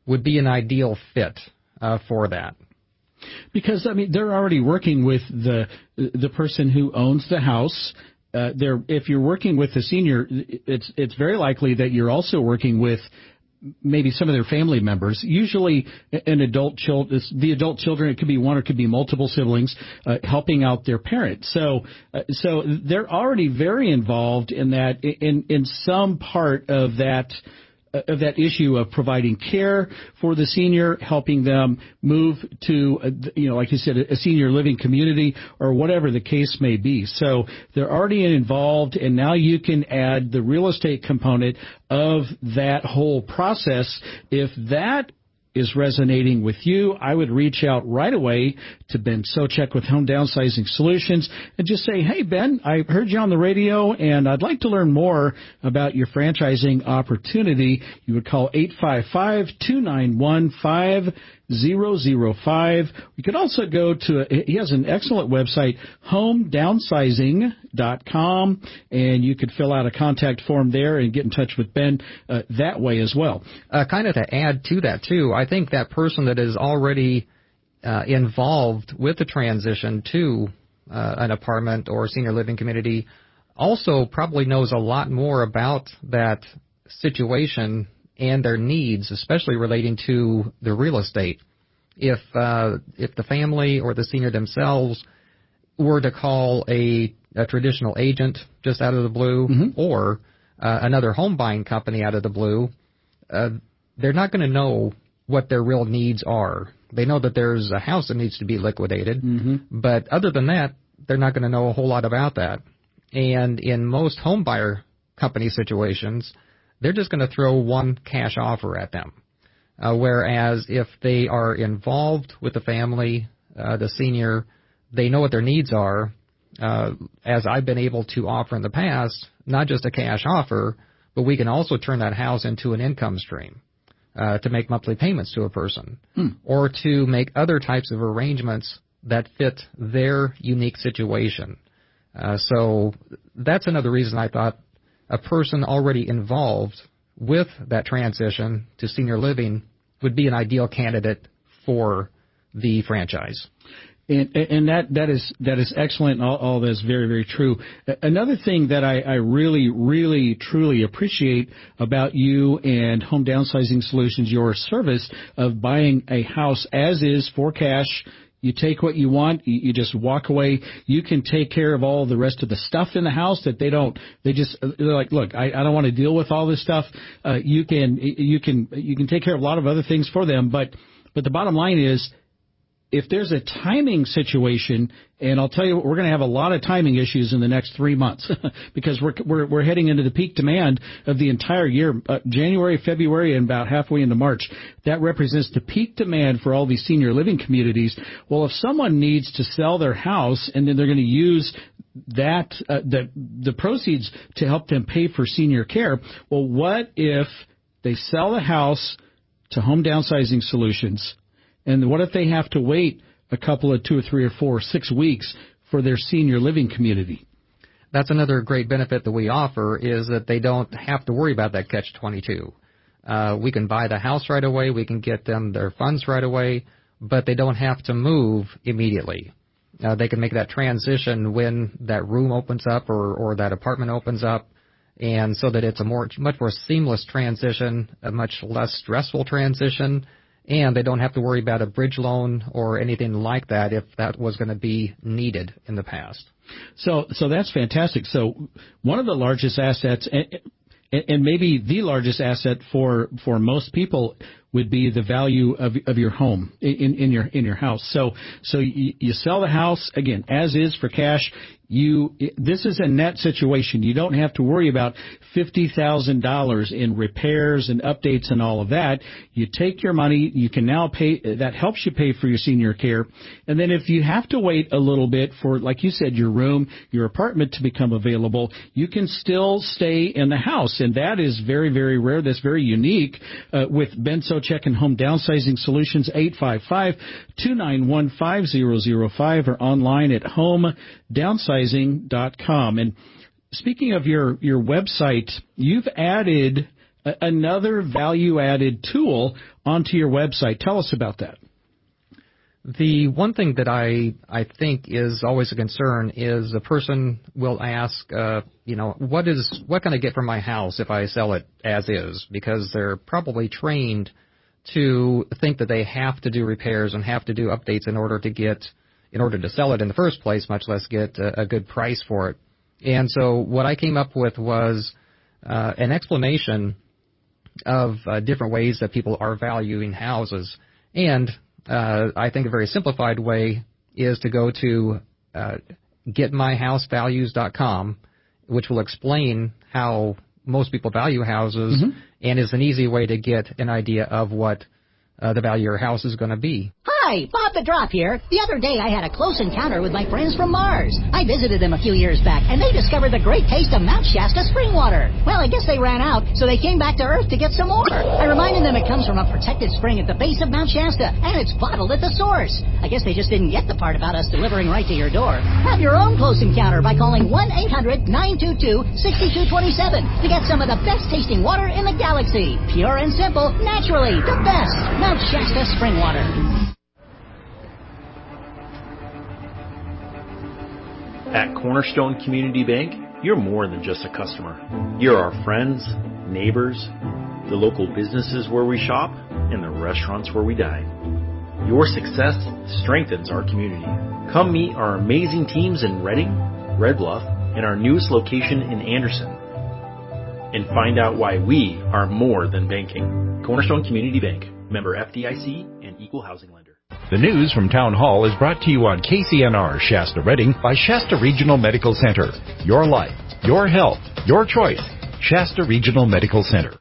would be an ideal fit uh, for that.
Because, I mean, they're already working with the the person who owns the house. Uh, they're, if you're working with the senior, it's it's very likely that you're also working with maybe some of their family members. Usually, an adult child, the adult children, it could be one or it could be multiple siblings, uh, helping out their parent. So, uh, so they're already very involved in that, in in some part of that. of that issue of providing care for the senior, helping them move to, a, you know, like you said, a senior living community or whatever the case may be. So they're already involved, and now you can add the real estate component of that whole process. If that is resonating with you, I would reach out right away to Ben Socek with Home Downsizing Solutions and just say, hey, Ben, I heard you on the radio, and I'd like to learn more about your franchising opportunity. You would call eight five five, two nine one, five zero zero five. You could also go to, a, he has an excellent website, home downsizing dot com, and you could fill out a contact form there and get in touch with Ben uh, that way as well.
Uh, kind of to add to that, too, I think that person that is already uh, involved with the transition to uh, an apartment or senior living community also probably knows a lot more about that situation and their needs, especially relating to the real estate. If uh, if the family or the senior themselves were to call a, a traditional agent just out of the blue, mm-hmm. or uh, another home buying company out of the blue, uh, they're not going to know what their real needs are. They know that there's a house that needs to be liquidated, mm-hmm. but other than that, they're not going to know a whole lot about that. And in most home buyer company situations, they're just going to throw one cash offer at them. Uh, whereas if they are involved with the family, uh, the senior, they know what their needs are, uh, as I've been able to offer in the past, not just a cash offer, but we can also turn that house into an income stream uh, to make monthly payments to a person, hmm. or to make other types of arrangements that fit their unique situation. Uh, so that's another reason I thought a person already involved with that transition to senior living would be an ideal candidate for the franchise.
And, and that, that is that is excellent, and all, all that is very, very true. Another thing that I, I really, really, truly appreciate about you and Home Downsizing Solutions, your service of buying a house as is for cash. You take what you want, you, you just walk away. You can take care of all the rest of the stuff in the house that they don't, they just, they're like, look, I, I don't want to deal with all this stuff. Uh, you can, you can, you can take care of a lot of other things for them, but, but the bottom line is, if there's a timing situation, and I'll tell you, we're going to have a lot of timing issues in the next three months because we're, we're we're heading into the peak demand of the entire year, uh, January, February, and about halfway into March. That represents the peak demand for all these senior living communities. Well, if someone needs to sell their house and then they're going to use that uh, the the proceeds to help them pay for senior care, well, what if they sell the house to Home Downsizing Solutions? And what if they have to wait a couple of two or three or four or six weeks for their senior living community?
That's another great benefit that we offer is that they don't have to worry about that catch twenty-two. Uh, we can buy the house right away. We can get them their funds right away, but they don't have to move immediately. Uh, they can make that transition when that room opens up or, or that apartment opens up, and so that it's a more much more seamless transition, a much less stressful transition. And they don't have to worry about a bridge loan or anything like that if that was going to be needed in the past.
So, so that's fantastic. So, one of the largest assets, and, and maybe the largest asset for for most people, would be the value of of your home in in your in your house. So, so you, you sell the house again as is for cash. You, this is a net situation. You don't have to worry about fifty thousand dollars in repairs and updates and all of that. You take your money. You can now pay. That helps you pay for your senior care. And then if you have to wait a little bit for, like you said, your room, your apartment to become available, you can still stay in the house. And that is very, very rare. That's very unique uh, with Ben Socek and Home Downsizing Solutions, eight five five, two nine one, five zero zero five, or online at home downsizing dot com. And speaking of your, your website, you've added a- another value-added tool onto your website. Tell us about that.
The one thing that I I think is always a concern is a person will ask, uh, you know, what is what can I get from my house if I sell it as is? Because they're probably trained to think that they have to do repairs and have to do updates in order to get in order to sell it in the first place, much less get a, a good price for it. And so what I came up with was uh, an explanation of uh, different ways that people are valuing houses. And uh, I think a very simplified way is to go to uh, get my house values dot com, which will explain how most people value houses, mm-hmm. and is an easy way to get an idea of what uh, the value of your house is going to be.
Hi, Bob the Drop here. The other day I had a close encounter with my friends from Mars. I visited them a few years back, and they discovered the great taste of Mount Shasta spring water. Well, I guess they ran out, so they came back to Earth to get some more. I reminded them it comes from a protected spring at the base of Mount Shasta, and it's bottled at the source. I guess they just didn't get the part about us delivering right to your door. Have your own close encounter by calling one eight hundred nine two two six two two seven to get some of the best-tasting water in the galaxy. Pure and simple, naturally, the best. Mount Shasta spring water.
At Cornerstone Community Bank, you're more than just a customer. You're our friends, neighbors, the local businesses where we shop, and the restaurants where we dine. Your success strengthens our community. Come meet our amazing teams in Reading, Red Bluff, and our newest location in Anderson. And find out why we are more than banking. Cornerstone Community Bank, member F D I C and equal housing lender.
The news from Town Hall is brought to you on K C N R Shasta Reading by Shasta Regional Medical Center. Your life, your health, your choice. Shasta Regional Medical Center.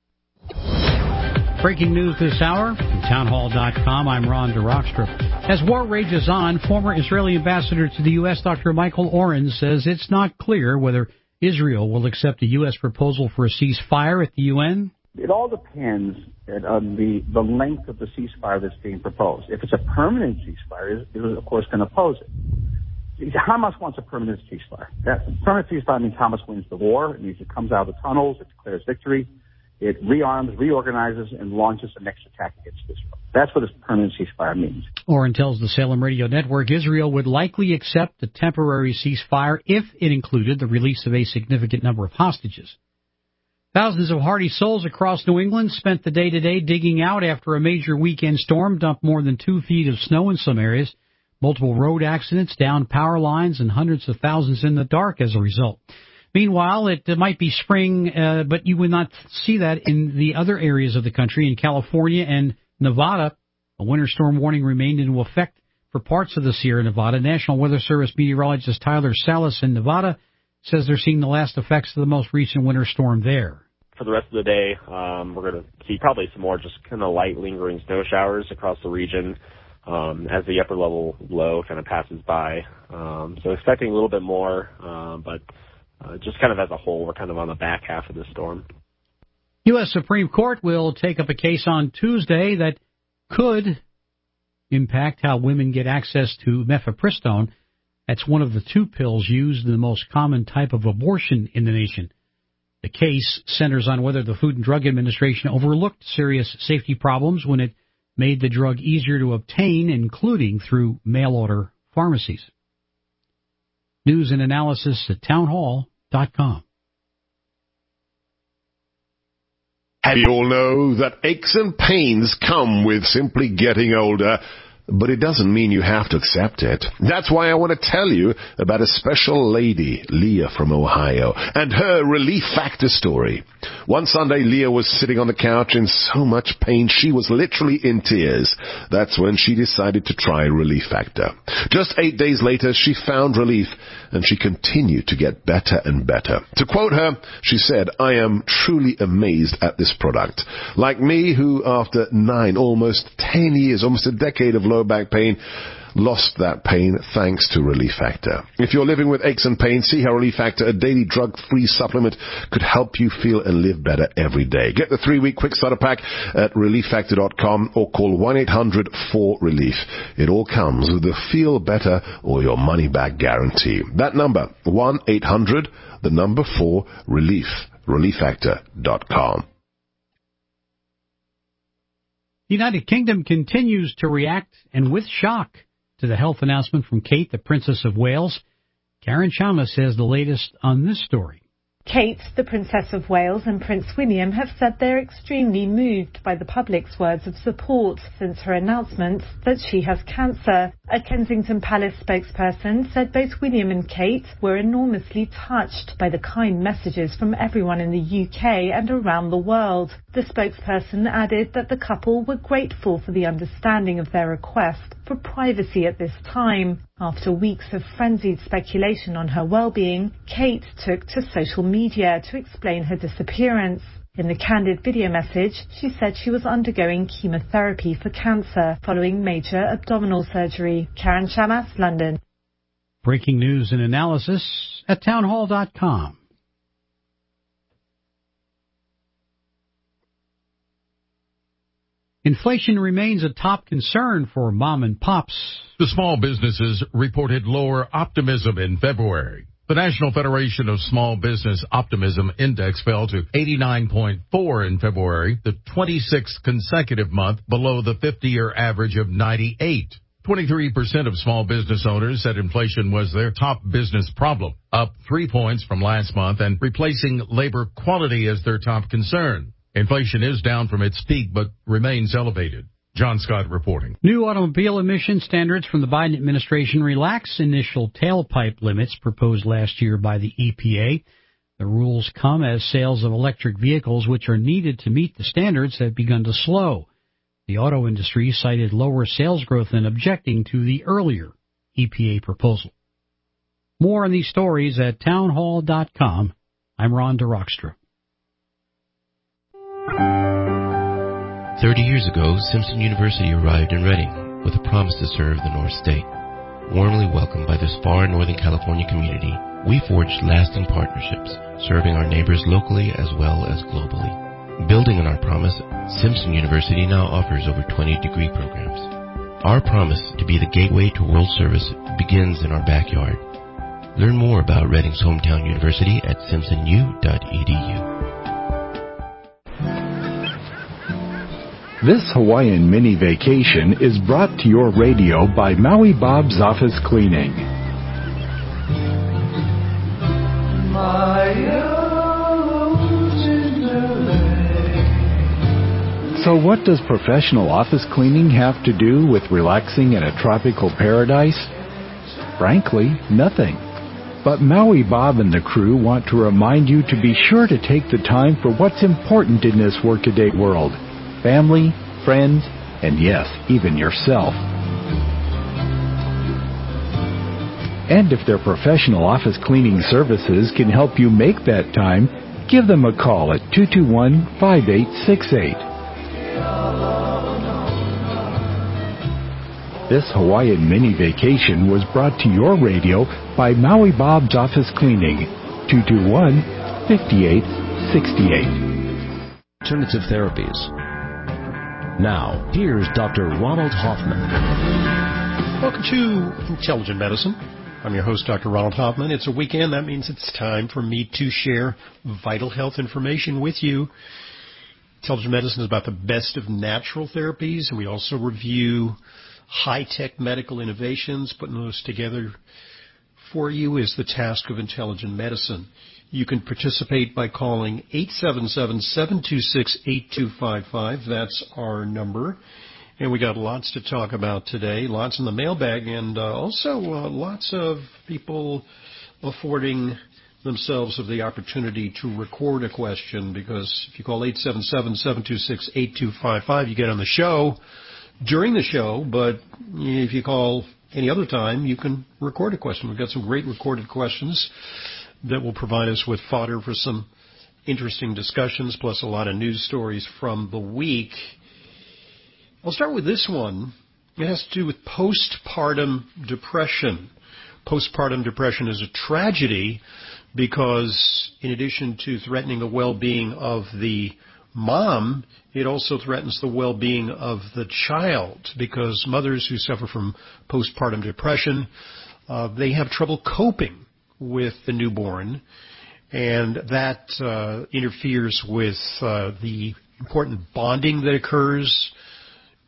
Breaking news this hour from town hall dot com. I'm Ron DeRockstrup. As war rages on, former Israeli ambassador to the U S, Doctor Michael Oren, says it's not clear whether Israel will accept a U S proposal for a ceasefire at the U N.
It all depends on the, the length of the ceasefire that's being proposed. If it's a permanent ceasefire, Israel, of course, can oppose it. Hamas wants a permanent ceasefire. That permanent ceasefire means Hamas wins the war. It means it comes out of the tunnels, it declares victory, it rearms, reorganizes, and launches the next attack against Israel. That's what a permanent ceasefire means.
Oren tells the Salem Radio Network Israel would likely accept a temporary ceasefire if it included the release of a significant number of hostages. Thousands of hardy souls across New England spent the day today digging out after a major weekend storm dumped more than two feet of snow in some areas. Multiple road accidents, downed power lines, and hundreds of thousands in the dark as a result. Meanwhile, it might be spring, uh, but you would not see that in the other areas of the country. In California and Nevada, a winter storm warning remained in effect for parts of the Sierra Nevada. National Weather Service meteorologist Tyler Salas in Nevada says they're seeing the last effects of the most recent winter storm there.
For the rest of the day, um, we're going to see probably some more just kind of light lingering snow showers across the region um, as the upper level low kind of passes by. Um, so expecting a little bit more, um, but uh, just kind of as a whole, we're kind of on the back half of the storm.
U S Supreme Court will take up a case on Tuesday that could impact how women get access to mifepristone. That's one of the two pills used in the most common type of abortion in the nation. The case centers on whether the Food and Drug Administration overlooked serious safety problems when it made the drug easier to obtain, including through mail-order pharmacies. News and analysis at town hall dot com.
Have you all know that aches and pains come with simply getting older? But it doesn't mean you have to accept it. That's why I want to tell you about a special lady, Leah from Ohio, and her Relief Factor story. One Sunday, Leah was sitting on the couch in so much pain she was literally in tears. That's when she decided to try Relief Factor. Just eight days later, she found relief, and she continued to get better and better. To quote her, she said, "I am truly amazed at this product. Like me, who after nine, almost ten years, almost a decade of low back pain, lost that pain thanks to Relief Factor. If you're living with aches and pains, see how Relief Factor, a daily drug-free supplement, could help you feel and live better every day. Get the three-week quick starter pack at relief factor dot com or call one eight hundred four relief. It all comes with the feel better or your money back guarantee. That number, one eight hundred, the number four, relief, relief factor dot com.
The United Kingdom continues to react, and with shock, to the health announcement from Kate, the Princess of Wales. Karen Chamas has the latest on this story.
Kate, the Princess of Wales, and Prince William have said they're extremely moved by the public's words of support since her announcement that she has cancer. A Kensington Palace spokesperson said both William and Kate were enormously touched by the kind messages from everyone in the U K and around the world. The spokesperson added that the couple were grateful for the understanding of their request for privacy at this time. After weeks of frenzied speculation on her well-being, Kate took to social media to explain her disappearance. In the candid video message, she said she was undergoing chemotherapy for cancer following major abdominal surgery. Karen Chamas, London.
Breaking news and analysis at townhall dot com. Inflation remains a top concern for mom and pops.
The small businesses reported lower optimism in February. The National Federation of Small Business Optimism Index fell to eighty-nine point four in February, the twenty-sixth consecutive month below the fifty-year average of ninety-eight. twenty-three percent of small business owners said inflation was their top business problem, up three points from last month and replacing labor quality as their top concern. Inflation is down from its peak, but remains elevated. John Scott reporting.
New automobile emission standards from the Biden administration relax initial tailpipe limits proposed last year by the E P A. The rules come as sales of electric vehicles, which are needed to meet the standards, have begun to slow. The auto industry cited lower sales growth in objecting to the earlier E P A proposal. More on these stories at townhall dot com. I'm Ron DeRockstra.
Thirty years ago, Simpson University arrived in Reading with a promise to serve the North State. Warmly welcomed by this far Northern California community, we forged lasting partnerships, serving our neighbors locally as well as globally. Building on our promise, Simpson University now offers over twenty degree programs. Our promise to be the gateway to world service begins in our backyard. Learn more about Reading's hometown university at simpson u dot e d u.
This Hawaiian mini vacation is brought to your radio by Maui Bob's Office Cleaning. So what does professional office cleaning have to do with relaxing in a tropical paradise? Frankly, nothing. But Maui Bob and the crew want to remind you to be sure to take the time for what's important in this workaday world. Family, friends, and yes, even yourself. And if their professional office cleaning services can help you make that time, give them a call at two two one, five eight six eight. This Hawaiian mini vacation was brought to your radio by Maui Bob's Office Cleaning, two two one, five eight six eight.
Alternative therapies. Now, here's Doctor Ronald Hoffman.
Welcome to Intelligent Medicine. I'm your host, Doctor Ronald Hoffman. It's a weekend. That means it's time for me to share vital health information with you. Intelligent Medicine is about the best of natural therapies, and we also review high-tech medical innovations. Putting those together for you is the task of Intelligent Medicine. You can participate by calling eight seven seven, seven two six, eight two five five. That's our number. And we got lots to talk about today, lots in the mailbag, and uh, also uh, lots of people affording themselves of the opportunity to record a question, because if you call eight seven seven, seven two six, eight two five five, you get on the show during the show, but if you call any other time, you can record a question. We've got some great recorded questions that will provide us with fodder for some interesting discussions, plus a lot of news stories from the week. I'll start with this one. It has to do with postpartum depression. Postpartum depression is a tragedy because in addition to threatening the well-being of the mom, it also threatens the well-being of the child, because mothers who suffer from postpartum depression, uh, they have trouble coping with the newborn, and that uh, interferes with uh, the important bonding that occurs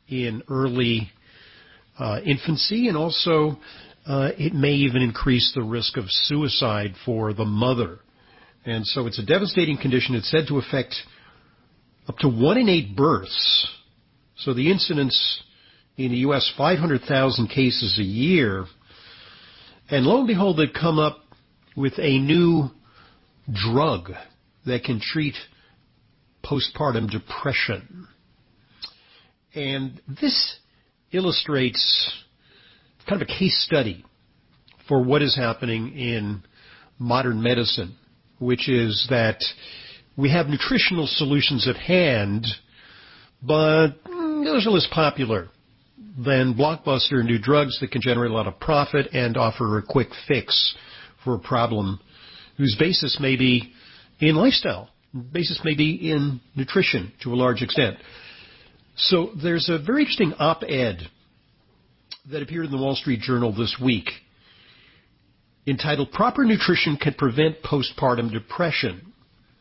in early uh, infancy, and also uh, it may even increase the risk of suicide for the mother. And so it's a devastating condition. It's said to affect up to one in eight births. So the incidence in the U S, five hundred thousand cases a year. And lo and behold, they've come up with a new drug that can treat postpartum depression. And this illustrates kind of a case study for what is happening in modern medicine, which is that we have nutritional solutions at hand, but those are less popular than blockbuster new drugs that can generate a lot of profit and offer a quick fix for a problem whose basis may be in lifestyle, basis may be in nutrition to a large extent. So there's a very interesting op-ed that appeared in the Wall Street Journal this week entitled "Proper Nutrition Can Prevent Postpartum Depression."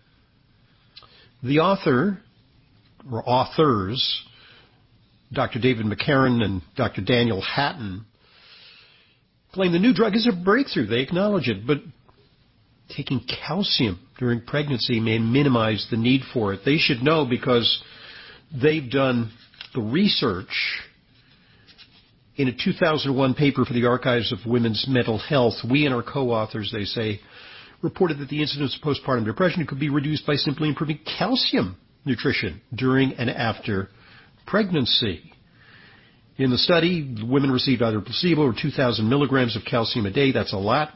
The author, or authors, Doctor David McCarran and Doctor Daniel Hatton, claim the new drug is a breakthrough. They acknowledge it, but taking calcium during pregnancy may minimize the need for it. They should know because they've done the research. In a two thousand one paper for the Archives of Women's Mental Health, we and our co-authors, they say, reported that the incidence of postpartum depression could be reduced by simply improving calcium nutrition during and after pregnancy. In the study, women received either placebo or two thousand milligrams of calcium a day. That's a lot.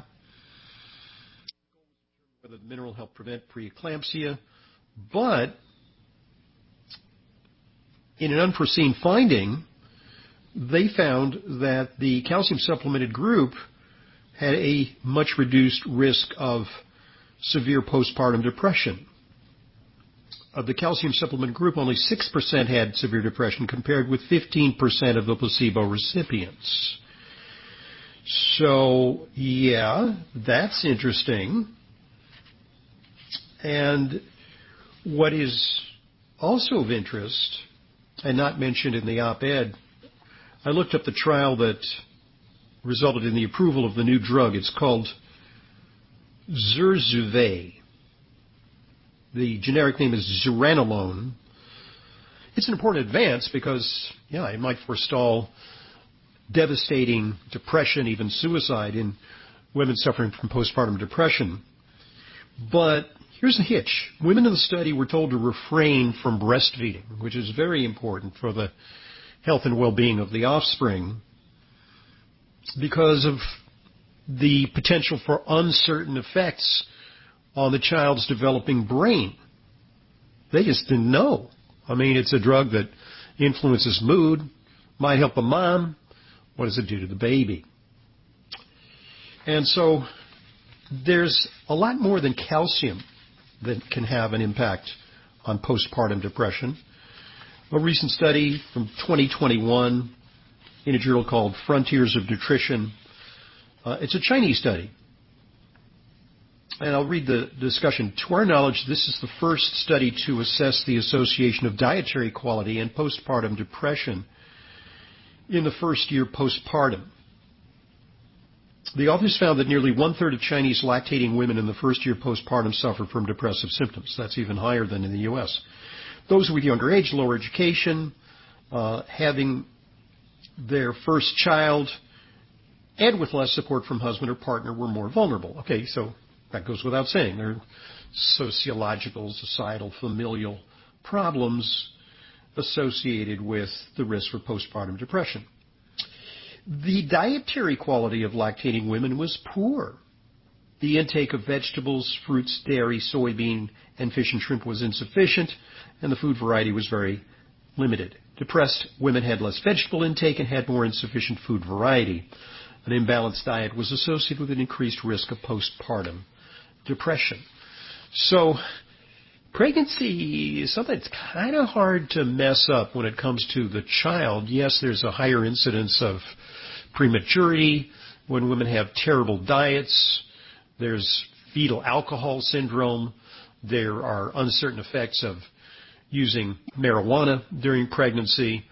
Whether the mineral helped prevent preeclampsia, but in an unforeseen finding, they found that the calcium supplemented group had a much reduced risk of severe postpartum depression. Of the calcium supplement group, only six percent had severe depression compared with fifteen percent of the placebo recipients. So, yeah, that's interesting. And what is also of interest, and not mentioned in the op-ed, I looked up the trial that resulted in the approval of the new drug. It's called Zurzuvae. The generic name is zuranolone. It's an important advance because, yeah, it might forestall devastating depression, even suicide in women suffering from postpartum depression. But here's the hitch. Women in the study were told to refrain from breastfeeding, which is very important for the health and well-being of the offspring, because of the potential for uncertain effects on the child's developing brain. They just didn't know. I mean, it's a drug that influences mood, might help the mom. What does it do to the baby? And so there's a lot more than calcium that can have an impact on postpartum depression. A recent study from twenty twenty-one in a journal called Frontiers of Nutrition. Uh, it's a Chinese study. And I'll read the discussion. To our knowledge, this is the first study to assess the association of dietary quality and postpartum depression in the first year postpartum. The authors found that nearly one-third of Chinese lactating women in the first year postpartum suffer from depressive symptoms. That's even higher than in the U S. Those with younger age, lower education, uh, having their first child, and with less support from husband or partner were more vulnerable. Okay, so that goes without saying. There are sociological, societal, familial problems associated with the risk for postpartum depression. The dietary quality of lactating women was poor. The intake of vegetables, fruits, dairy, soybean, and fish and shrimp was insufficient, and the food variety was very limited. Depressed women had less vegetable intake and had more insufficient food variety. An imbalanced diet was associated with an increased risk of postpartum depression. So pregnancy is something that's kind of hard to mess up when it comes to the child. Yes, there's a higher incidence of prematurity when women have terrible diets. There's fetal alcohol syndrome. There are uncertain effects of using marijuana during pregnancy.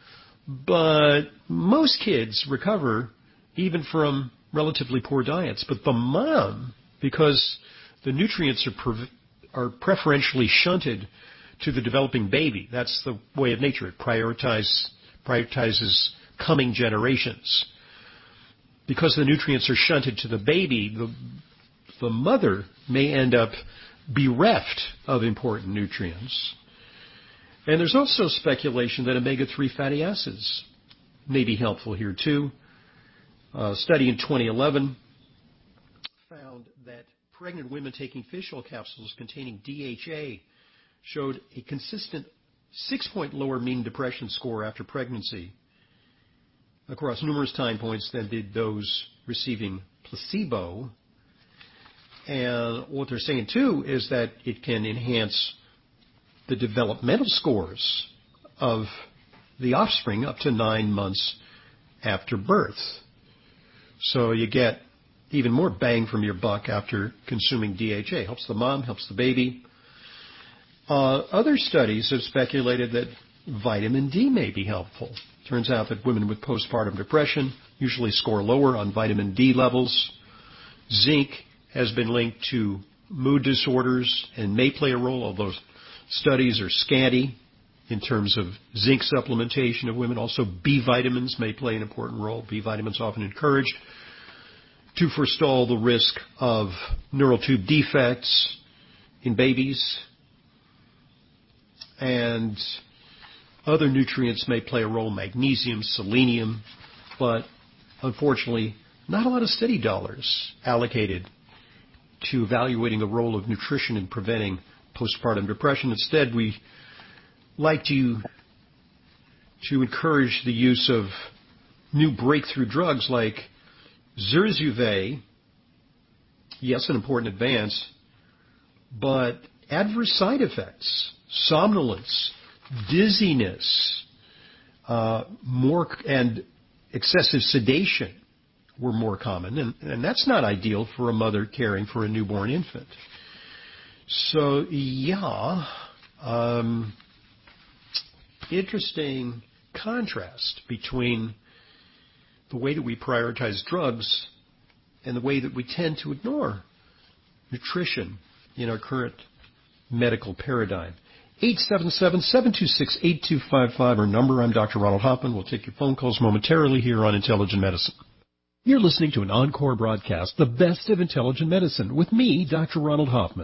But most kids recover even from relatively poor diets. But the mom, because the nutrients are, pre- are preferentially shunted to the developing baby, that's the way of nature. It prioritize, prioritizes coming generations. Because the nutrients are shunted to the baby, the, the mother may end up bereft of important nutrients. And there's also speculation that omega three fatty acids may be helpful here too. A study in twenty eleven found that pregnant women taking fish oil capsules containing D H A showed a consistent six-point lower mean depression score after pregnancy across numerous time points than did those receiving placebo. And what they're saying, too, is that it can enhance the developmental scores of the offspring up to nine months after birth. So you get even more bang from your buck after consuming D H A. Helps the mom, helps the baby. Uh, other studies have speculated that vitamin D may be helpful. Turns out that women with postpartum depression usually score lower on vitamin D levels. Zinc has been linked to mood disorders and may play a role, although studies are scanty in terms of zinc supplementation of women. Also, B vitamins may play an important role. B vitamins often encouraged to forestall the risk of neural tube defects in babies. And other nutrients may play a role, magnesium, selenium, but unfortunately, not a lot of study dollars allocated to evaluating the role of nutrition in preventing postpartum depression. Instead, we like to, to encourage the use of new breakthrough drugs like Zurzuvae. Yes, an important advance, but adverse side effects, somnolence, dizziness, uh, more and excessive sedation were more common, and, and that's not ideal for a mother caring for a newborn infant. So, yeah, um, interesting contrast between the way that we prioritize drugs and the way that we tend to ignore nutrition in our current medical paradigm. eight seven seven, seven two six, eight two five five, our number. I'm Doctor Ronald Hoffman. We'll take your phone calls momentarily here on Intelligent Medicine. You're listening to an encore broadcast, The Best of Intelligent Medicine, with me, Doctor Ronald Hoffman.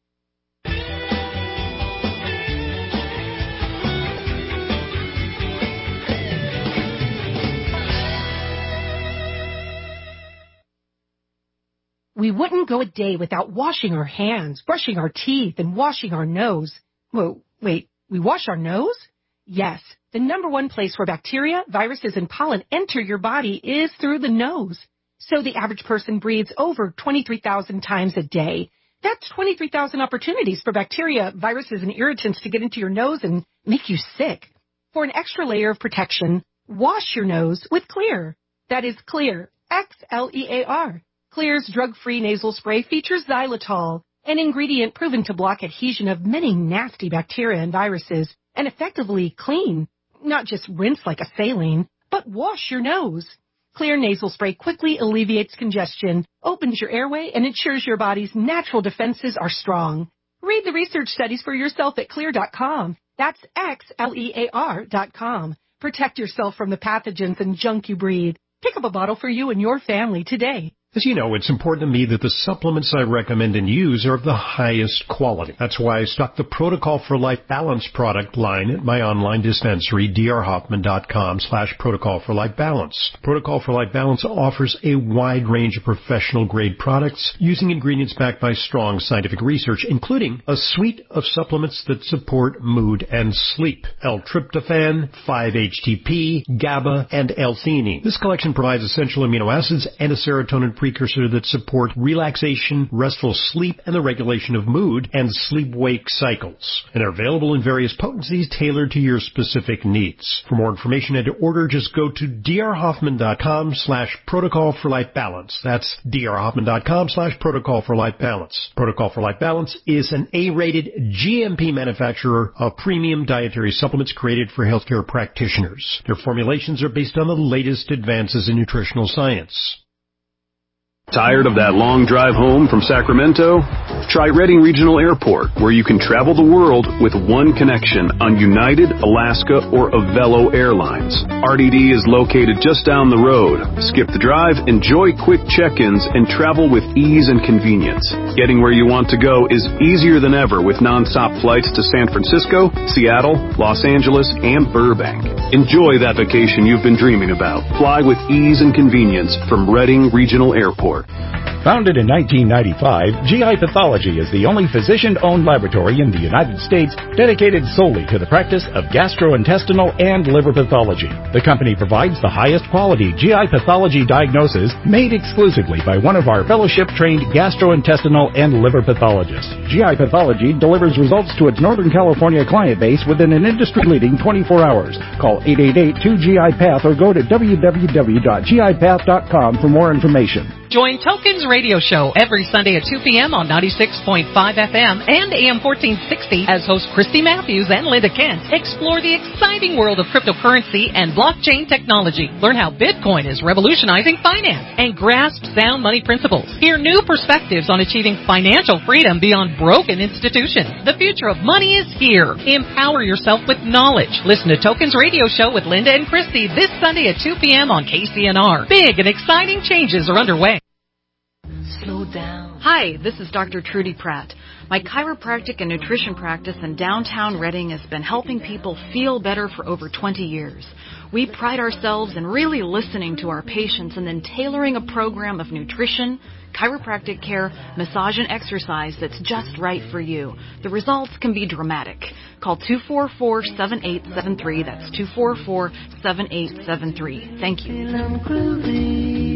We wouldn't go a day without washing our hands, brushing our teeth, and washing our nose. Whoa, wait, we wash our nose? Yes, the number one place where bacteria, viruses, and pollen enter your body is through the nose. So the average person breathes over twenty-three thousand times a day. That's twenty-three thousand opportunities for bacteria, viruses, and irritants to get into your nose and make you sick. For an extra layer of protection, wash your nose with Xlear. That is Xlear, X L E A R. Xlear's drug-free nasal spray features xylitol, an ingredient proven to block adhesion of many nasty bacteria and viruses and effectively clean. Not just rinse like a saline, but wash your nose. Xlear nasal spray quickly alleviates congestion, opens your airway, and ensures your body's natural defenses are strong. Read the research studies for yourself at Xlear dot com. That's X L E A R dot com. Protect yourself from the pathogens and junk you breathe. Pick up a bottle for you and your family today.
As you know, it's important to me that the supplements I recommend and use are of the highest quality. That's why I stock the Protocol for Life Balance product line at my online dispensary, d r hoffman dot com slash protocol for life balance. Protocol for Life Balance offers a wide range of professional-grade products using ingredients backed by strong scientific research, including a suite of supplements that support mood and sleep: L-tryptophan, five H T P, GABA, and L-theanine. This collection provides essential amino acids and a serotonin precursor that support relaxation, restful sleep, and the regulation of mood and sleep-wake cycles. And they're available in various potencies tailored to your specific needs. For more information and to order, just go to drhoffman.com slash protocol for life balance. That's drhoffman.com slash protocol for life balance. Protocol for Life Balance is an A-rated G M P manufacturer of premium dietary supplements created for healthcare practitioners. Their formulations are based on the latest advances in nutritional science.
Tired of that long drive home from Sacramento? Try Redding Regional Airport, where you can travel the world with one connection on United, Alaska, or Avelo Airlines. R D D is located just down the road. Skip the drive, enjoy quick check-ins, and travel with ease and convenience. Getting where you want to go is easier than ever with non-stop flights to San Francisco, Seattle, Los Angeles, and Burbank. Enjoy that vacation you've been dreaming about. Fly with ease and convenience from Redding Regional Airport.
Founded in nineteen ninety-five, G I Pathology is the only physician-owned laboratory in the United States dedicated solely to the practice of gastrointestinal and liver pathology. The company provides the highest quality G I pathology diagnosis made exclusively by one of our fellowship-trained gastrointestinal and liver pathologists. G I Pathology delivers results to its Northern California client base within an industry-leading twenty-four hours. Call eight eight eight, two G I Path or go to w w w dot g i path dot com for more information.
Join Tokens Radio Show every Sunday at two p.m. on ninety-six point five F M and A M fourteen sixty as hosts Christy Matthews and Linda Kent explore the exciting world of cryptocurrency and blockchain technology. Learn how Bitcoin is revolutionizing finance and grasp sound money principles. Hear new perspectives on achieving financial freedom beyond broken institutions. The future of money is here. Empower yourself with knowledge. Listen to Tokens Radio Show with Linda and Christy this Sunday at two p.m. on K C N R. Big and exciting changes are underway.
Slow down. Hi, this is Doctor Trudy Pratt. My chiropractic and nutrition practice in downtown Redding has been helping people feel better for over twenty years. We pride ourselves in really listening to our patients and then tailoring a program of nutrition, chiropractic care, massage, and exercise that's just right for you. The results can be dramatic. Call two four four, seven eight seven three. That's two four four, seven eight seven three. Thank you.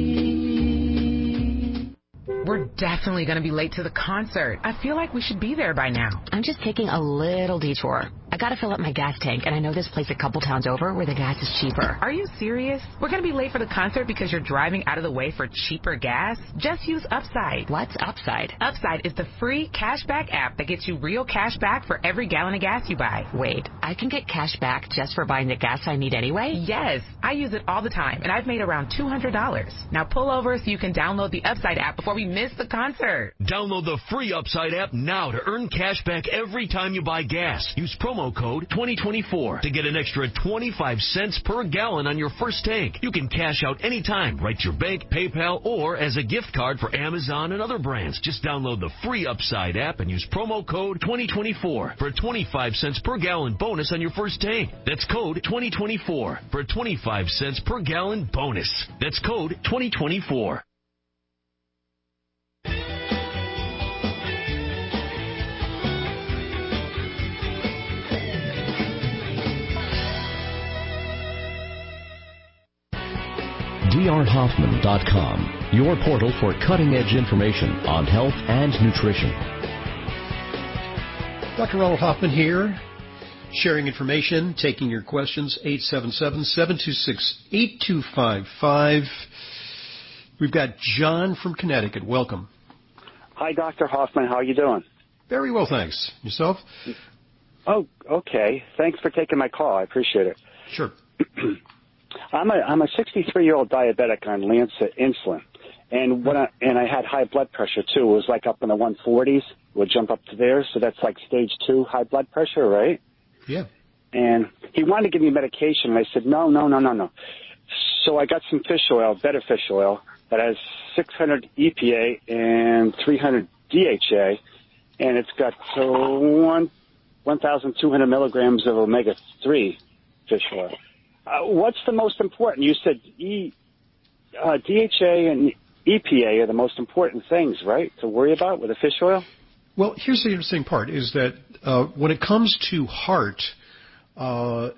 We're definitely going to be late to the concert. I feel like we should be there by now.
I'm just taking a little detour. I got to fill up my gas tank, and I know this place a couple towns over where the gas is cheaper.
Are you serious? We're going to be late for the concert because you're driving out of the way for cheaper gas? Just use Upside.
What's Upside?
Upside is the free cashback app that gets you real cash back for every gallon of gas you buy.
Wait, I can get cash back just for buying the gas I need anyway?
Yes, I use it all the time, and I've made around two hundred dollars. Now pull over so you can download the Upside app before we miss the concert.
Download the free Upside app now to earn cash back every time you buy gas. Use promo code twenty twenty-four to get an extra twenty-five cents per gallon on your first tank. You can cash out anytime, right to your bank, PayPal, or as a gift card for Amazon and other brands. Just download the free Upside app and use promo code twenty twenty-four for a twenty-five cents per gallon bonus on your first tank. That's code twenty twenty-four for a twenty-five cents per gallon bonus. That's code twenty twenty-four.
d r hoffman dot com, your portal for cutting-edge information on health and nutrition.
Doctor Ronald Hoffman here, sharing information, taking your questions, eight seven seven, seven two six, eight two five five. We've got John from Connecticut. Welcome.
Hi, Doctor Hoffman. How are you doing?
Very well, thanks. Yourself?
Oh, okay. Thanks for taking my call. I appreciate it.
Sure.
I'm a I'm a sixty-three-year-old diabetic on Lancet insulin, and when I, and I had high blood pressure too. It was like up in the one forties. Would jump up to there, so that's like stage two high blood pressure, right?
Yeah.
And he wanted to give me medication, and I said no, no, no, no, no. So I got some fish oil, better fish oil, that has six hundred E P A and three hundred D H A, and it's got uh, one one thousand two hundred milligrams of omega three fish oil. Uh, what's the most important? You said e, uh, D H A and E P A are the most important things, right, to worry about with the fish oil?
Well, here's the interesting part, is that uh, when it comes to heart, uh,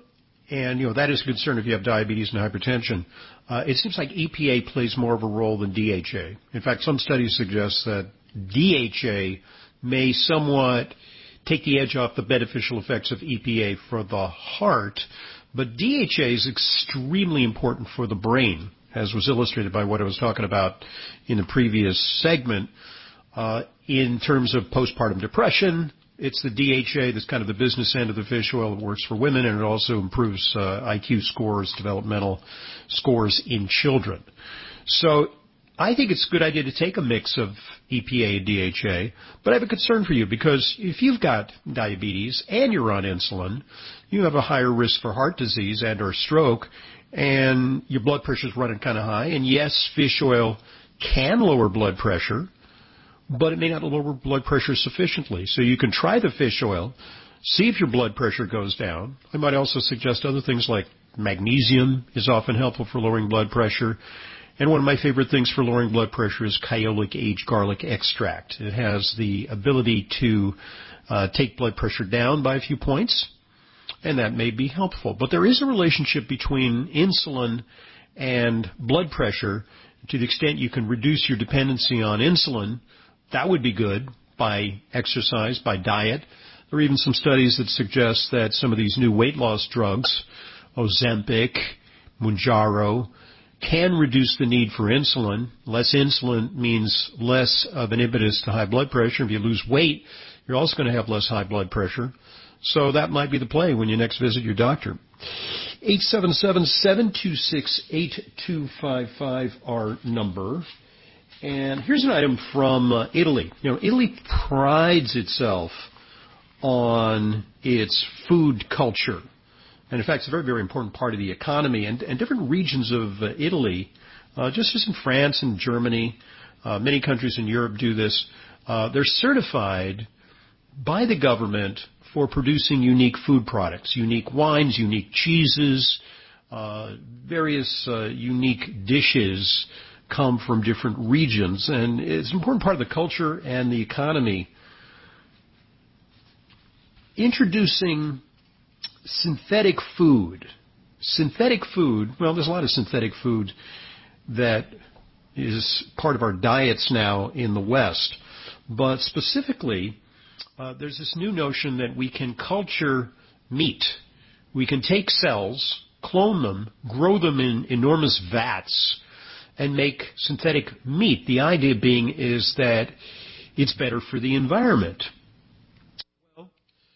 And, you know, that is a concern if you have diabetes and hypertension. Uh, it seems like E P A plays more of a role than D H A. In fact, some studies suggest that D H A may somewhat take the edge off the beneficial effects of E P A for the heart, but D H A is extremely important for the brain, as was illustrated by what I was talking about in the previous segment. Uh, in terms of postpartum depression, it's the D H A that's kind of the business end of the fish oil that works for women, and it also improves uh, I Q scores, developmental scores in children. So I think it's a good idea to take a mix of E P A and D H A, but I have a concern for you because if you've got diabetes and you're on insulin, you have a higher risk for heart disease and or stroke, and your blood pressure's running kind of high. And yes, fish oil can lower blood pressure, but it may not lower blood pressure sufficiently. So you can try the fish oil, see if your blood pressure goes down. I might also suggest other things like magnesium is often helpful for lowering blood pressure. And one of my favorite things for lowering blood pressure is Kyolic aged garlic extract. It has the ability to uh, take blood pressure down by a few points, and that may be helpful. But there is a relationship between insulin and blood pressure. To the extent you can reduce your dependency on insulin, that would be good by exercise, by diet. There are even some studies that suggest that some of these new weight loss drugs, Ozempic, Mounjaro, can reduce the need for insulin. Less insulin means less of an impetus to high blood pressure. If you lose weight, you're also going to have less high blood pressure. So that might be the play when you next visit your doctor. eight seven seven, seven two six, eight two five five, our number. And here's an item from uh, Italy. You know, Italy prides itself on its food culture. And in fact, it's a very, very important part of the economy. And, and different regions of uh, Italy, uh, just as in France and Germany, uh, many countries in Europe do this, uh, they're certified by the government for producing unique food products, unique wines, unique cheeses, uh, various uh, unique dishes come from different regions. And it's an important part of the culture and the economy. Introducing synthetic food. Synthetic food, well, there's a lot of synthetic food that is part of our diets now in the West. But specifically, uh, there's this new notion that we can culture meat. We can take cells, clone them, grow them in enormous vats, and make synthetic meat. The idea being is that it's better for the environment. Well,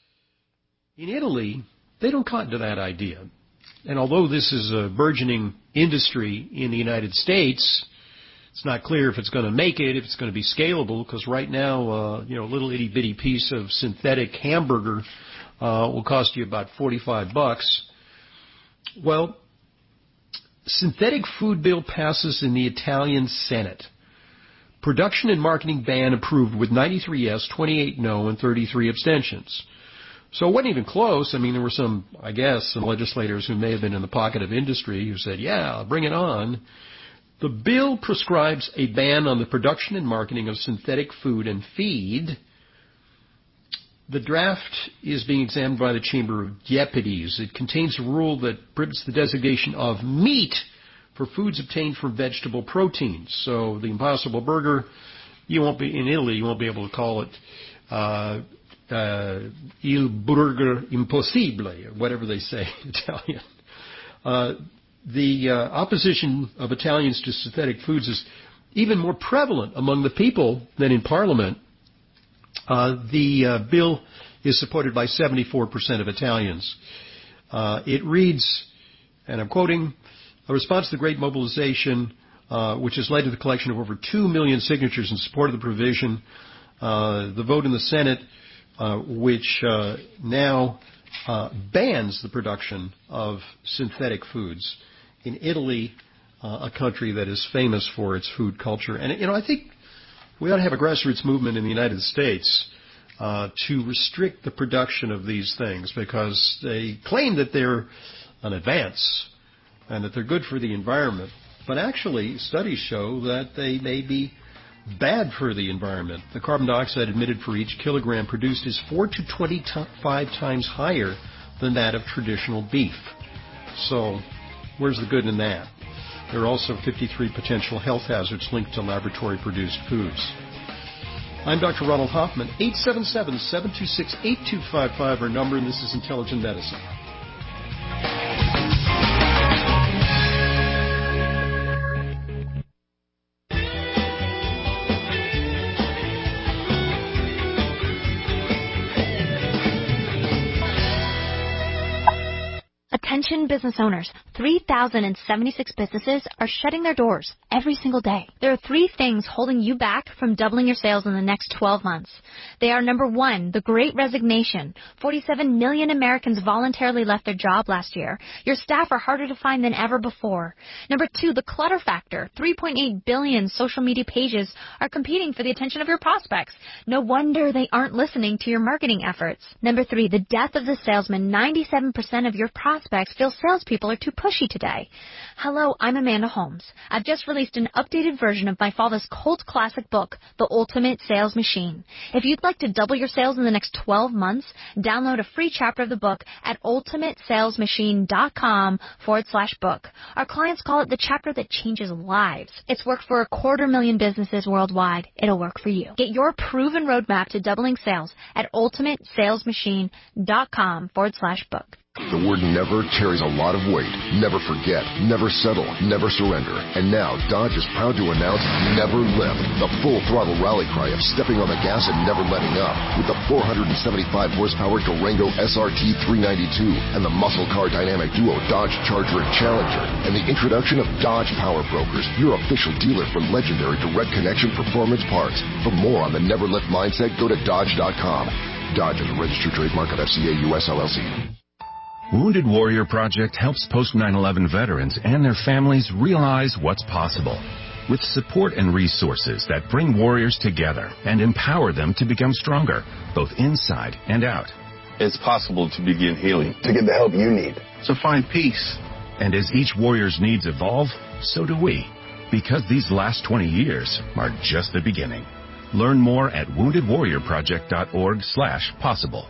in Italy, they don't cotton to that idea. And although this is a burgeoning industry in the United States, it's not clear if it's going to make it, if it's going to be scalable, because right now, uh, you know, a little itty-bitty piece of synthetic hamburger uh, will cost you about forty-five bucks. Well, synthetic food bill passes in the Italian Senate. Production and marketing ban approved with ninety-three yes, twenty-eight no, and thirty-three abstentions. So it wasn't even close. I mean, there were some, I guess, some legislators who may have been in the pocket of industry who said, yeah, bring it on. The bill prescribes a ban on the production and marketing of synthetic food and feed. The draft is being examined by the Chamber of Deputies. It contains a rule that prohibits the designation of meat for foods obtained from vegetable proteins. So the Impossible Burger, you won't be, in Italy, you won't be able to call it uh, uh, Il Burger Impossibile, whatever they say in Italian. Uh, the uh, opposition of Italians to synthetic foods is even more prevalent among the people than in Parliament. Uh, the uh, bill is supported by seventy-four percent of Italians. Uh, it reads, and I'm quoting, a response to the Great Mobilization, uh, which has led to the collection of over two million signatures in support of the provision. Uh, the vote in the Senate, uh, which uh, now uh, bans the production of synthetic foods in Italy, uh, a country that is famous for its food culture. And, you know, I think we ought to have a grassroots movement in the United States uh, to restrict the production of these things because they claim that they're an advance and that they're good for the environment. But actually, studies show that they may be bad for the environment. The carbon dioxide emitted for each kilogram produced is four to twenty-five times higher than that of traditional beef. So where's the good in that? There are also fifty-three potential health hazards linked to laboratory-produced foods. I'm Doctor Ronald Hoffman, eight seven seven, seven two six, eight two five five, our number, and this is Intelligent Medicine.
Attention business owners, three thousand seventy-six businesses are shutting their doors every single day. There are three things holding you back from doubling your sales in the next twelve months. They are number one, the Great Resignation. forty-seven million Americans voluntarily left their job last year. Your staff are harder to find than ever before. Number two, the clutter factor. three point eight billion social media pages are competing for the attention of your prospects. No wonder they aren't listening to your marketing efforts. Number three, the death of the salesman. ninety-seven percent of your prospects feel salespeople are too pushy today. Hello, I'm Amanda Holmes. I've just released an updated version of my father's cult classic book, The Ultimate Sales Machine. If you'd like to double your sales in the next twelve months, download a free chapter of the book at ultimatesalesmachine.com forward slash book. Our clients call it the chapter that changes lives. It's worked for a quarter million businesses worldwide. It'll work for you. Get your proven roadmap to doubling sales at ultimatesalesmachine.com forward slash book.
The word never carries a lot of weight. Never forget, never settle, never surrender. And now, Dodge is proud to announce Never Lift, the full-throttle rally cry of stepping on the gas and never letting up. With the four hundred seventy-five horsepower Durango S R T three ninety-two and the muscle car dynamic duo Dodge Charger and Challenger, and the introduction of Dodge Power Brokers, your official dealer for legendary direct connection performance parts. For more on the Never Lift mindset, go to Dodge dot com. Dodge is a registered trademark of F C A U S L L C.
Wounded Warrior Project helps post nine eleven veterans and their families realize what's possible. With support and resources that bring warriors together and empower them to become stronger, both inside and out.
It's possible to begin healing, to get the help you need, to find peace.
And as each warrior's needs evolve, so do we. Because these last twenty years are just the beginning. Learn more at wounded warrior project dot org slash possible.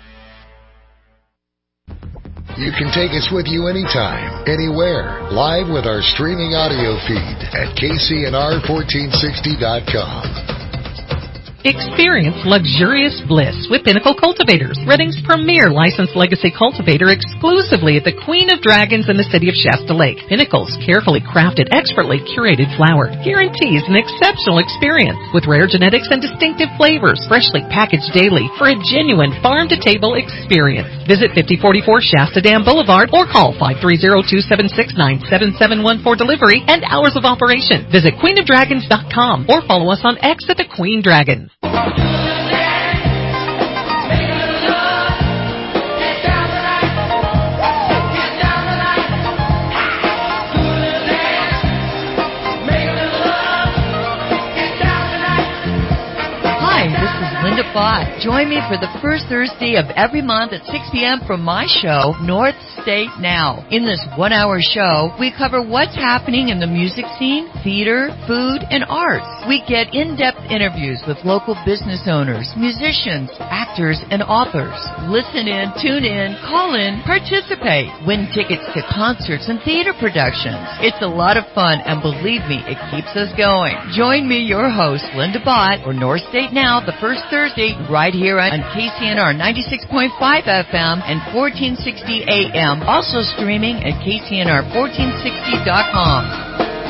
You can take us with you anytime, anywhere, live with our streaming audio feed at K C N R fourteen sixty dot com.
Experience luxurious bliss with Pinnacle Cultivators, Redding's premier licensed legacy cultivator, exclusively at the Queen of Dragons in the city of Shasta Lake. Pinnacle's carefully crafted, expertly curated flower guarantees an exceptional experience with rare genetics and distinctive flavors, freshly packaged daily for a genuine farm-to-table experience. Visit fifty forty-four Shasta Dam Boulevard or call five three zero, two seven six, nine seven seven one for delivery and hours of operation. Visit queen of dragons dot com or follow us on X at the Queen Dragon.
Bott. Join me for the first Thursday of every month at six p.m. from my show, North State Now. In this one-hour show, we cover what's happening in the music scene, theater, food, and arts. We get in-depth interviews with local business owners, musicians, actors, and authors. Listen in, tune in, call in, participate, win tickets to concerts and theater productions. It's a lot of fun, and believe me, it keeps us going. Join me, your host, Linda Bott, for North State Now, the first Thursday, right here on K C N R ninety-six point five F M and fourteen sixty A M. Also streaming at K C N R fourteen sixty dot com.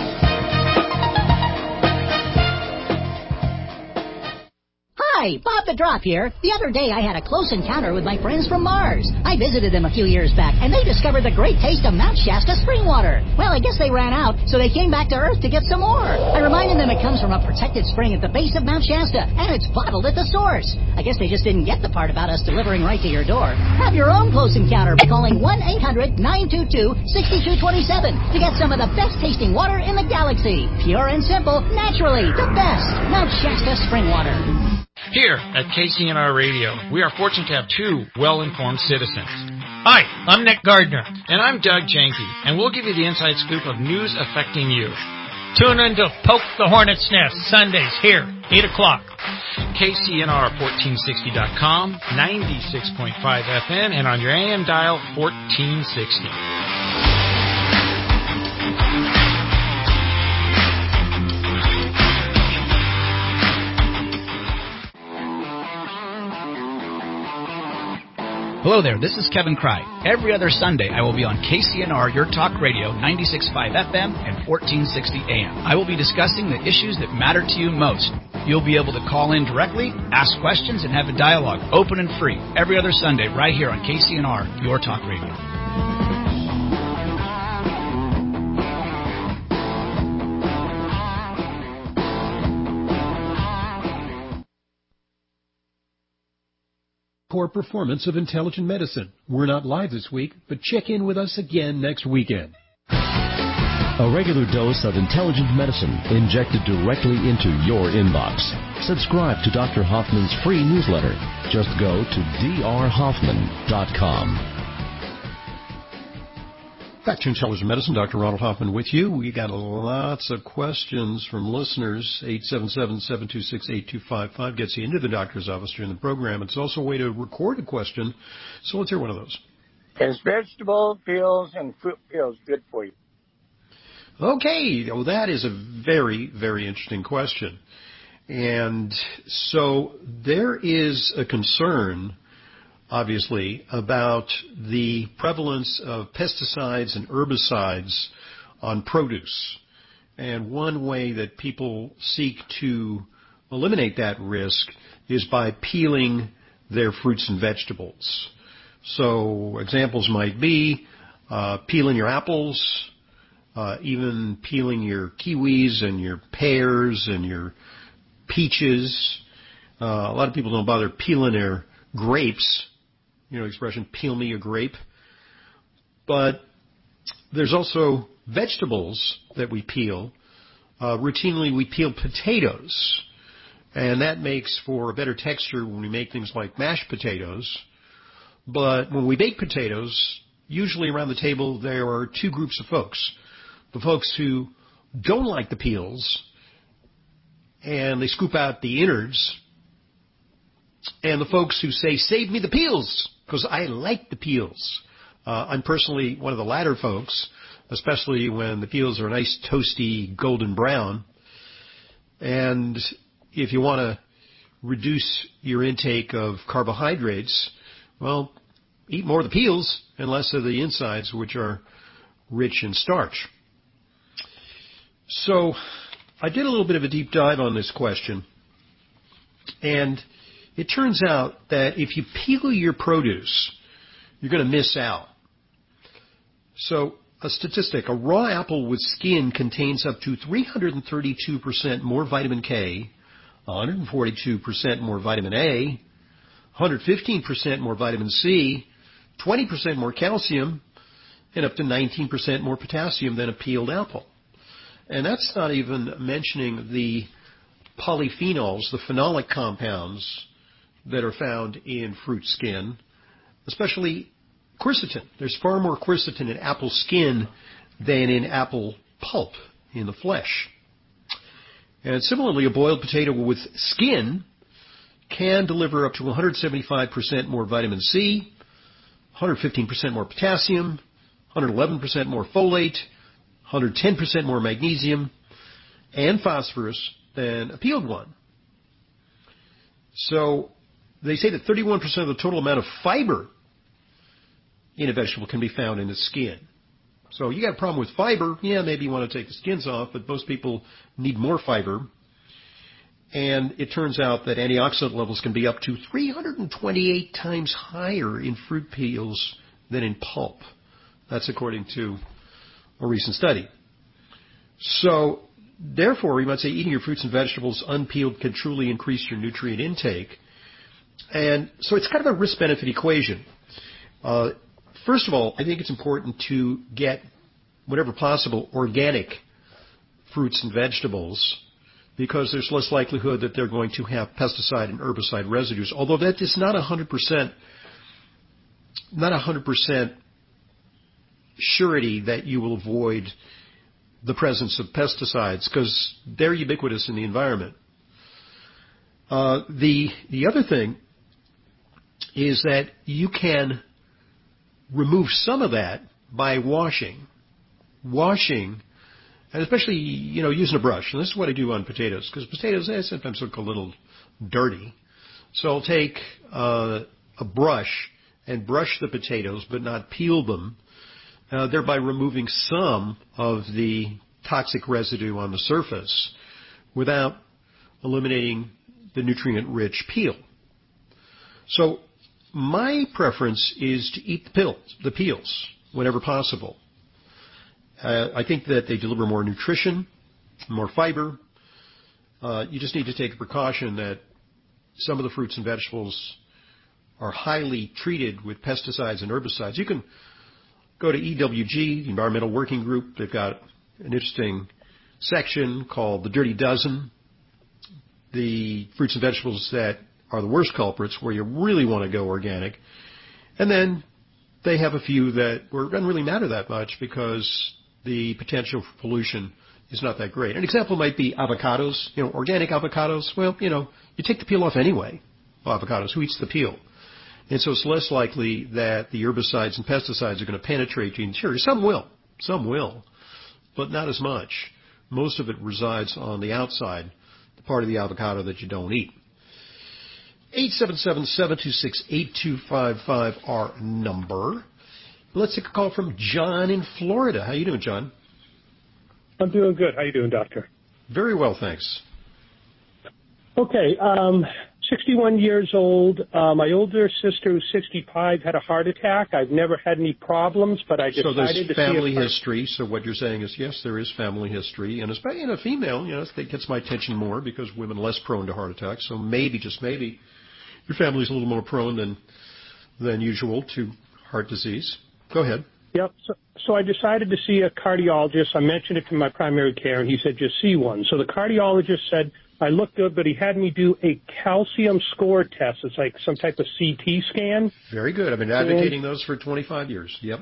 Hi, Bob the Drop here. The other day I had a close encounter with my friends from Mars. I visited them a few years back, and they discovered the great taste of Mount Shasta spring water. Well, I guess they ran out, so they came back to Earth to get some more. I reminded them it comes from a protected spring at the base of Mount Shasta, and it's bottled at the source. I guess they just didn't get the part about us delivering right to your door. Have your own close encounter by calling one eight hundred, nine two two, six two two seven to get some of the best-tasting water in the galaxy. Pure and simple, naturally, the best. Mount Shasta spring water.
Here at K C N R Radio, we are fortunate to have two well-informed citizens. Hi, I'm Nick Gardner. And I'm Doug Janke, and we'll give you the inside scoop of news affecting you. Tune in to Poke the Hornet's Nest, Sundays here, eight o'clock. K C N R fourteen sixty dot com, ninety-six point five F M, and on your A M dial, fourteen sixty.
Hello there, this is Kevin Cry. Every other Sunday, I will be on K C N R, Your Talk Radio, ninety-six point five F M and fourteen sixty A M. I will be discussing the issues that matter to you most. You'll be able to call in directly, ask questions, and have a dialogue, open and free, every other Sunday right here on K C N R, Your Talk Radio.
Core performance of Intelligent Medicine. We're not live this week, but check in with us again next weekend.
A regular dose of intelligent medicine injected directly into your inbox. Subscribe to Doctor Hoffman's free newsletter. Just go to d r hoffman dot com.
Back to Intelligent Medicine, Doctor Ronald Hoffman with you. We got lots of questions from listeners. eight seven seven, seven two six, eight two five five gets you into the doctor's office during the program. It's also a way to record a question, so let's hear one of those.
Is vegetable peels and fruit peels good for you?
Okay, well, that is a very, very interesting question. And so there is a concern, obviously, about the prevalence of pesticides and herbicides on produce. And one way that people seek to eliminate that risk is by peeling their fruits and vegetables. So examples might be uh, peeling your apples, uh, even peeling your kiwis and your pears and your peaches. Uh, a lot of people don't bother peeling their grapes. You know, expression, peel me a grape. But there's also vegetables that we peel. Uh, routinely, we peel potatoes. And that makes for a better texture when we make things like mashed potatoes. But when we bake potatoes, usually around the table there are two groups of folks. The folks who don't like the peels, and they scoop out the innards, and the folks who say, save me the peels, because I like the peels. Uh, I'm personally one of the latter folks, especially when the peels are a nice toasty golden brown. And if you want to reduce your intake of carbohydrates, well, eat more of the peels and less of the insides, which are rich in starch. So I did a little bit of a deep dive on this question, and it turns out that if you peel your produce, you're going to miss out. So a statistic, a raw apple with skin contains up to three hundred thirty-two percent more vitamin K, one hundred forty-two percent more vitamin A, one hundred fifteen percent more vitamin C, twenty percent more calcium, and up to nineteen percent more potassium than a peeled apple. And that's not even mentioning the polyphenols, the phenolic compounds that are found in fruit skin, especially quercetin. There's far more quercetin in apple skin than in apple pulp in the flesh. And similarly, a boiled potato with skin can deliver up to one hundred seventy-five percent more vitamin C, one hundred fifteen percent more potassium, one hundred eleven percent more folate, one hundred ten percent more magnesium, and phosphorus than a peeled one. So they say that thirty-one percent of the total amount of fiber in a vegetable can be found in the skin. So you got a problem with fiber, yeah, maybe you want to take the skins off, but most people need more fiber. And it turns out that antioxidant levels can be up to three hundred twenty-eight times higher in fruit peels than in pulp. That's according to a recent study. So, therefore, you might say eating your fruits and vegetables unpeeled can truly increase your nutrient intake. And so it's kind of a risk-benefit equation. Uh, first of all, I think it's important to get, whenever possible, organic fruits and vegetables, because there's less likelihood that they're going to have pesticide and herbicide residues. Although that is not one hundred percent, not one hundred percent surety that you will avoid the presence of pesticides, because they're ubiquitous in the environment. Uh, the the other thing is that you can remove some of that by washing. Washing, and especially, you know, using a brush. And this is what I do on potatoes, because potatoes they sometimes look a little dirty. So I'll take uh, a brush and brush the potatoes but not peel them, uh, thereby removing some of the toxic residue on the surface without eliminating the nutrient-rich peel. So my preference is to eat the peels, the peels whenever possible. Uh, I think that they deliver more nutrition, more fiber. Uh, you just need to take a precaution that some of the fruits and vegetables are highly treated with pesticides and herbicides. You can go to E W G, the Environmental Working Group. They've got an interesting section called the Dirty Dozen, the fruits and vegetables that are the worst culprits, where you really want to go organic. And then they have a few that doesn't really matter that much because the potential for pollution is not that great. An example might be avocados. You know, organic avocados, well, you know, you take the peel off anyway. Avocados, who eats the peel? And so it's less likely that the herbicides and pesticides are going to penetrate the interior. Some will. Some will. But not as much. Most of it resides on the outside, the part of the avocado that you don't eat. eight seven seven, seven two six, eight two five five, our number. Let's take a call from John in Florida. How you doing, John?
I'm doing good. How you doing, Doctor?
Very well, thanks.
Okay, um, sixty-one years old. Uh, my older sister, who's sixty-five, had a heart attack. I've never had any problems, but I decided
so there's
to
family
see if
history. So what you're saying is, yes, there is family history, and especially in a female, you know, that gets my attention more because women are less prone to heart attacks. So maybe, just maybe, your family's a little more prone than than usual to heart disease. Go ahead.
Yep. So, so I decided to see a cardiologist. I mentioned it to my primary care, and he said, just see one. So the cardiologist said, I look good, but he had me do a calcium score test. It's like some type of C T scan.
Very good. I've been advocating and, those for twenty-five years. Yep.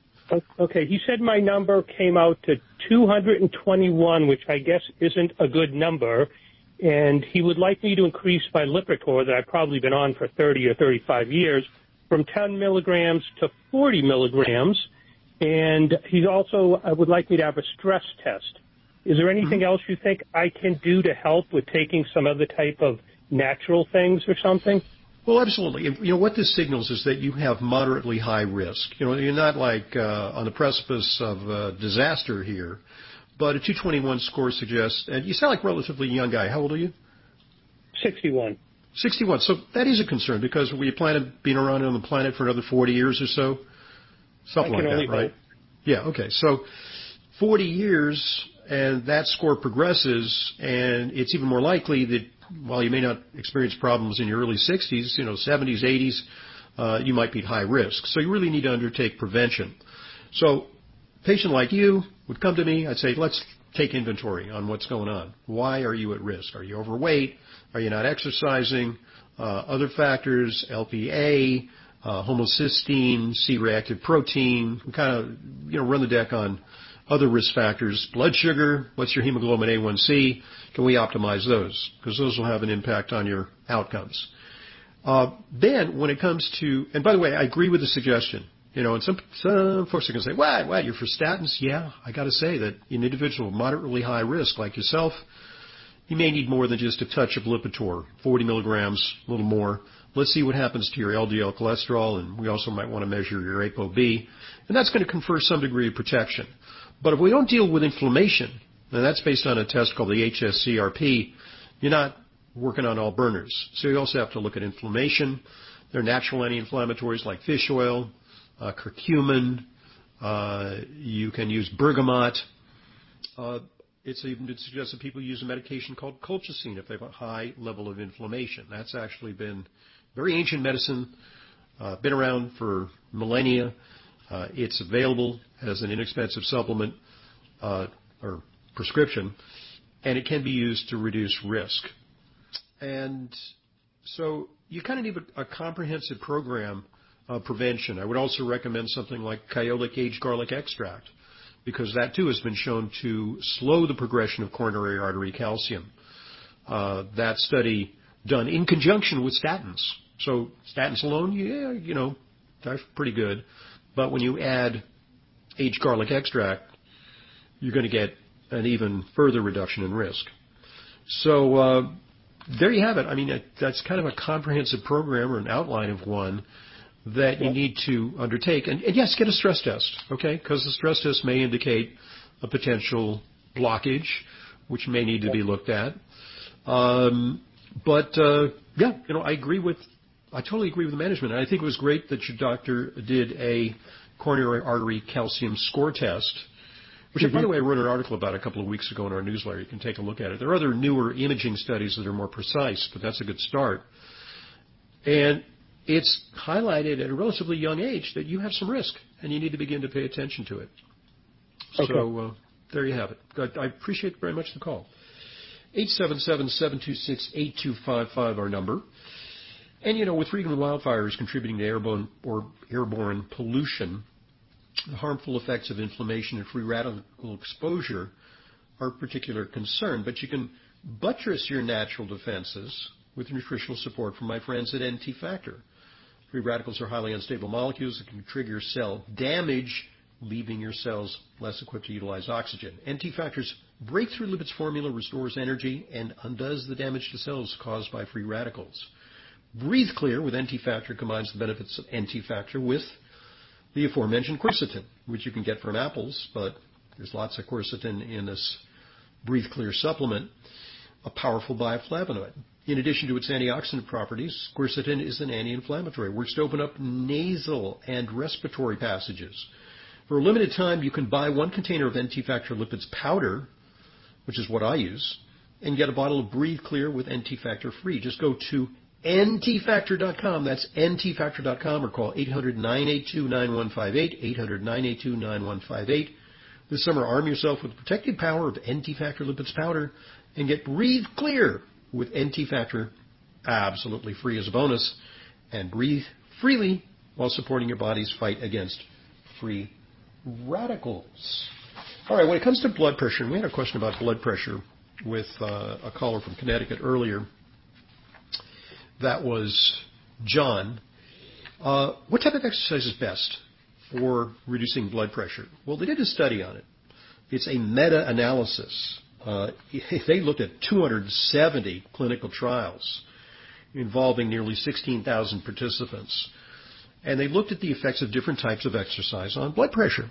Okay. He said my number came out to two hundred twenty-one, which I guess isn't a good number. And he would like me to increase my Lipitor that I've probably been on for thirty or thirty-five years from ten milligrams to forty milligrams. And he also uh, would like me to have a stress test. Is there anything mm-hmm. else you think I can do to help with taking some other type of natural things or something?
Well, absolutely. You know, what this signals is that you have moderately high risk. You know, you're not like uh, on the precipice of uh, disaster here, but a two twenty-one score suggests, and you sound like a relatively young guy. How old are you?
sixty-one.
sixty-one. So that is a concern because we plan on being around on the planet for another forty years or so. Something like that, right? Hope. Yeah, okay. So forty years, and that score progresses, and it's even more likely that while you may not experience problems in your early sixties, you know, seventies, eighties, uh, you might be at high risk. So you really need to undertake prevention. So a patient like you would come to me, I'd say, let's take inventory on what's going on. Why are you at risk? Are you overweight? Are you not exercising? Uh, other factors, L P A, Uh, homocysteine, C-reactive protein. We kind of, you know, run the deck on other risk factors. Blood sugar, what's your hemoglobin A one C? Can we optimize those? Because those will have an impact on your outcomes. Uh, then when it comes to, and by the way, I agree with the suggestion. You know, and some, some folks are going to say, what, what, you're for statins? Yeah, I got to say that an individual with moderately high risk like yourself, you may need more than just a touch of Lipitor, forty milligrams, a little more. Let's see what happens to your L D L cholesterol, and we also might want to measure your ApoB, and that's going to confer some degree of protection. But if we don't deal with inflammation, and that's based on a test called the H S C R P, you're not working on all burners. So you also have to look at inflammation. There are natural anti-inflammatories like fish oil, uh, curcumin. Uh, you can use bergamot. Uh, It's even been suggested people use a medication called colchicine if they have a high level of inflammation. That's actually been very ancient medicine, uh, been around for millennia. Uh, it's available as an inexpensive supplement uh, or prescription, and it can be used to reduce risk. And so you kind of need a, a comprehensive program of prevention. I would also recommend something like Kyolic aged garlic extract, because that, too, has been shown to slow the progression of coronary artery calcium. Uh, that study done in conjunction with statins. So statins alone, yeah, you know, that's pretty good. But when you add aged garlic extract, you're going to get an even further reduction in risk. So uh, there you have it. I mean, that's kind of a comprehensive program or an outline of one that you need to undertake. And, and yes, get a stress test, okay? Because the stress test may indicate a potential blockage, which may need to be looked at. Um, but, uh, yeah, you know, I agree with, I totally agree with the management. And I think it was great that your doctor did a coronary artery calcium score test, which, mm-hmm. by the way, I wrote an article about a couple of weeks ago in our newsletter. You can take a look at it. There are other newer imaging studies that are more precise, but that's a good start. And it's highlighted at a relatively young age that you have some risk, and you need to begin to pay attention to it. Okay. So uh, there you have it. I, I appreciate very much the call. eight seven seven, seven two six, eight two five five, our number. And, you know, with frequent wildfires contributing to airborne or airborne pollution, the harmful effects of inflammation and free radical exposure are of particular concern. But you can buttress your natural defenses with nutritional support from my friends at N T Factor. Free radicals are highly unstable molecules that can trigger cell damage, leaving your cells less equipped to utilize oxygen. N T Factor's breakthrough lipids formula restores energy and undoes the damage to cells caused by free radicals. Breathe Clear with N T Factor combines the benefits of N T Factor with the aforementioned quercetin, which you can get from apples, but there's lots of quercetin in this Breathe Clear supplement, a powerful bioflavonoid. In addition to its antioxidant properties, quercetin is an anti-inflammatory. It works to open up nasal and respiratory passages. For a limited time, you can buy one container of N T Factor Lipids powder, which is what I use, and get a bottle of Breathe Clear with N T Factor free. Just go to N T factor dot com. That's N T factor dot com, or call eight hundred, nine eight two, nine one five eight, eight hundred, nine eight two, nine one five eight. This summer, arm yourself with the protective power of N T Factor Lipids powder and get Breathe Clear with N T Factor absolutely free as a bonus, and breathe freely while supporting your body's fight against free radicals. All right, when it comes to blood pressure, and we had a question about blood pressure with uh, a caller from Connecticut earlier. That was John. Uh, what type of exercise is best for reducing blood pressure? Well, they did a study on it. It's a meta-analysis. Uh, they looked at two hundred seventy clinical trials involving nearly sixteen thousand participants. And they looked at the effects of different types of exercise on blood pressure.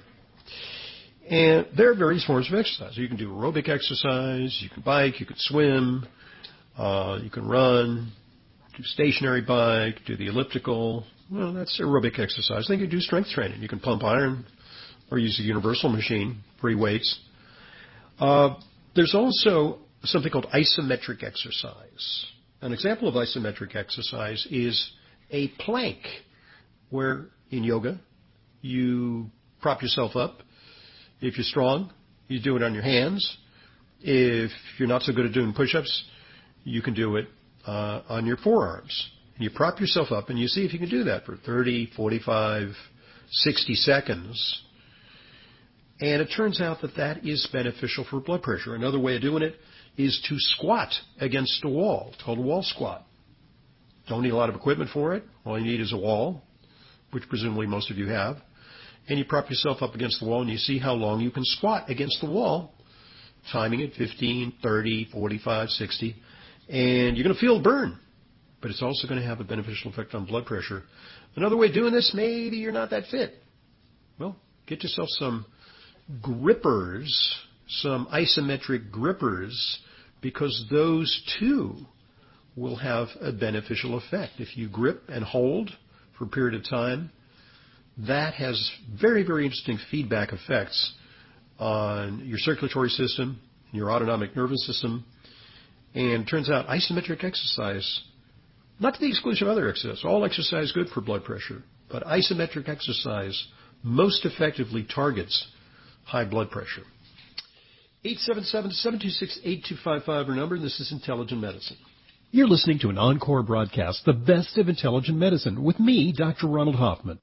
And there are various forms of exercise. You can do aerobic exercise, you can bike, you can swim, uh, you can run, do stationary bike, do the elliptical. Well, that's aerobic exercise. Then you can do strength training. You can pump iron or use a universal machine, free weights. Uh, there's also something called isometric exercise. An example of isometric exercise is a plank, where in yoga you prop yourself up. If you're strong, you do it on your hands. If you're not so good at doing push-ups, you can do it uh, on your forearms. And you prop yourself up and you see if you can do that for thirty, forty-five, sixty seconds. And it turns out that that is beneficial for blood pressure. Another way of doing it is to squat against a wall. It's called a wall squat. Don't need a lot of equipment for it. All you need is a wall, which presumably most of you have. And you prop yourself up against the wall and you see how long you can squat against the wall, timing it fifteen, thirty, forty-five, sixty. And you're going to feel a burn, but it's also going to have a beneficial effect on blood pressure. Another way of doing this, maybe you're not that fit. Well, get yourself some grippers, some isometric grippers, because those too will have a beneficial effect. If you grip and hold for a period of time, that has very, very interesting feedback effects on your circulatory system, your autonomic nervous system. And it turns out isometric exercise, not to the exclusion of other exercise, all exercise is good for blood pressure, but isometric exercise most effectively targets high blood pressure. eight seven seven, seven two six, eight two five five, our number, and this is Intelligent Medicine.
You're listening to an encore broadcast, The Best of Intelligent Medicine, with me, Doctor Ronald Hoffman.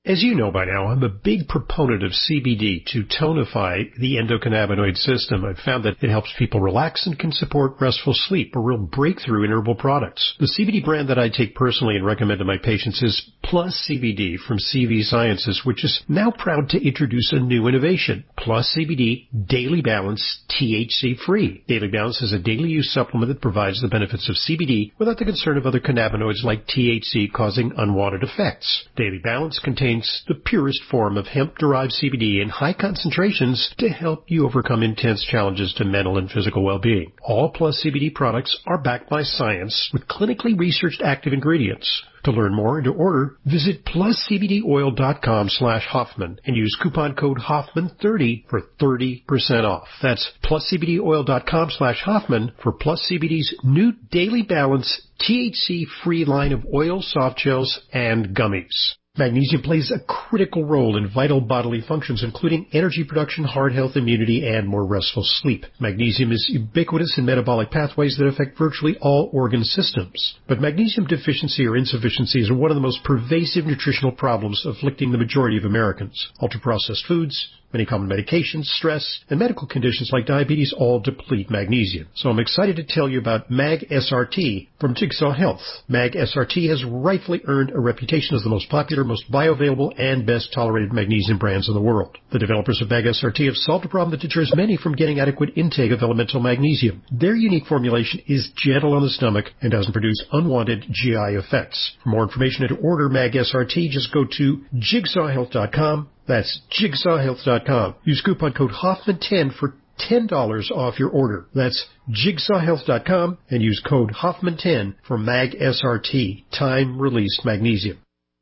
As you know by now, I'm a big proponent of C B D to tonify the endocannabinoid system. I've found that it helps people relax and can support restful sleep, a real breakthrough in herbal products. The C B D brand that I take personally and recommend to my patients is Plus C B D from C V Sciences, which is now proud to introduce a new innovation, Plus C B D Daily Balance T H C Free. Daily Balance is a daily use supplement that provides the benefits of C B D without the concern of other cannabinoids like T H C causing unwanted effects. Daily Balance contains the purest form of hemp-derived C B D in high concentrations to help you overcome intense challenges to mental and physical well-being. All Plus C B D products are backed by science with clinically researched active ingredients. To learn more and to order, visit pluscbdoil.com slash Hoffman and use coupon code Hoffman thirty for thirty percent off. That's pluscbdoil.com slash Hoffman for Plus C B D's new Daily Balance T H C-free line of oils, soft gels, and gummies. Magnesium plays a critical role in vital bodily functions, including energy production, heart health, immunity, and more restful sleep. Magnesium is ubiquitous in metabolic pathways that affect virtually all organ systems. But magnesium deficiency or insufficiency is one of the most pervasive nutritional problems afflicting the majority of Americans. Ultra-processed foods, many common medications, stress, and medical conditions like diabetes all deplete magnesium. So I'm excited to tell you about Mag S R T from Jigsaw Health. Mag S R T has rightfully earned a reputation as the most popular, most bioavailable, and best tolerated magnesium brands in the world. The developers of Mag S R T have solved a problem that deters many from getting adequate intake of elemental magnesium. Their unique formulation is gentle on the stomach and doesn't produce unwanted G I effects. For more information and to order Mag S R T, just go to jigsaw health dot com. That's jigsaw health dot com. Use coupon code Hoffman ten for ten dollars off your order. That's jigsaw health dot com and use code Hoffman ten for Mag S R T, time-released magnesium.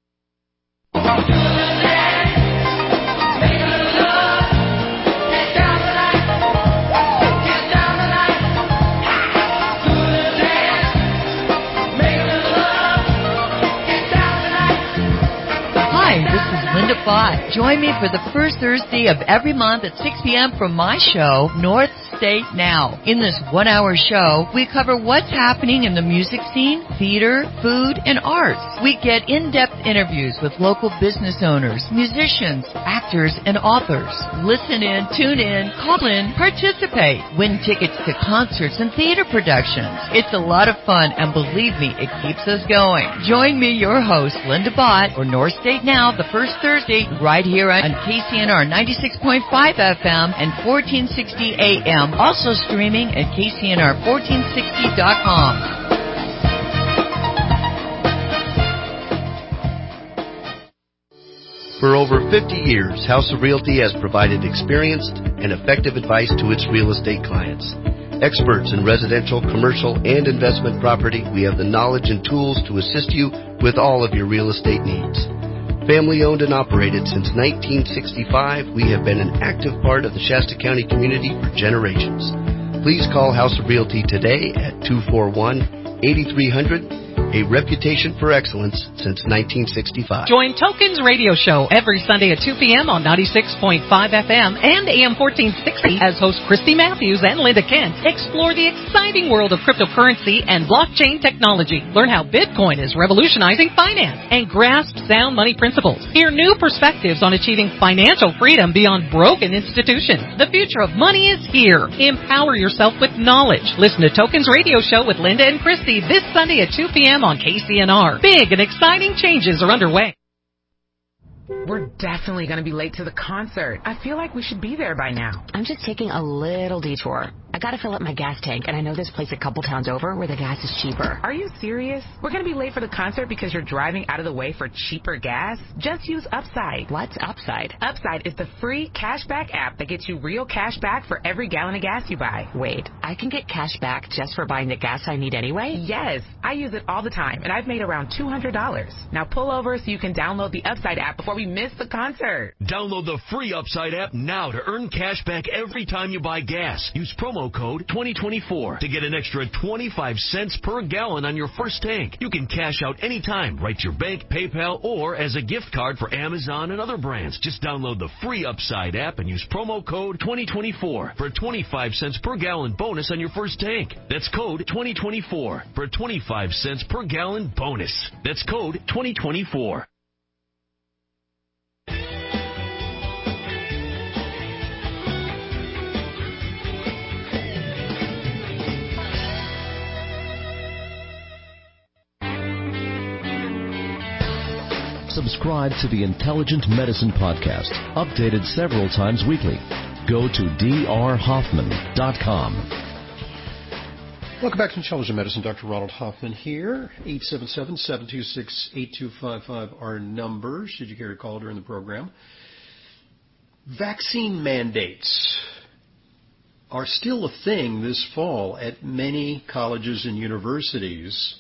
Linda Bott. Join me for the first Thursday of every month at six p.m. for my show, North State Now. In this one-hour show, we cover what's happening in the music scene, theater, food, and arts. We get in-depth interviews with local business owners, musicians, actors, and authors. Listen in, tune in, call in, participate, win tickets to concerts and theater productions. It's a lot of fun, and believe me, it keeps us going. Join me, your host, Linda Bott, for North State Now, the first Thursday, right here on K C N R ninety-six point five F M and fourteen sixty A M. Also streaming at K C N R fourteen sixty dot com.
For over fifty years, House of Realty has provided experienced and effective advice to its real estate clients. Experts in residential, commercial, and investment property, we have the knowledge and tools to assist you with all of your real estate needs. Family owned and operated since nineteen sixty-five, we have been an active part of the Shasta County community for generations. Please call House of Realty today at two four one, eight three zero zero, a reputation for excellence since nineteen sixty-five.
Join Tokens Radio Show every Sunday at two p.m. on ninety-six point five F M and A M fourteen sixty as hosts Christy Matthews and Linda Kent explore the exciting world of cryptocurrency and blockchain technology. Learn how Bitcoin is revolutionizing finance and grasp sound money principles. Hear new perspectives on achieving financial freedom beyond broken institutions. The future of money is here. Empower yourself with knowledge. Listen to Tokens Radio Show with Linda and Christy this Sunday at two p.m. on K C N R. Big and exciting changes are underway.
We're definitely going to be late to the concert. I feel like we should be there by now.
I'm just taking a little detour. I gotta fill up my gas tank, and I know this place a couple towns over where the gas is cheaper.
Are you serious? We're going to be late for the concert because you're driving out of the way for cheaper gas? Just use Upside.
What's Upside?
Upside is the free cashback app that gets you real cash back for every gallon of gas you buy.
Wait, I can get cash back just for buying the gas I need anyway?
Yes, I use it all the time, and I've made around two hundred dollars. Now pull over so you can download the Upside app before we miss the concert.
Download the free Upside app now to earn cash back every time you buy gas. Use promo code twenty twenty-four to get an extra twenty-five cents per gallon on your first tank. You can cash out anytime, right to your bank, PayPal, or as a gift card for Amazon and other brands. Just download the free Upside app and use promo code twenty twenty-four for a twenty-five cents per gallon bonus on your first tank. That's code twenty twenty-four for a twenty-five cents per gallon bonus. That's code twenty twenty-four.
Subscribe to the Intelligent Medicine Podcast, updated several times weekly. Go to d r hoffman dot com.
Welcome back to Intelligent Medicine. Doctor Ronald Hoffman here. eight seven seven, seven two six, eight two five five our number, should you care to call during the program. Vaccine mandates are still a thing this fall at many colleges and universities.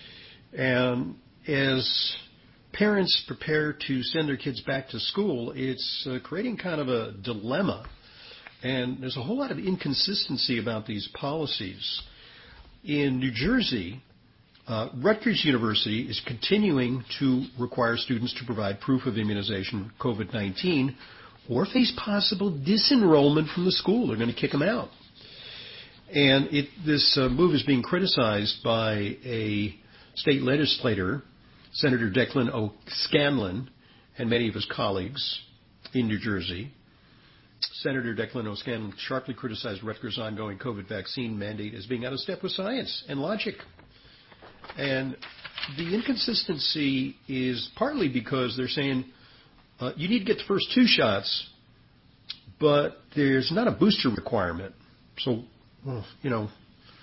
And as parents prepare to send their kids back to school, it's uh, creating kind of a dilemma. And there's a whole lot of inconsistency about these policies. In New Jersey, uh, Rutgers University is continuing to require students to provide proof of immunization for COVID nineteen or face possible disenrollment from the school. They're going to kick them out. And it, this uh, move is being criticized by a state legislator, Senator Declan O'Scanlan, and many of his colleagues in New Jersey. Senator Declan O'Scanlan sharply criticized Rutgers' ongoing COVID vaccine mandate as being out of step with science and logic. And the inconsistency is partly because they're saying uh, you need to get the first two shots, but there's not a booster requirement. So, well, you know,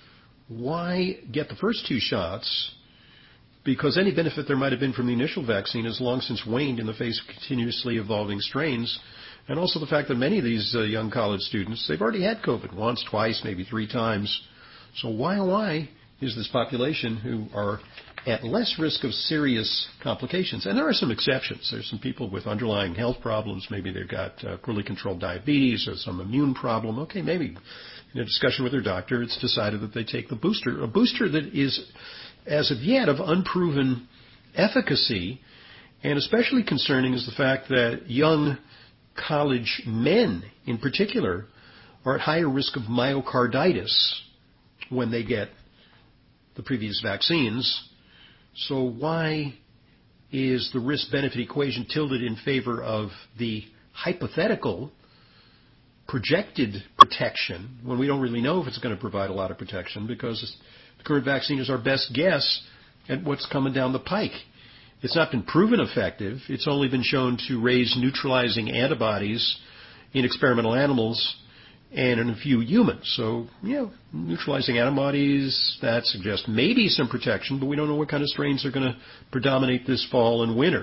why get the first two shots? Because any benefit there might have been from the initial vaccine has long since waned in the face of continuously evolving strains. And also the fact that many of these uh, young college students, they've already had COVID once, twice, maybe three times. So why, why is this population who are at less risk of serious complications? And there are some exceptions. There's some people with underlying health problems. Maybe they've got uh, poorly controlled diabetes or some immune problem. Okay, maybe in a discussion with their doctor, it's decided that they take the booster. A booster that is, as of yet, of unproven efficacy. And especially concerning is the fact that young college men, in particular, are at higher risk of myocarditis when they get the previous vaccines. So why is the risk-benefit equation tilted in favor of the hypothetical projected protection when we don't really know if it's going to provide a lot of protection, because the current vaccine is our best guess at what's coming down the pike? It's not been proven effective. It's only been shown to raise neutralizing antibodies in experimental animals and in a few humans. So, you know, neutralizing antibodies, that suggests maybe some protection, but we don't know what kind of strains are going to predominate this fall and winter.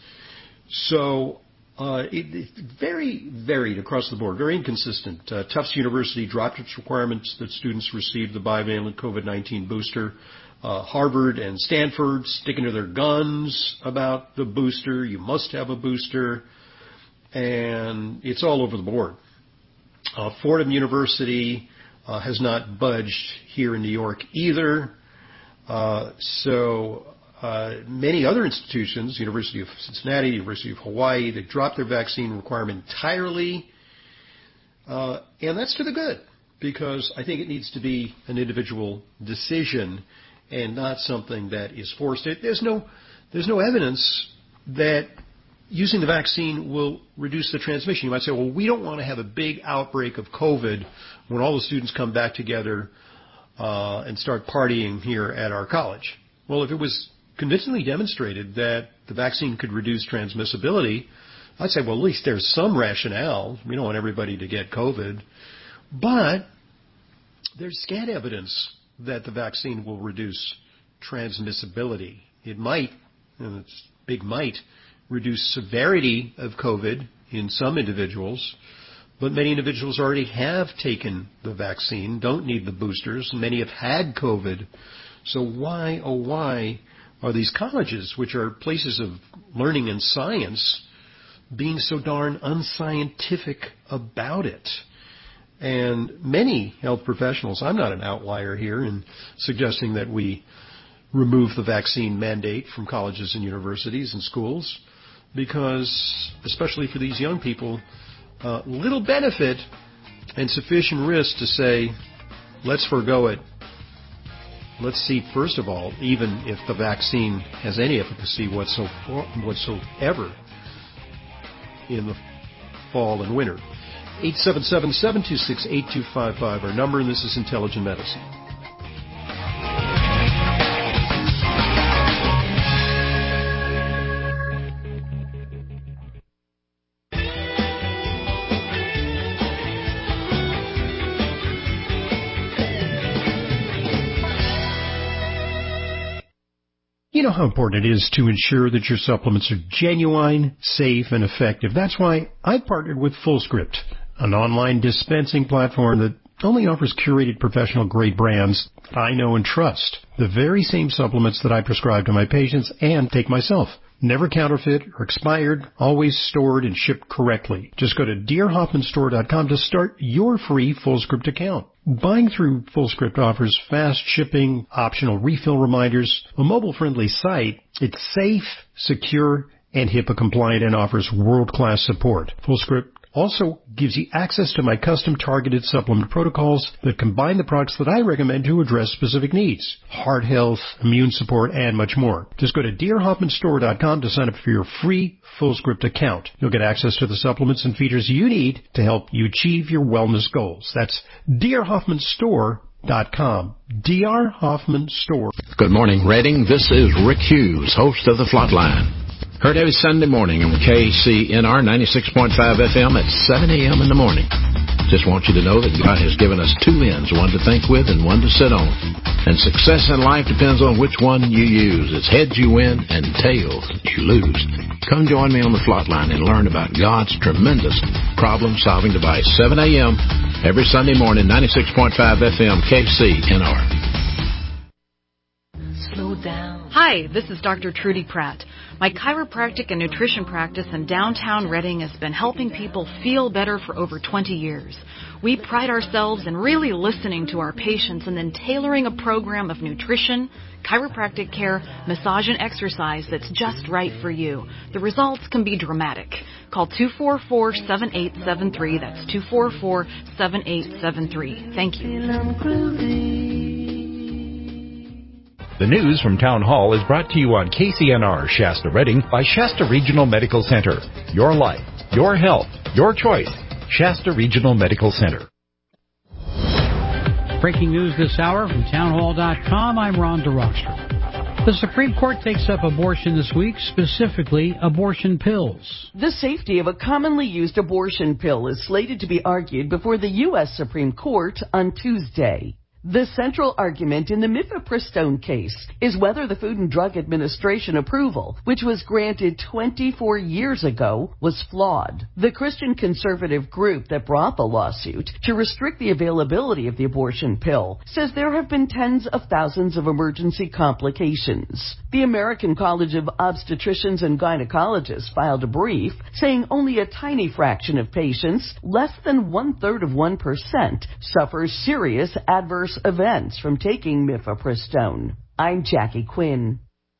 So uh, it, it's very varied across the board, very inconsistent. Uh, Tufts University dropped its requirements that students receive the bivalent COVID nineteen booster. Uh, Harvard and Stanford sticking to their guns about the booster. You must have a booster. And it's all over the board. Uh, Fordham University uh, has not budged here in New York either. Uh, so uh, many other institutions, University of Cincinnati, University of Hawaii, they dropped their vaccine requirement entirely. Uh, and that's to the good, because I think it needs to be an individual decision and not something that is forced. There's no, there's no evidence that using the vaccine will reduce the transmission. You might say, well, we don't want to have a big outbreak of COVID when all the students come back together uh, and start partying here at our college. Well, if it was convincingly demonstrated that the vaccine could reduce transmissibility, I'd say, well, at least there's some rationale. We don't want everybody to get COVID. But there's scant evidence that the vaccine will reduce transmissibility. It might, and it's big might, reduce severity of COVID in some individuals, but many individuals already have taken the vaccine, don't need the boosters, and many have had COVID. So why, oh why, are these colleges, which are places of learning and science, being so darn unscientific about it? And many health professionals, I'm not an outlier here in suggesting that we remove the vaccine mandate from colleges and universities and schools, because, especially for these young people, uh, little benefit and sufficient risk to say, let's forego it. Let's see, first of all, even if the vaccine has any efficacy whatsoever in the fall and winter. eight seven seven, seven two six, eight two five five, our number, and this is Intelligent Medicine. You know how important it is to ensure that your supplements are genuine, safe, and effective. That's why I've partnered with FullScript, an online dispensing platform that only offers curated professional-grade brands I know and trust. The very same supplements that I prescribe to my patients and take myself. Never counterfeit or expired, always stored and shipped correctly. Just go to dear hoffman store dot com to start your free FullScript account. Buying through FullScript offers fast shipping, optional refill reminders, a mobile-friendly site. It's safe, secure, and HIPAA compliant and offers world-class support. FullScript also gives you access to my custom targeted supplement protocols that combine the products that I recommend to address specific needs. Heart health, immune support, and much more. Just go to dear hoffman store dot com to sign up for your free FullScript account. You'll get access to the supplements and features you need to help you achieve your wellness goals. That's dear hoffman store dot com. D R Hoffman Store.
Good morning, Reading. This is Rick Hughes, host of The Flatline. Heard every Sunday morning on K C N R ninety-six point five F M at seven a.m. in the morning. Just want you to know that God has given us two ends, one to think with and one to sit on. And success in life depends on which one you use. It's heads you win and tails you lose. Come join me on The Flatline and learn about God's tremendous problem-solving device. seven a.m. every Sunday morning, ninety-six point five F M, K C N R.
Slow down. Hi, this is Doctor Trudy Pratt. My chiropractic and nutrition practice in downtown Reading has been helping people feel better for over twenty years. We pride ourselves in really listening to our patients and then tailoring a program of nutrition, chiropractic care, massage, and exercise that's just right for you. The results can be dramatic. Call two four four, seven eight seven three. That's two four four, seven eight seven three. Thank you.
The news from Town Hall is brought to you on K C N R Shasta Reading by Shasta Regional Medical Center. Your life, your health, your choice. Shasta Regional Medical Center.
Breaking news this hour from town hall dot com. I'm Ron DeRockstra. The Supreme Court takes up abortion this week, specifically abortion pills.
The safety of a commonly used abortion pill is slated to be argued before the U S Supreme Court on Tuesday. The central argument in the mifepristone case is whether the Food and Drug Administration approval, which was granted twenty-four years ago, was flawed. The Christian conservative group that brought the lawsuit to restrict the availability of the abortion pill says there have been tens of thousands of emergency complications. The American College of Obstetricians and Gynecologists filed a brief saying only a tiny fraction of patients, less than one-third of one percent, suffer serious adverse events from taking mifepristone. I'm Jackie Quinn.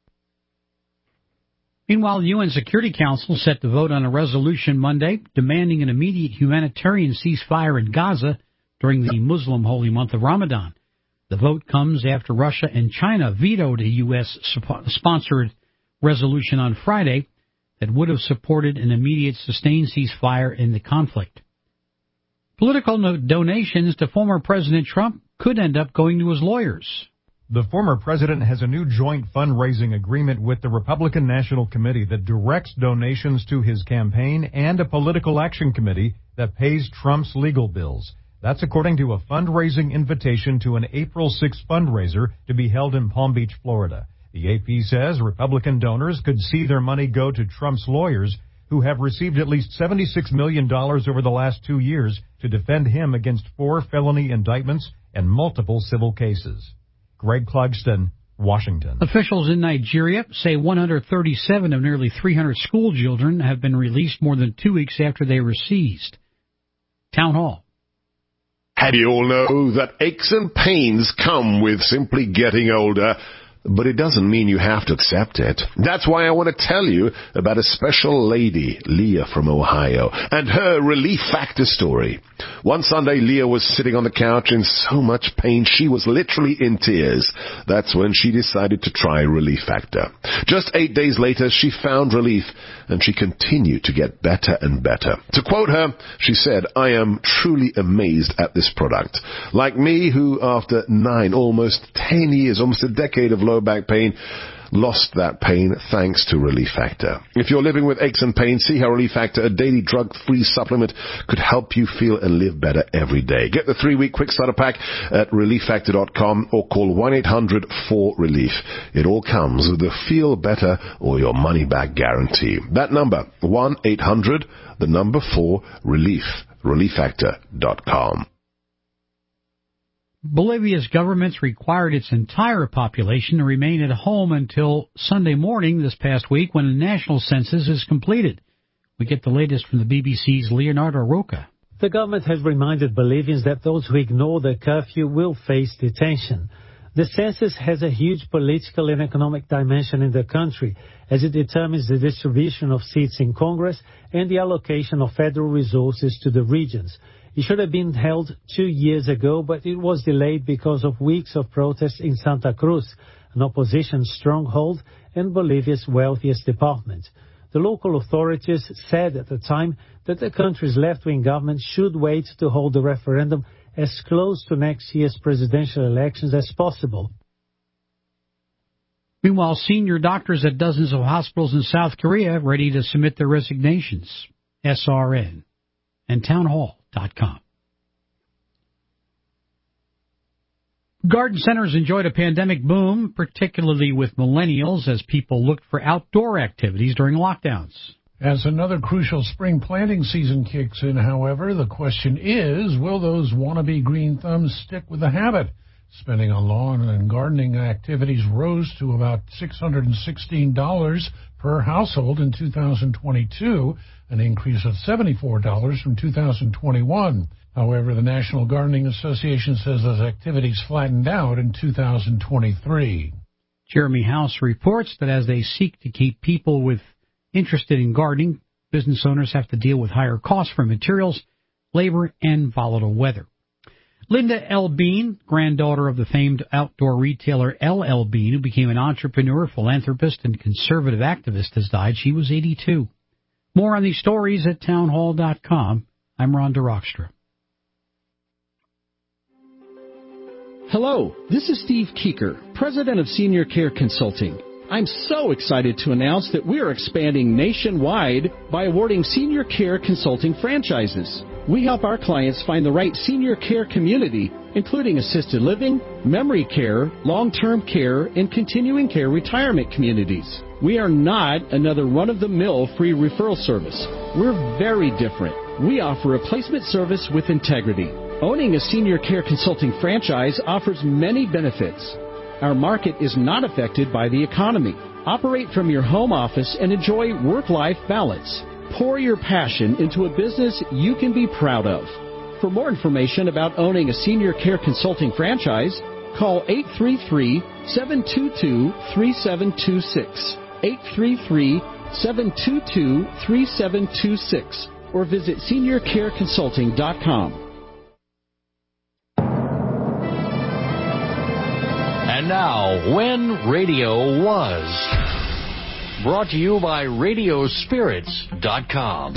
Meanwhile, the U N Security Council set to vote on a resolution Monday demanding an immediate humanitarian ceasefire in Gaza during the Muslim holy month of Ramadan. The vote comes after Russia and China vetoed a U S-sponsored resolution on Friday that would have supported an immediate sustained ceasefire in the conflict. Political no- donations to former President Trump could end up going to his lawyers.
The former president has a new joint fundraising agreement with the Republican National Committee that directs donations to his campaign and a political action committee that pays Trump's legal bills. That's according to a fundraising invitation to an April sixth fundraiser to be held in Palm Beach, Florida. The A P says Republican donors could see their money go to Trump's lawyers, who have received at least seventy-six million dollars over the last two years to defend him against four felony indictments and multiple civil cases. Greg Clugston, Washington.
Officials in Nigeria say one hundred thirty-seven of nearly three hundred school children have been released more than two weeks after they were seized. Town Hall.
How do you all know that aches and pains come with simply getting older? But it doesn't mean you have to accept it. That's why I want to tell you about a special lady, Leah from Ohio, and her Relief Factor story. One Sunday, Leah was sitting on the couch in so much pain she was literally in tears. That's when she decided to try Relief Factor. Just eight days later, she found relief, and she continued to get better and better. To quote her, she said, "I am truly amazed at this product. Like me, who after nine, almost ten years, almost a decade of low low back pain, lost that pain thanks to Relief Factor. If you're living with aches and pains, see how Relief Factor, a daily drug-free supplement, could help you feel and live better every day. Get the three-week quick starter pack at relief factor dot com or call one eight hundred four relief. It all comes with the feel better or your money back guarantee. That number, one eight hundred, the number four, relief, relief factor dot com.
Bolivia's government required its entire population to remain at home until Sunday morning this past week when the national census is completed. We get the latest from the B B C's Leonardo Roca.
The government has reminded Bolivians that those who ignore the curfew will face detention. The census has a huge political and economic dimension in the country, as it determines the distribution of seats in Congress and the allocation of federal resources to the regions. It should have been held two years ago, but it was delayed because of weeks of protests in Santa Cruz, an opposition stronghold and Bolivia's wealthiest department. The local authorities said at the time that the country's left-wing government should wait to hold the referendum as close to next year's presidential elections as possible.
Meanwhile, senior doctors at dozens of hospitals in South Korea ready to submit their resignations. S R N and townhall dot com. Garden centers enjoyed a pandemic boom, particularly with millennials, as people looked for outdoor activities during lockdowns.
As another crucial spring planting season kicks in, however, the question is, will those wannabe green thumbs stick with the habit? Spending on lawn and gardening activities rose to about six hundred sixteen dollars per household in two thousand twenty-two, an increase of seventy-four dollars from two thousand twenty-one. However, the National Gardening Association says those activities flattened out in two thousand twenty-three.
Jeremy House reports that as they seek to keep people with interested in gardening, business owners have to deal with higher costs for materials, labor, and volatile weather. Linda L. Bean, granddaughter of the famed outdoor retailer L L. Bean, who became an entrepreneur, philanthropist, and conservative activist, has died. She was eighty-two. More on these stories at townhall dot com. I'm Ron DeRockstra.
Hello, this is Steve Keeker, president of Senior Care Consulting. I'm so excited to announce that we are expanding nationwide by awarding Senior Care Consulting franchises. We help our clients find the right senior care community, including assisted living, memory care, long-term care, and continuing care retirement communities. We are not another run-of-the-mill free referral service. We're very different. We offer a placement service with integrity. Owning a Senior Care Consulting franchise offers many benefits. Our market is not affected by the economy. Operate from your home office and enjoy work-life balance. Pour your passion into a business you can be proud of. For more information about owning a Senior Care Consulting franchise, call eight three three, seven two two, three seven two six, eight three three, seven two two, three seven two six, or visit senior care consulting dot com.
And now, When Radio Was. Brought to you by radio spirits dot com.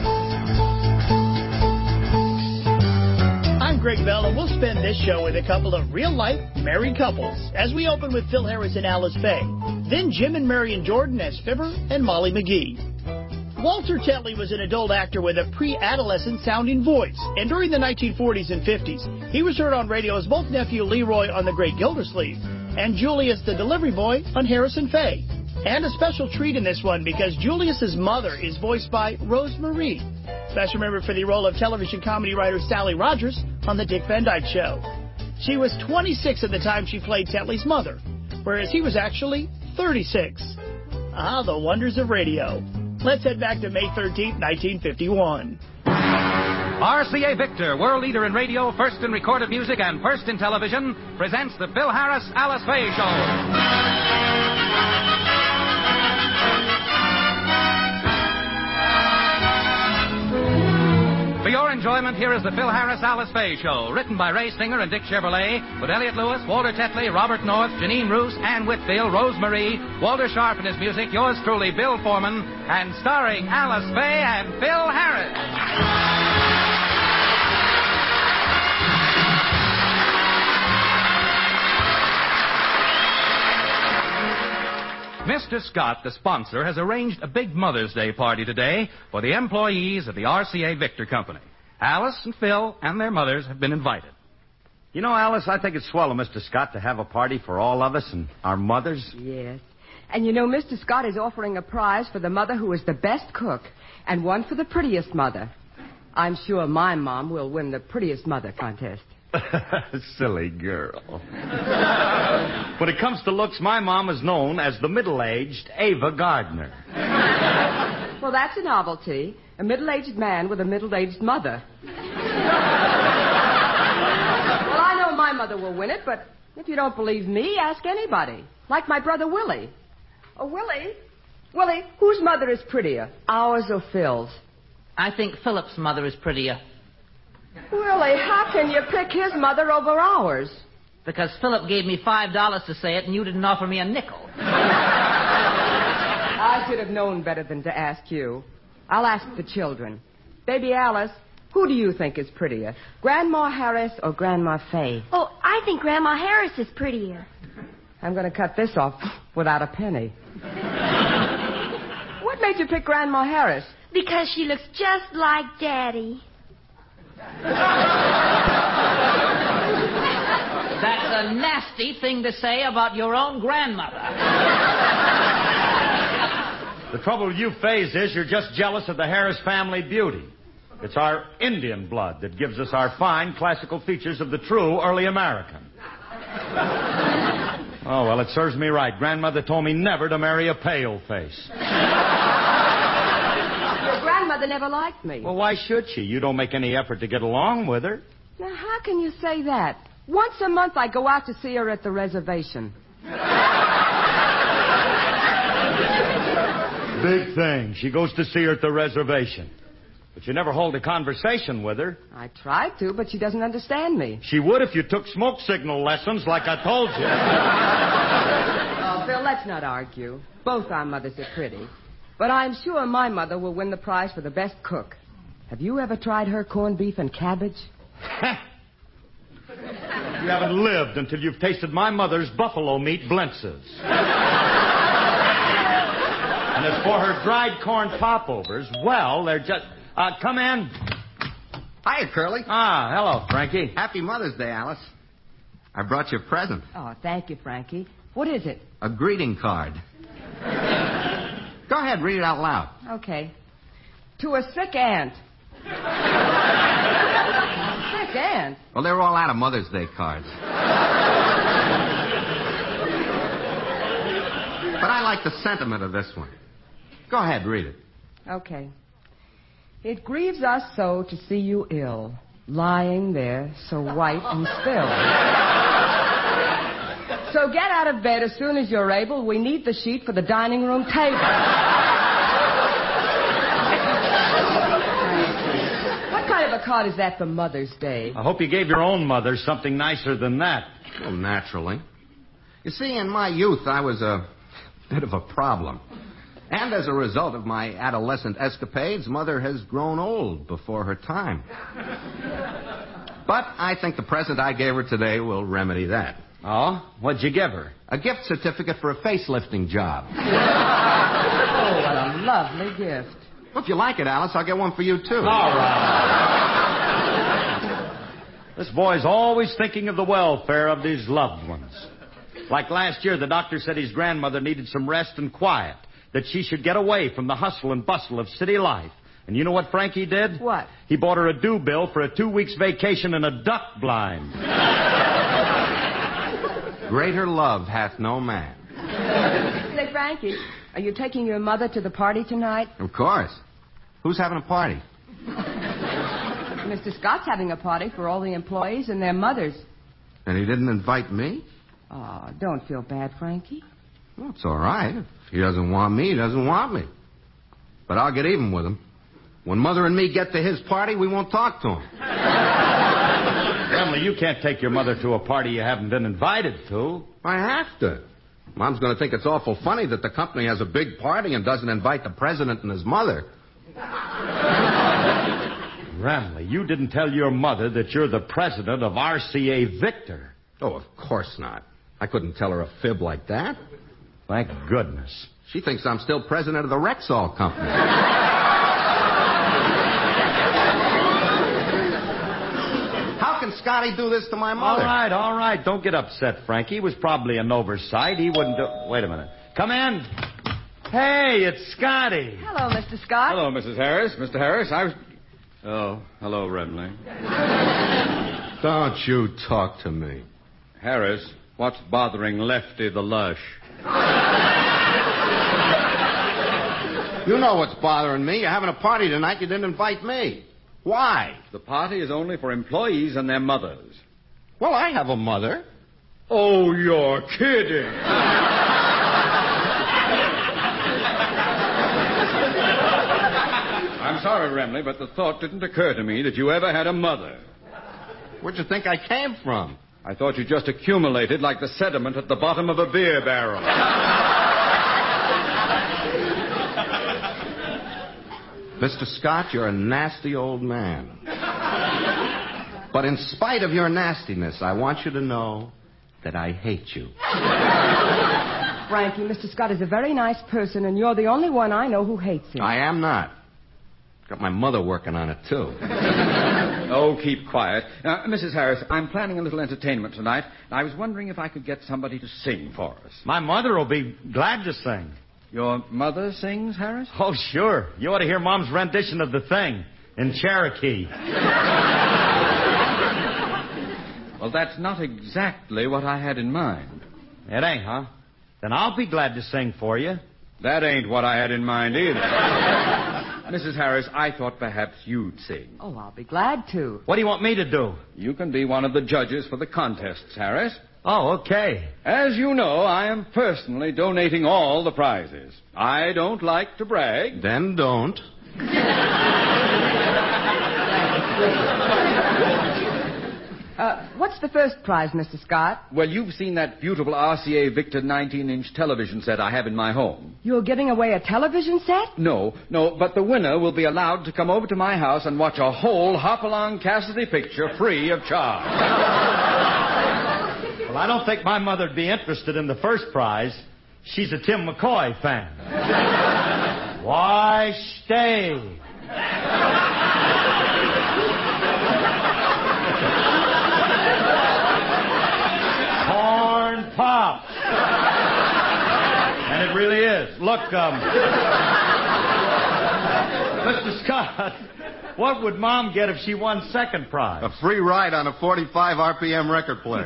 I'm Greg Bell, and we'll spend this show with a couple of real-life married couples as we open with Phil Harris and Alice Faye. Then Jim and Marion Jordan as Fibber and Molly McGee. Walter Tetley was an adult actor with a pre-adolescent sounding voice, and during the nineteen forties and fifties, he was heard on radio as both nephew Leroy on The Great Gildersleeve and Julius the Delivery Boy on Harris and Faye. And a special treat in this one because Julius's mother is voiced by Rose Marie, best remembered for the role of television comedy writer Sally Rogers on The Dick Van Dyke Show. She was twenty-six at the time she played Tetley's mother, whereas he was actually thirty-six. Ah, the wonders of radio. Let's head back to May thirteenth, nineteen fifty-one.
R C A Victor, world leader in radio, first in recorded music, and first in television, presents the Phil Harris Alice Faye Show. For your enjoyment, here is the Phil Harris Alice Faye Show, written by Ray Singer and Dick Chevrolet, with Elliot Lewis, Walter Tetley, Robert North, Janine Roos, Ann Whitfield, Rose Marie, Walter Sharp and his music, yours truly, Bill Foreman, and starring Alice Faye and Phil Harris. Mister Scott, the sponsor, has arranged a big Mother's Day party today for the employees of the R C A Victor Company. Alice and Phil and their mothers have been invited.
You know, Alice, I think it's swell of Mister Scott to have a party for all of us and our mothers.
Yes. And you know, Mister Scott is offering a prize for the mother who is the best cook and one for the prettiest mother. I'm sure my mom will win the prettiest mother contest.
Silly girl. When it comes to looks, my mom is known as the middle-aged Ava Gardner.
Well, that's a novelty. A middle-aged man with a middle-aged mother. Well, I know my mother will win it, but if you don't believe me, ask anybody. Like my brother Willie. Oh, Willie? Willie, whose mother is prettier, ours or Phil's?
I think Philip's mother is prettier.
Willie, how can you pick his mother over ours?
Because Philip gave me five dollars to say it, and you didn't offer me a nickel.
I should have known better than to ask you. I'll ask the children. Baby Alice, who do you think is prettier, Grandma Harris or Grandma Fay?
Oh, I think Grandma Harris is prettier.
I'm going to cut this off without a penny. What made you pick Grandma Harris?
Because she looks just like Daddy.
That's a nasty thing to say about your own grandmother.
The trouble with you, Fays, is you're just jealous of the Harris family beauty. It's our Indian blood that gives us our fine classical features of the true early American. Oh, well, it serves me right. Grandmother told me never to marry a pale face.
Your grandmother never liked me.
Well, why should she? You don't make any effort to get along with her.
Now, how can you say that? Once a month I go out to see her at the reservation.
Big thing. She goes to see her at the reservation. But you never hold a conversation with her.
I tried to, but she doesn't understand me.
She would if you took smoke signal lessons like I told you.
Oh, Phil, let's not argue. Both our mothers are pretty. But I'm sure my mother will win the prize for the best cook. Have you ever tried her corned beef and cabbage?
You haven't lived until you've tasted my mother's buffalo meat blintzes. And as for her dried corn popovers, well, they're just... Uh, come in.
Hiya, Curly.
Ah, hello, Frankie.
Happy Mother's Day, Alice. I brought you a present.
Oh, thank you, Frankie. What is it?
A greeting card. Go ahead, read it out loud.
Okay. To a sick aunt. Sick aunt?
Well, they're all out of Mother's Day cards. But I like the sentiment of this one. Go ahead, read it.
Okay. It grieves us so to see you ill, lying there so white and still. So get out of bed as soon as you're able. We need the sheet for the dining room table. What kind of a card is that for Mother's Day?
I hope you gave your own mother something nicer than that.
Well, naturally. You see, in my youth, I was a bit of a problem. And as a result of my adolescent escapades, Mother has grown old before her time. But I think the present I gave her today will remedy that.
Oh? What'd you give her?
A gift certificate for a facelifting job.
Oh, what a lovely gift.
Well, if you like it, Alice, I'll get one for you, too.
All right. This boy's always thinking of the welfare of his loved ones. Like last year, the doctor said his grandmother needed some rest and quiet, that she should get away from the hustle and bustle of city life. And you know what Frankie did?
What?
He bought her a due bill for a two weeks vacation in a duck blind.
Greater love hath no man.
Say, Frankie, are you taking your mother to the party tonight?
Of course. Who's having a party?
Mister Scott's having a party for all the employees and their mothers.
And he didn't invite me?
Oh, don't feel bad, Frankie.
Well, it's all right. If he doesn't want me, he doesn't want me. But I'll get even with him. When Mother and me get to his party, we won't talk to him.
Emily, you can't take your mother to a party you haven't been invited to.
I have to. Mom's going to think it's awful funny that the company has a big party and doesn't invite the president and his mother.
Remley, you didn't tell your mother that you're the president of R C A Victor.
Oh, of course not. I couldn't tell her a fib like that. Thank goodness. She thinks I'm still president of the Rexall Company. How can Scotty do this to my mother?
All right, all right. Don't get upset, Frankie. It was probably an oversight. He wouldn't do... Wait a minute. Come in. Hey, it's Scotty.
Hello, Mister Scott.
Hello, Missus Harris. Mister Harris, I was... Oh, hello, Remley.
Don't you talk to me.
Harris, what's bothering Lefty the Lush?
You know what's bothering me. You're having a party tonight. You didn't invite me. Why?
The party is only for employees and their mothers.
Well, I have a mother.
Oh, you're kidding. I'm sorry, Remley, but the thought didn't occur to me that you ever had a mother.
Where'd you think I came from?
I thought you just accumulated like the sediment at the bottom of a beer barrel.
Mister Scott, you're a nasty old man. But in spite of your nastiness, I want you to know that I hate you.
Frankie, Mister Scott is a very nice person, and you're the only one I know who hates him.
I am not. Got my mother working on it, too.
Oh, keep quiet. Uh, Missus Harris, I'm planning a little entertainment tonight, and I was wondering if I could get somebody to sing for us.
My mother will be glad to sing.
Your mother sings, Harris?
Oh, sure. You ought to hear Mom's rendition of The Thing in Cherokee.
Well, that's not exactly what I had in mind.
It ain't, huh? Then I'll be glad to sing for you.
That ain't what I had in mind either. Missus Harris, I thought perhaps you'd sing.
Oh, I'll be glad to.
What do you want me to do?
You can be one of the judges for the contests, Harris.
Oh, okay.
As you know, I am personally donating all the prizes. I don't like to brag.
Then don't.
Uh, what's the first prize, Mister Scott?
Well, you've seen that beautiful R C A Victor nineteen-inch television set I have in my home.
You're giving away a television set?
No, no, but the winner will be allowed to come over to my house and watch a whole Hopalong Cassidy picture free of charge.
Well, I don't think my mother'd be interested in the first prize. She's a Tim McCoy fan. Why stay? Corn Pops. And it really is. Look, um... Mister Scott, what would Mom get if she won second prize?
A free ride on a forty-five R P M record player.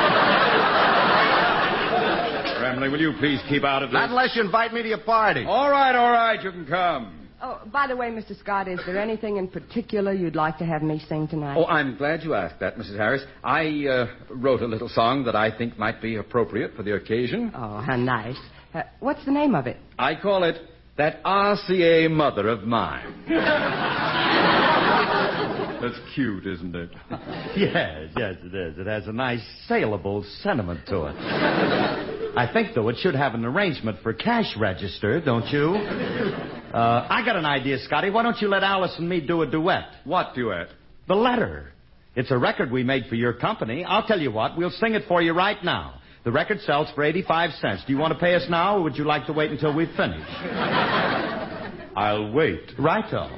Remley, will you please keep out of this?
Not unless you invite me to your party.
All right, all right, you can come.
Oh, by the way, Mister Scott, is there anything in particular you'd like to have me sing tonight?
Oh, I'm glad you asked that, Missus Harris. I uh, wrote a little song that I think might be appropriate for the occasion.
Oh, how nice. Uh, what's the name of it?
I call it That R C A Mother of Mine. That's cute, isn't it?
Yes, yes, it is. It has a nice, saleable sentiment to it. I think, though, it should have an arrangement for cash register, don't you? Uh, I got an idea, Scotty. Why don't you let Alice and me do a duet?
What duet?
The Letter. It's a record we made for your company. I'll tell you what. We'll sing it for you right now. The record sells for eighty-five cents. Do you want to pay us now, or would you like to wait until we finish?
I'll wait.
Righto.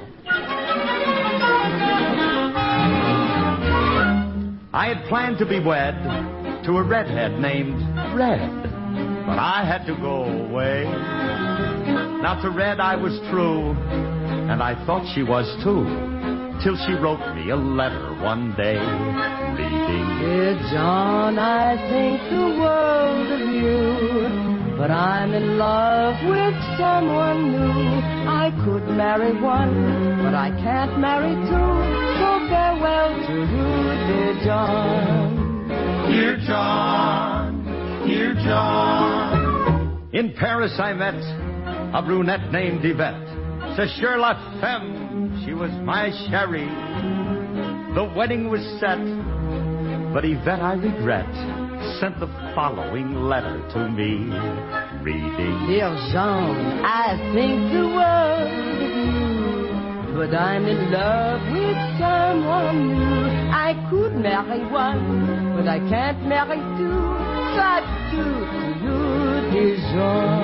I had planned to be wed to a redhead named Red, but I had to go away. Now to Red I was true, and I thought she was too, till she wrote me a letter one day, reading,
Dear John, I think the world of you, but I'm in love with someone new. I could marry one, but I can't marry two, so farewell to you, dear John.
Dear John, dear John. In Paris I met a brunette named Yvette. C'est sur la femme, she was my chérie. The wedding was set, but Yvette, I regret, sent the following letter to me, reading,
Dear Jean, I think the world of you, but I'm in love with someone new. I could marry one, but I can't marry two, so I do to you, dear Jean.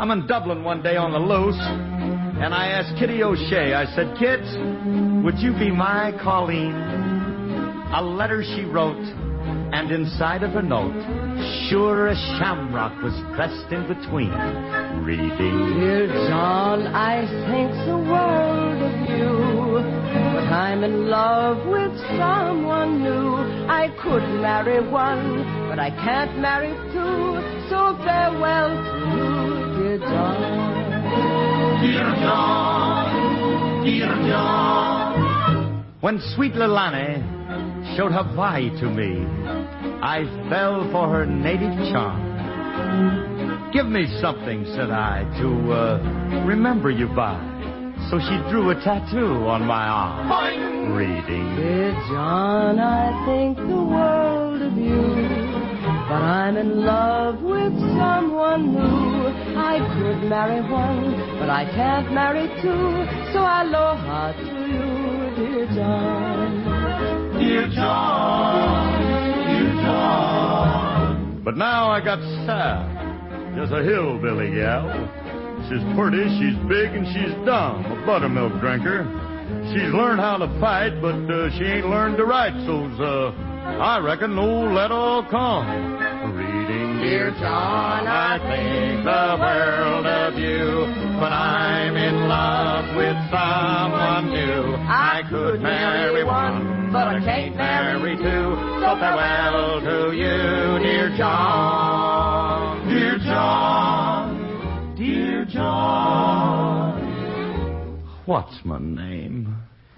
I'm in Dublin one day on the loose, and I asked Kitty O'Shea, I said, Kit, would you be my Colleen? A letter she wrote, and inside of her note, sure a shamrock was pressed in between. Reading.
Dear John, I think the world of you, but I'm in love with someone new. I could marry one, but I can't marry two, so farewell to you, dear John.
Dear John, dear John. When sweet Lilani showed Hawaii to me, I fell for her native charm. Give me something, said I, to uh, remember you by. So she drew a tattoo on my arm. Boing! Reading.
Dear John, I think the world of you, but I'm in love with someone new. I could marry one, but I can't marry two. So aloha to you, dear John.
Dear John, dear John. But now I got Sal, just a hillbilly gal. She's pretty, she's big, and she's dumb, a buttermilk drinker. She's learned how to fight, but uh, she ain't learned to write, so's, uh, I reckon no let'll come. Reading, dear John, I think the world of you, but I'm in love with someone new. I could marry one, but I can't marry two, so farewell to you, dear John. Dear John, dear John. What's my name?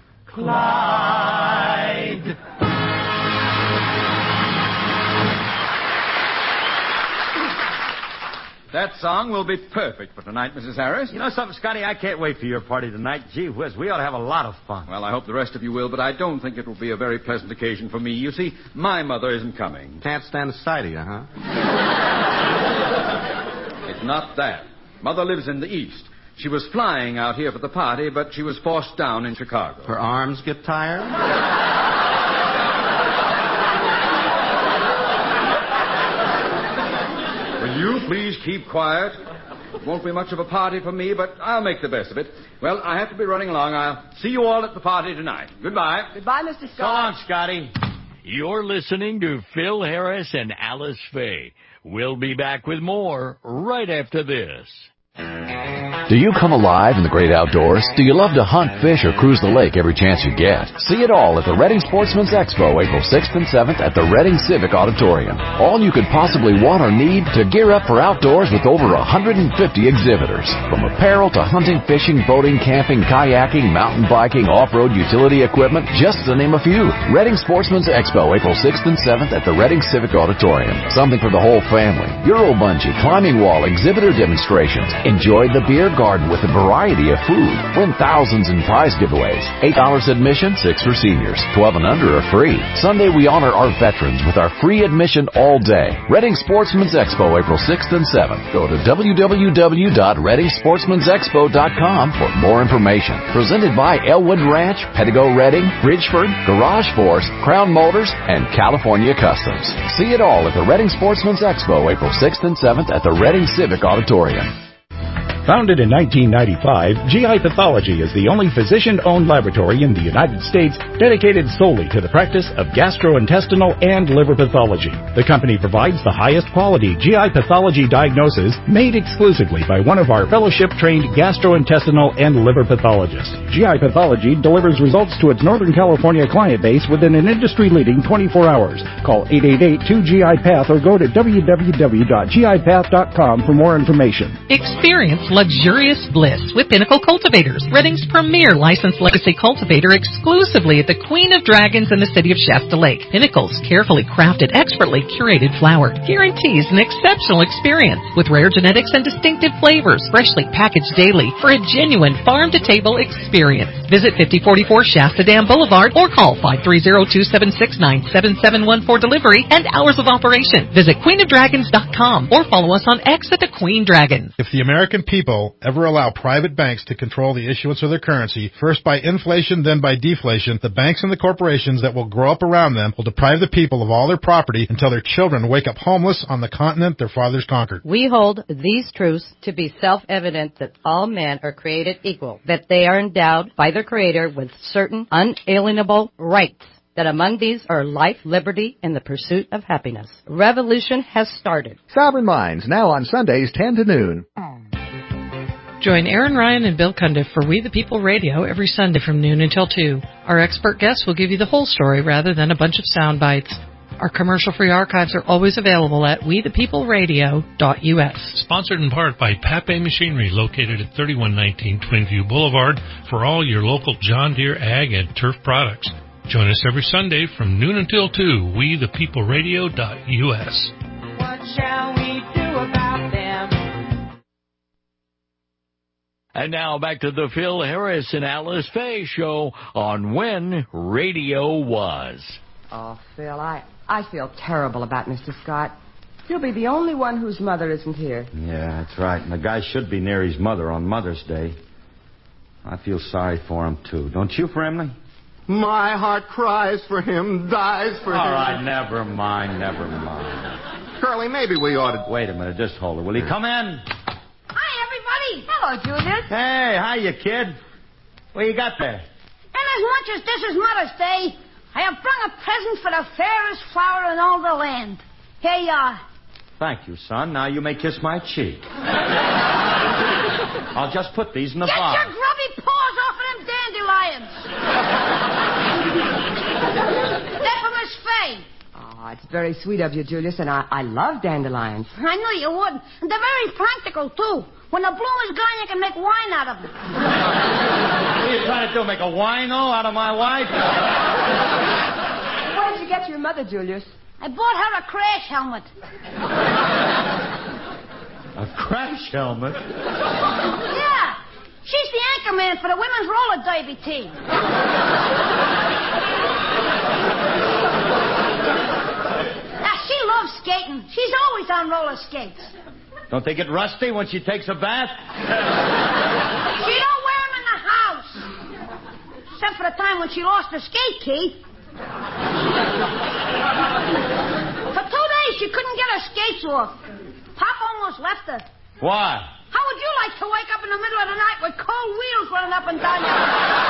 Clyde.
That song will be perfect for tonight, Missus Harris.
You know something, Scotty? I can't wait for your party tonight. Gee whiz, we ought to have a lot of fun.
Well, I hope the rest of you will, but I don't think it will be a very pleasant occasion for me. You see, my mother isn't coming.
Can't stand the sight of you, huh?
It's not that. Mother lives in the East. She was flying out here for the party, but she was forced down in Chicago.
Her arms get tired?
Will you please keep quiet? It won't be much of a party for me, but I'll make the best of it. Well, I have to be running along. I'll see you all at the party tonight. Goodbye.
Goodbye, Mister Scott.
So long, Scotty.
You're listening to Phil Harris and Alice Faye. We'll be back with more right after this.
Do you come alive in the great outdoors? Do you love to hunt, fish, or cruise the lake every chance you get? See it all at the Reading Sportsman's Expo, April sixth and seventh at the Reading Civic Auditorium. All you could possibly want or need to gear up for outdoors with over one hundred fifty exhibitors. From apparel to hunting, fishing, boating, camping, kayaking, mountain biking, off-road utility equipment, just to name a few. Reading Sportsman's Expo, April sixth and seventh at the Reading Civic Auditorium. Something for the whole family. Euro bungee, climbing wall, exhibitor demonstrations. Enjoy the beer garden with a variety of food. Win thousands in prize giveaways. eight dollars admission, six for seniors. twelve and under are free. Sunday we honor our veterans with our free admission all day. Reading Sportsman's Expo, April sixth and seventh. Go to w w w dot reading sportsmans expo dot com for more information. Presented by Elwood Ranch, Pettigo Reading, Bridgeford, Garage Force, Crown Motors, and California Customs. See it all at the Reading Sportsman's Expo, April sixth and seventh at the Reading Civic Auditorium.
Founded in nineteen ninety-five, G I Pathology is the only physician-owned laboratory in the United States dedicated solely to the practice of gastrointestinal and liver pathology. The company provides the highest quality G I pathology diagnosis made exclusively by one of our fellowship-trained gastrointestinal and liver pathologists. G I Pathology delivers results to its Northern California client base within an industry-leading twenty-four hours. Call eight eight eight, two G I Path or go to w w w dot g i path dot com for more information.
Experience luxurious bliss with Pinnacle Cultivators, Reading's premier licensed legacy cultivator exclusively at the Queen of Dragons in the city of Shasta Lake. Pinnacle's carefully crafted, expertly curated flower guarantees an exceptional experience with rare genetics and distinctive flavors, freshly packaged daily for a genuine farm-to-table experience. Visit fifty forty-four Shasta Dam Boulevard or call five three zero, two seven six, nine seven seven one for delivery and hours of operation. Visit queen of dragons dot com or follow us on X at the Queen Dragon.
If the American people
people ever allow private banks to control the issuance of their currency, first by inflation, then by deflation, the banks and the corporations that will grow up around them will deprive the people of all their property until their children wake up homeless on the continent their fathers conquered.
We hold these truths to be self-evident that all men are created equal, that they are endowed by their Creator with certain unalienable rights, that among these are life, liberty, and the pursuit of happiness. Revolution has started.
Sovereign Minds, now on Sundays, ten to noon.
Join Aaron Ryan and Bill Cundiff for We the People Radio every Sunday from noon until two. Our expert guests will give you the whole story rather than a bunch of sound bites. Our commercial-free archives are always available at we the people radio dot u s.
Sponsored in part by Pape Machinery, located at thirty-one nineteen Twinview Boulevard, for all your local John Deere ag and turf products. Join us every Sunday from noon until two, we the people radio dot u s.
What shall we do about them?
And now back to the Phil Harris and Alice Faye Show on When Radio Was.
Oh, Phil, I, I feel terrible about Mister Scott. He'll be the only one whose mother isn't here.
Yeah, that's right. And the guy should be near his mother on Mother's Day. I feel sorry for him, too. Don't you, Fremley?
My heart cries for him, dies for
All
him.
All right, never mind, never mind.
Curly, maybe we ought to...
Wait a minute, just hold it. Will he come in?
Hi, everybody. Hello, Julius.
Hey, hiya, kid. What you got there?
And as much as this is Mother's Day, I have brought a present for the fairest flower in all the land. Here you are.
Thank you, son. Now you may kiss my cheek. I'll just put these in the
Get
box.
your grubby paws off of them dandelions. They're for Miss Faye.
Oh, it's very sweet of you, Julius, and I, I love dandelions.
I knew you would. And they're very practical, too. When the bloom is gone, you can make wine out of them.
What are you trying to do, make a wino out of my wife?
What did you get your mother, Julius?
I bought her a crash helmet.
A crash helmet?
Yeah. She's the anchor man for the women's roller derby team. Now, she loves skating. She's always on roller skates.
Don't they get rusty when she takes a bath?
She don't wear them in the house. Except for the time when she lost her skate key. For two days, she couldn't get her skates off. Pop almost left her.
Why?
How would you like to wake up in the middle of the night with cold wheels running up and down your...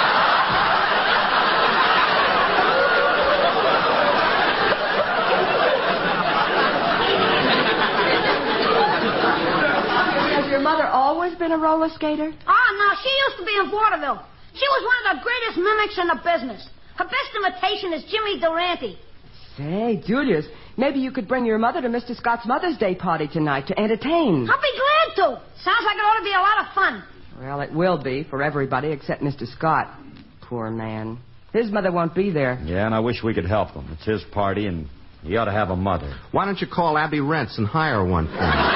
Has your mother always been a roller skater?
Ah, no, she used to be in vaudeville. She was one of the greatest mimics in the business. Her best imitation is Jimmy Durante.
Say, Julius, maybe you could bring your mother to Mister Scott's Mother's Day party tonight to entertain.
I'll be glad to. Sounds like it ought to be a lot of fun.
Well, it will be for everybody except Mister Scott. Poor man. His mother won't be there.
Yeah, and I wish we could help him. It's his party, and he ought to have a mother.
Why don't you call Abby Rents and hire one for him?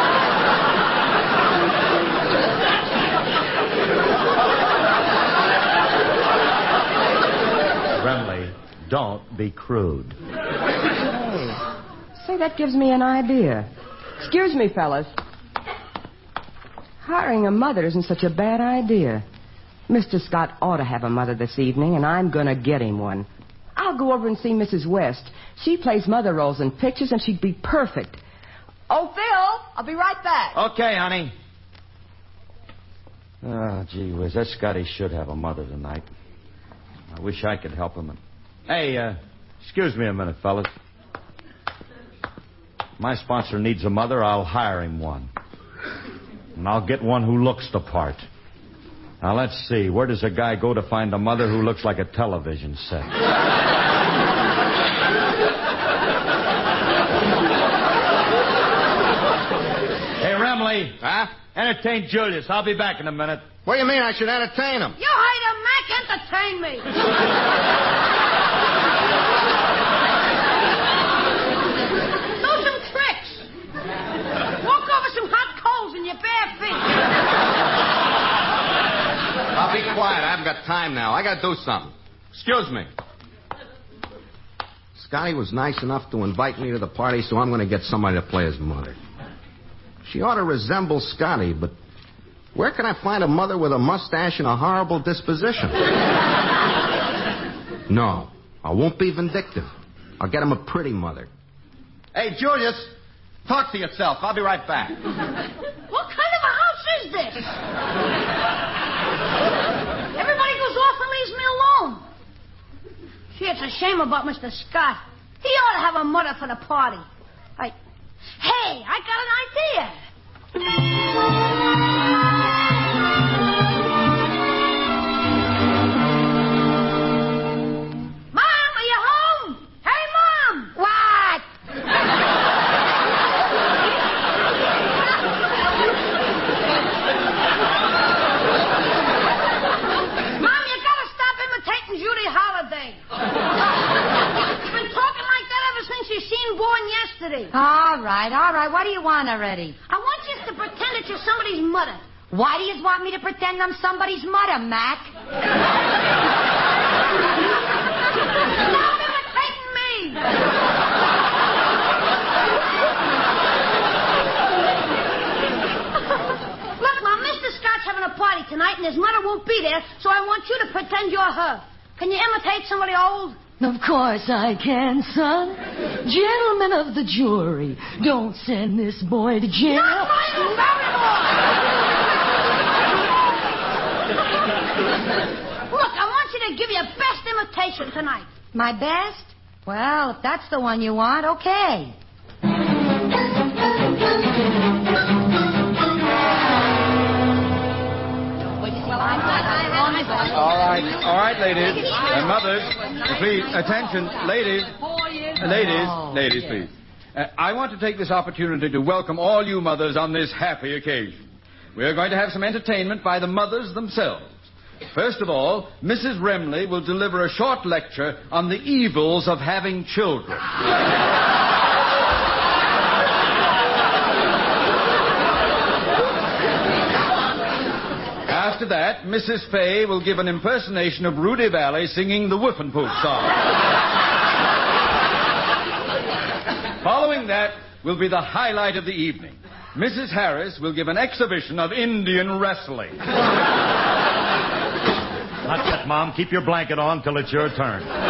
Remley, don't be crude.
Hey, say, that gives me an idea. Excuse me, fellas. Hiring a mother isn't such a bad idea. Mister Scott ought to have a mother this evening, and I'm going to get him one. I'll go over and see Missus West. She plays mother roles in pictures, and she'd be perfect. Oh, Phil, I'll be right back.
Okay, honey. Oh, gee whiz, that Scotty should have a mother tonight. I wish I could help him. Hey, uh, excuse me a minute, fellas. My sponsor needs a mother, I'll hire him one. And I'll get one who looks the part. Now, let's see. Where does a guy go to find a mother who looks like a television set? Hey, Remley.
Huh?
Entertain Julius. I'll be back in a minute.
What do you mean I should entertain him?
You hired a Mac entertain me. Do some tricks. Walk over some hot coals in your bare feet.
I'll be quiet. I haven't got time now. I got to do something. Excuse me. Scotty was nice enough to invite me to the party, so I'm going to get somebody to play his mother. She ought to resemble Scotty, but Where can I find a mother with a mustache and a horrible disposition? No, I won't be vindictive. I'll get him a pretty mother. Hey, Julius, talk to yourself. I'll be right back.
What kind of a house is this? Everybody goes off and leaves me alone. Gee, it's a shame about Mister Scott. He ought to have a mother for the party. I... Hey, I got an idea. Mom, are you home? Hey, Mom! What? Mom, you gotta stop imitating Judy Holliday. You've been talking like that ever since you seen born yesterday.
All right, all right. What do you want already?
I want you to pretend that you're somebody's mother.
Why do you want me to pretend I'm somebody's mother, Mac?
Stop imitating me! Look, Mom, Mister Scott's having a party tonight, and his mother won't be there, so I want you to pretend you're her. Can you imitate somebody old?
Of course I can, son. Gentlemen of the jury, don't send this boy to jail.
Not my Barrymore! Look, I want you to give your best imitation tonight.
My best? Well, if that's the one you want, okay.
All right, all right, ladies. Uh, mothers, please, attention. Ladies, ladies, ladies, please. Uh, I want to take this opportunity to welcome all you mothers on this happy occasion. We are going to have some entertainment by the mothers themselves. First of all, Missus Remley will deliver a short lecture on the evils of having children. After that, Missus Fay will give an impersonation of Rudy Valley singing the Whiffenpoop song. Following that will be the highlight of the evening. Missus Harris will give an exhibition of Indian wrestling.
Not yet, Mom. Keep your blanket on till it's your turn.
Uh,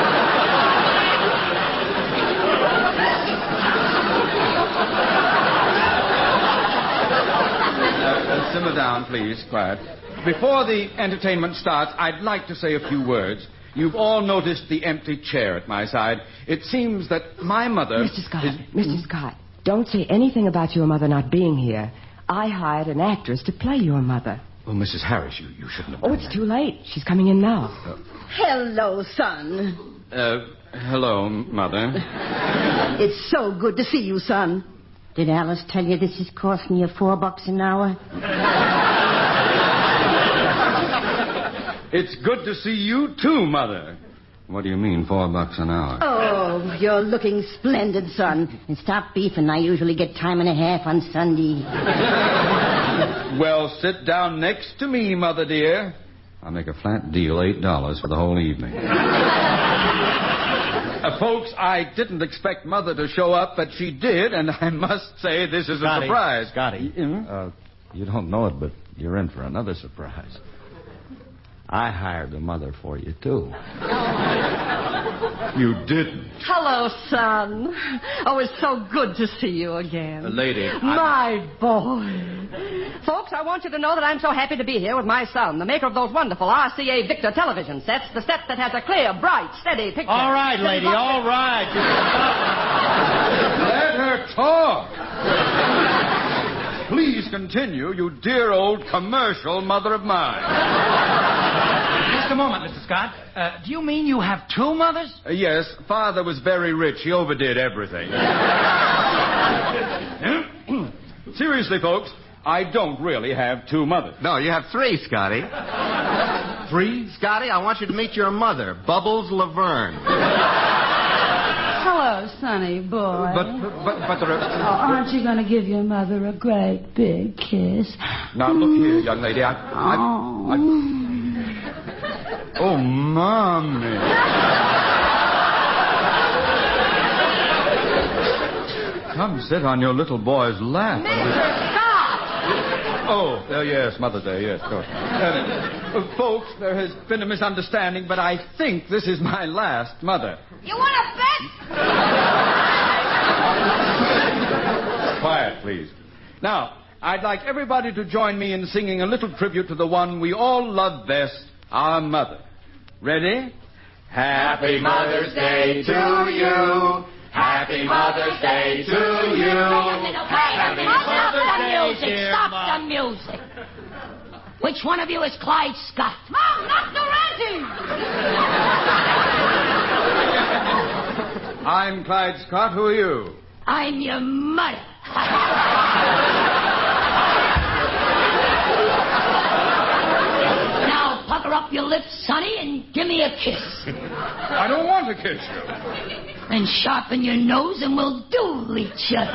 uh, simmer down, please. Quiet. Before the entertainment starts, I'd like to say a few words. You've all noticed the empty chair at my side. It seems that my mother...
Mister Scott,
is...
Mister Scott, don't say anything about your mother not being here. I hired an actress to play your mother.
Well, Missus Harris, you, you shouldn't have...
Oh, it's too late. She's coming in now.
Uh,
Hello, son.
uh, hello, Mother.
It's so good to see you, son.
Did Alice tell you this is costing you four bucks an hour?
It's good to see you, too, Mother. What do you mean, four bucks an hour?
Oh, you're looking splendid, son.
And stop beefing. I usually get time and a half on Sunday.
Well, sit down next to me, Mother dear. I'll make a flat deal, eight dollars for the whole evening. uh, folks, I didn't expect Mother to show up, but she did, and I must say this is
Scotty,
a surprise.
Scotty,
Mm-hmm.
uh, you don't know it, but you're in for another surprise. I hired a mother for you, too.
You didn't.
Hello, son. Oh, it's so good to see you again.
Uh, lady,
My boy. Folks, I want you to know that I'm so happy to be here with my son, the maker of those wonderful R C A Victor television sets, the set that has a clear, bright, steady picture.
All right, lady, all right.
Let her talk. Please continue, you dear old commercial mother of mine.
Just a moment, Mister Scott. Uh, do you mean you have two mothers?
Uh, yes, Father was very rich. He overdid everything. Seriously, folks, I don't really have two mothers.
No, you have three, Scotty.
Three?
Scotty, I want you to meet your mother, Bubbles Laverne.
Hello, Sonny boy.
But, but, but there are...
Oh, aren't you going to give your mother a great big kiss?
Now, look here, young lady. I... I,
Oh.
I... Oh, Mommy. Come sit on your little boy's lap.
Mister Scott!
Oh, uh, yes, Mother's Day, yes, of course. Uh, uh, folks, there has been a misunderstanding, but I think this is my last mother.
You want to bet?
Quiet, please. Now, I'd like everybody to join me in singing a little tribute to the one we all love best, our mother. Ready? Happy Mother's Day to you. Happy Mother's Day to you.
Happy Mother's Day, dear
Stop
Mom.
the music. Which one of you is Clyde Scott?
Mom, not Durante.
I'm Clyde Scott. Who are you?
I'm your mother. Now pucker up your lips, Sonny, and give me a kiss.
I don't want to kiss you.
And sharpen your nose and we'll duel each other.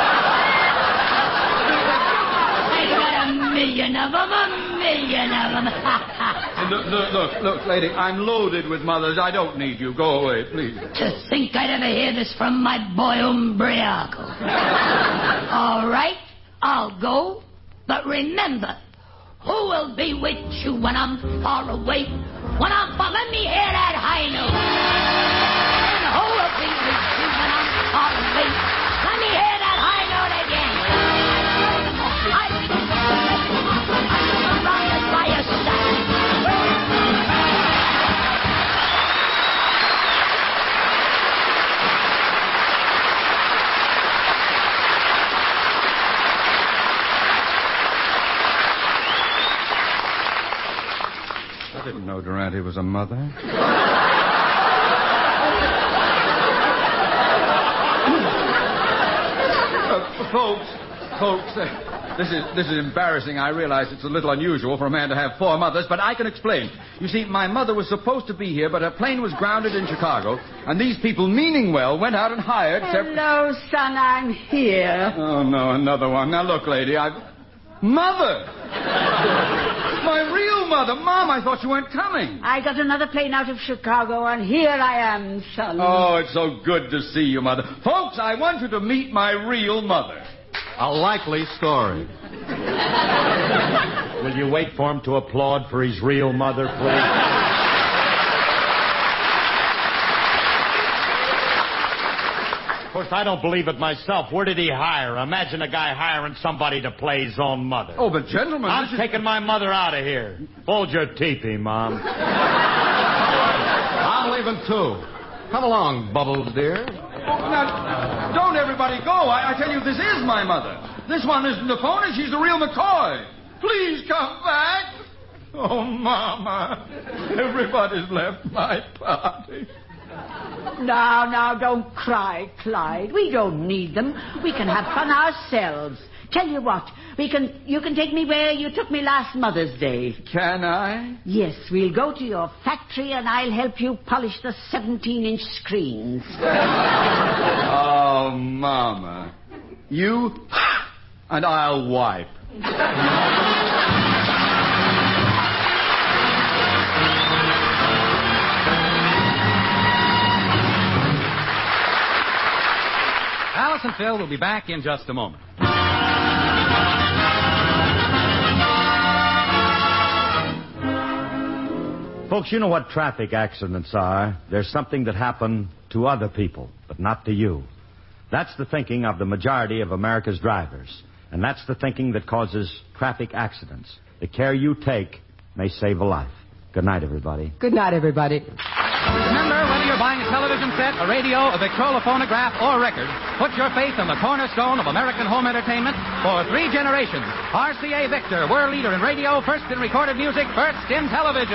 I got a million of them, a million of them.
look, look, look, look, lady, I'm loaded with mothers. I don't need you. Go away, please.
To think I'd ever hear this from my boy Umbriaco. All right, I'll go. But remember, who will be with you when I'm far away? When I'm far, let me hear that high note. Who will be with you when I'm far away? Let me hear that high note again. I will be surrounded by your side.
I didn't know Durante was a mother. Uh, folks, folks, uh, this is this is embarrassing. I realize it's a little unusual for a man to have four mothers, but I can explain. You see, my mother was supposed to be here, but her plane was grounded in Chicago, and these people, meaning well, went out and hired...
Hello, son, I'm here.
Oh, no, another one. Now, look, lady, I've... Mother! My real mother. Mom, I thought you weren't coming.
I got another plane out of Chicago, and here I am, son.
Oh, it's so good to see you, Mother. Folks, I want you to meet my real mother.
A likely story.
Will you wait for him to applaud for his real mother, please? Of course, I don't believe it myself. Where did he hire? Imagine a guy hiring somebody to play his own mother.
Oh, but gentlemen...
I'm taking is... my mother out of here. Hold your teepee, Mom.
I'm leaving, too. Come along, Bubbles, dear.
Oh, now, don't everybody go. I, I tell you, this is my mother. This one isn't the phony. She's the real McCoy. Please come back. Oh, Mama. Everybody's left my party.
Now, now, don't cry, Clyde. We don't need them. We can have fun ourselves. Tell you what, we can. You can take me where you took me last Mother's Day.
Can I?
Yes, we'll go to your factory and I'll help you polish the seventeen-inch screens.
Oh, Mama. You and I'll wipe.
Alice and Phil will be back in just a moment.
Folks, you know what traffic accidents are. There's something that happened to other people, but not to you. That's the thinking of the majority of America's drivers. And that's the thinking that causes traffic accidents. The care you take may save a life. Good night, everybody.
Good night, everybody.
Remember, whether you're buying a television set, a radio, a Victrola phonograph, or a record, put your faith in the cornerstone of American home entertainment for three generations. R C A Victor, world leader in radio, first in recorded music, first in television.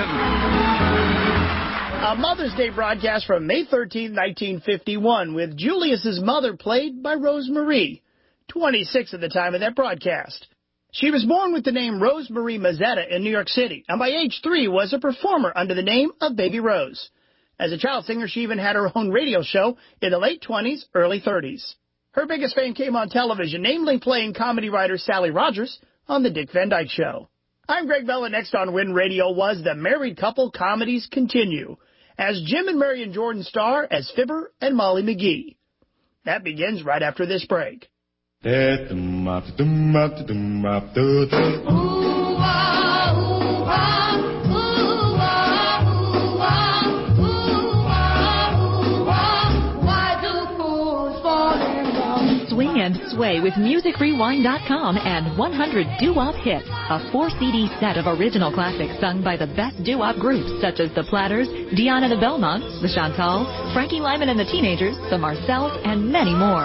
A Mother's Day broadcast from May thirteenth, nineteen fifty-one, with Julius's mother played by Rose Marie, twenty-six at the time of that broadcast. She was born with the name Rose Marie Mazzetta in New York City, and by age three was a performer under the name of Baby Rose. As a child singer, she even had her own radio show in the late twenties, early thirties. Her biggest fame came on television, namely playing comedy writer Sally Rogers on The Dick Van Dyke Show. I'm Greg Bell, and next on Win Radio was The Married Couple Comedies Continue, as Jim and Marion Jordan star as Fibber and Molly McGee. That begins right after this break.
Swing and sway with Music Rewind dot com and one hundred doo-wop hits, a four C D set of original classics sung by the best doo-wop groups such as the Platters, Dion and the Belmonts, the Chantals, Frankie Lyman and the Teenagers, the Marcells, and many more.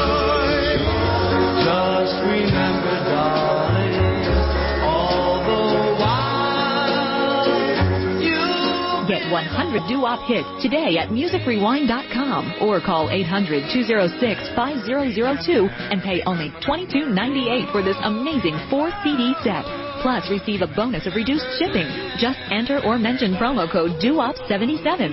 Just remember, darling, all the while you...
Get one hundred doo-wop hits today at Music Rewind dot com or call eight hundred, two oh six, five oh oh two and pay only twenty-two ninety-eight for this amazing four C D set. Plus, receive a bonus of reduced shipping. Just enter or mention promo code doo wop seventy-seven.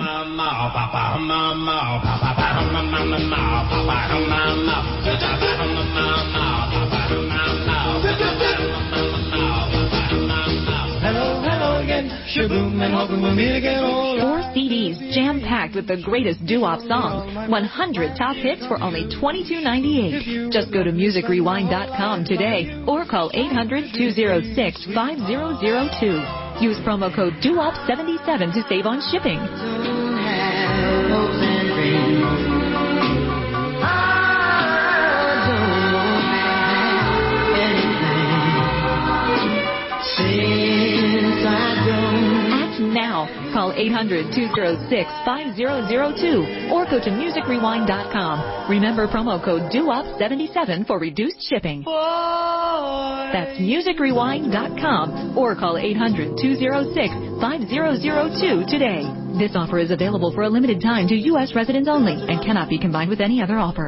Hello, hello again. Shaboom, and hoping we'll meet again.
Four C Ds jam-packed with the greatest doo-wop songs. one hundred top hits for only twenty-two ninety-eight. Just go to Music Rewind dot com today or call eight hundred, two oh six, five oh oh two. Use promo code doo wop seventy-seven to save on shipping. Act now. Call eight hundred, two oh six, five oh oh two or go to Music Rewind dot com. Remember promo code doo wop seventy-seven for reduced shipping. That's Music Rewind dot com or call eight hundred, two oh six, five oh oh two today. This offer is available for a limited time to U S residents only and cannot be combined with any other offer.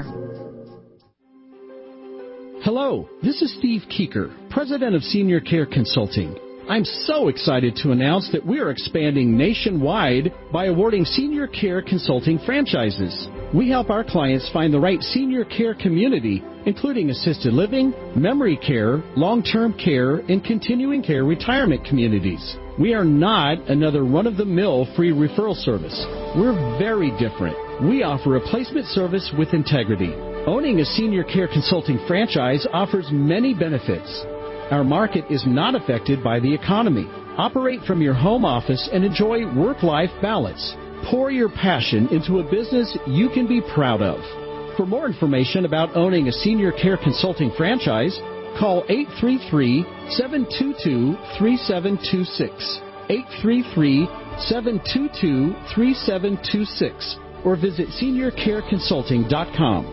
Hello, this is Steve Keeker, President of Senior Care Consulting. I'm so excited to announce that we are expanding nationwide by awarding senior care consulting franchises. We help our clients find the right senior care community, including assisted living, memory care, long-term care, and continuing care retirement communities. We are not another run-of-the-mill free referral service. We're very different. We offer a placement service with integrity. Owning a senior care consulting franchise offers many benefits. Our market is not affected by the economy. Operate from your home office and enjoy work-life balance. Pour your passion into a business you can be proud of. For more information about owning a senior care consulting franchise, call eight three three, seven two two, three seven two six, eight three three, seven two two, three seven two six, or visit senior care consulting dot com.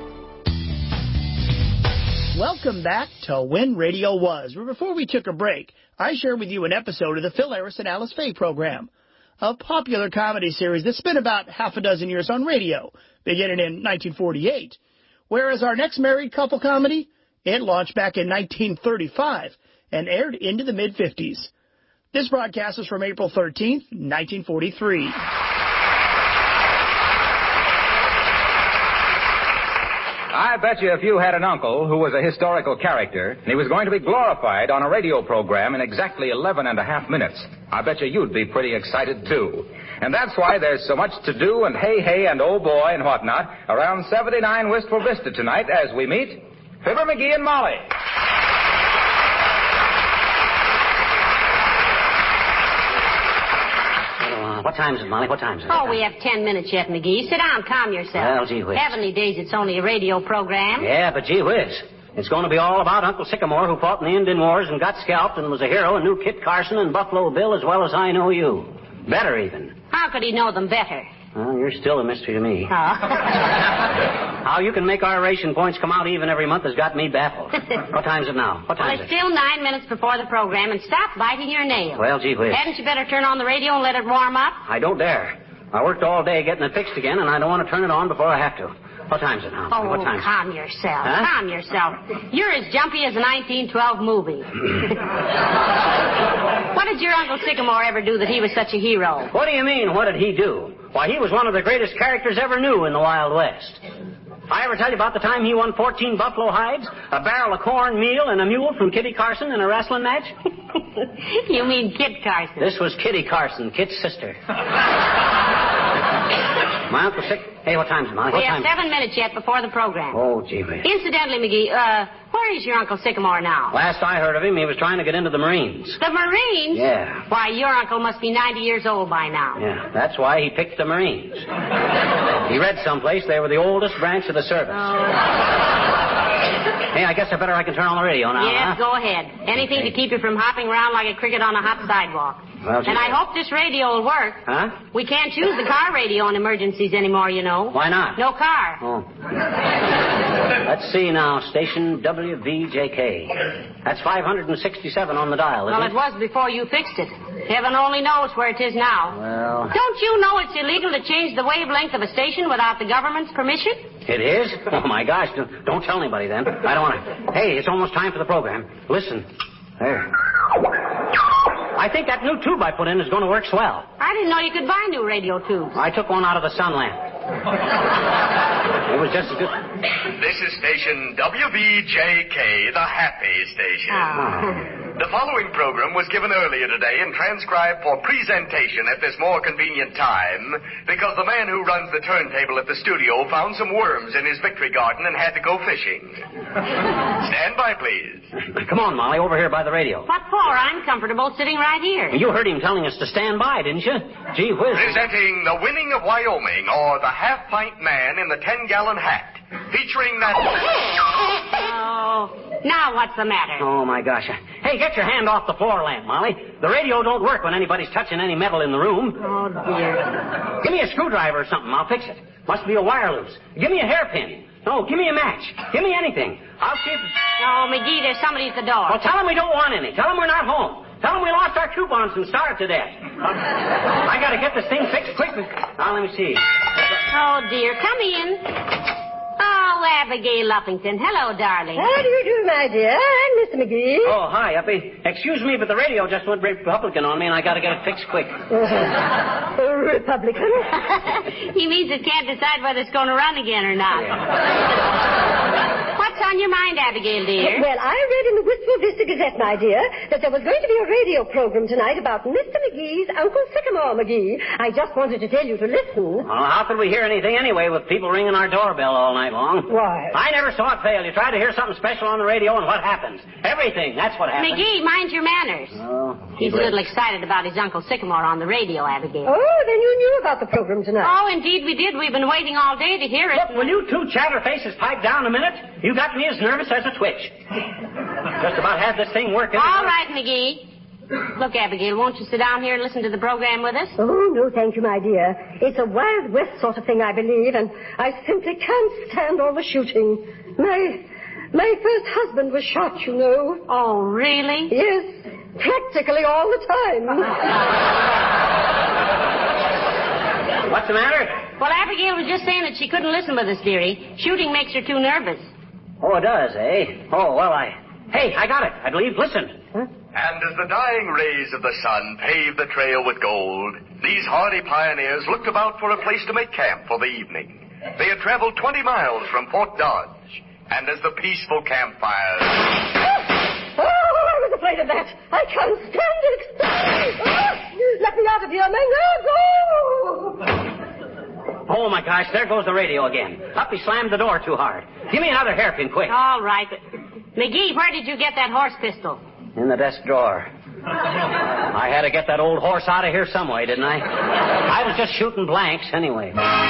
Welcome back to When Radio Was, where before we took a break, I shared with you an episode of the Phil Harris and Alice Faye program, a popular comedy series that's been about half a dozen years on radio, beginning in nineteen forty-eight. Whereas our next married couple comedy, it launched back in nineteen thirty-five and aired into the mid-fifties. This broadcast is from April thirteenth, nineteen forty-three.
I bet you if you had an uncle who was a historical character, and he was going to be glorified on a radio program in exactly eleven and a half minutes, I bet you you'd be pretty excited, too. And that's why there's so much to do and hey, hey, and oh, boy, and whatnot around seventy-nine Wistful Vista tonight as we meet Fibber McGee and Molly.
What time is it, Molly? What time is it?
Oh, we have ten minutes yet, McGee. Sit down, calm yourself.
Well, gee whiz.
Heavenly days, it's only a radio program.
Yeah, but gee whiz. It's going to be all about Uncle Sycamore, who fought in the Indian Wars and got scalped and was a hero and knew Kit Carson and Buffalo Bill as well as I know you. Better, even.
How could he know them better?
Well, you're still a mystery to me.
Oh.
How you can make our ration points come out even every month has got me baffled. What time is it now? What time
Well,
is
it's
it?
still nine minutes before the program, and stop biting your nails.
Well, gee whiz.
Hadn't you better turn on the radio and let it warm up?
I don't dare. I worked all day getting it fixed again, and I don't want to turn it on before I have to. What time is it now?
Oh,
what time is it?
calm yourself.
Huh?
Calm yourself. You're as jumpy as a nineteen twelve movie. What did your Uncle Sycamore ever do that he was such a hero?
What do you mean, what did he do? Why, he was one of the greatest characters ever knew in the Wild West. I ever tell you about the time he won fourteen buffalo hides, a barrel of corn meal, and a mule from Kitty Carson in a wrestling match?
You mean Kit Carson.
This was Kitty Carson, Kit's sister. My Uncle Sick... Hey, what time is it, Molly? What
We have
time?
seven minutes yet before the program.
Oh, gee whiz.
Incidentally, McGee, uh, where is your Uncle Sycamore now?
Last I heard of him, he was trying to get into the Marines.
The Marines?
Yeah.
Why, your uncle must be ninety years old by now.
Yeah, that's why he picked the Marines. He read someplace they were the oldest branch of the service.
Oh.
Hey, I guess I better I can turn on the radio now,
Yes,
huh?
go ahead. Anything
Okay.
to keep you from hopping around like a cricket on a hot sidewalk.
Well,
and I hope this radio will work.
Huh?
We can't use the car radio in emergencies anymore, you know.
Why not?
No car.
Oh. Let's see now. Station W V J K. That's five hundred sixty-seven on the dial, isn't
Well,
it?
it was before you fixed it. Heaven only knows where it is now.
Well...
Don't you know it's illegal to change the wavelength of a station without the government's permission?
It is? Oh, my gosh. Don't, don't tell anybody, then. I don't want to... Hey, it's almost time for the program. Listen. There. I think that new tube I put in is going to work swell.
I didn't know you could buy new radio tubes.
I took one out of the sun lamp. It was just as good.
This is station W V J K, the happy station.
Oh.
The following program was given earlier today and transcribed for presentation at this more convenient time because the man who runs the turntable at the studio found some worms in his victory garden and had to go fishing. Stand by, please.
Come on, Molly, over here by the radio.
What for? I'm comfortable sitting right here.
You heard him telling us to stand by, didn't you? Gee whiz.
Presenting The Winning of Wyoming, or The Half-Pint Man in the Ten-Gallon Hat, featuring that...
Oh, now what's the matter?
Oh, my gosh. Hey, get your hand off the floor lamp, Molly. The radio don't work when anybody's touching any metal in the room.
Oh, dear.
Give me a screwdriver or something. I'll fix it. Must be a wire loose. Give me a hairpin. No, give me a match. Give me anything. I'll see if...
Oh, McGee, there's somebody at the door.
Well, tell him we don't want any. Tell him we're not home. Tell him we lost our coupons and starved to death. Uh, I gotta get this thing fixed quick. Now, let me see.
Oh, dear. Come in. Oh, Abigail Uppington. Hello, darling.
How do you do, my dear? I'm Mister McGee.
Oh, hi, Uppy. Excuse me, but the radio just went Republican on me, and I gotta get it fixed quick.
Uh, Republican?
He means it can't decide whether it's going to run again or not. What's on your mind, Abigail, dear?
Well, I read in the Wistful Vista Gazette, my dear, that there was going to be a radio program tonight about Mister McGee's Uncle Sycamore McGee. I just wanted to tell you to listen.
Well, how could we hear anything anyway with people ringing our doorbell all night long?
Why?
I never saw it fail. You try to hear something special on the radio, and what happens? Everything. That's what happens.
McGee, mind your manners.
Oh,
He's a little excited about his Uncle Sycamore on the radio, Abigail.
Oh, then you knew about the program tonight.
Oh, indeed we did. We've been waiting all day to hear it.
Look, will you two chatterfaces pipe down a minute? You got me as nervous as a twitch. Just about had this thing working.
All right, McGee. Look, Abigail, won't you sit down here and listen to the program with us?
Oh, no, thank you, my dear. It's a Wild West sort of thing, I believe, and I simply can't stand all the shooting. My... my first husband was shot, you know.
Oh, really?
Yes, practically all the time.
What's the matter?
Well, Abigail was just saying that she couldn't listen with us, dearie. Shooting makes her too nervous.
Oh, it does, eh? Oh, well, I... Hey, I got it, I believe. Listen.
Huh?
And as the dying rays of the sun paved the trail with gold, these hardy pioneers looked about for a place to make camp for the evening. They had traveled twenty miles from Fort Dodge, and as the peaceful campfires...
Oh, I was afraid of that. I can't stand it. Oh, let me out of here, my nerves. Oh!
Oh, my gosh, there goes the radio again. Up, he slammed the door too hard. Give me another hairpin, quick.
All right. McGee, where did you get that horse pistol?
In the desk drawer. I had to get that old horse out of here some way, didn't I? I was just shooting blanks anyway.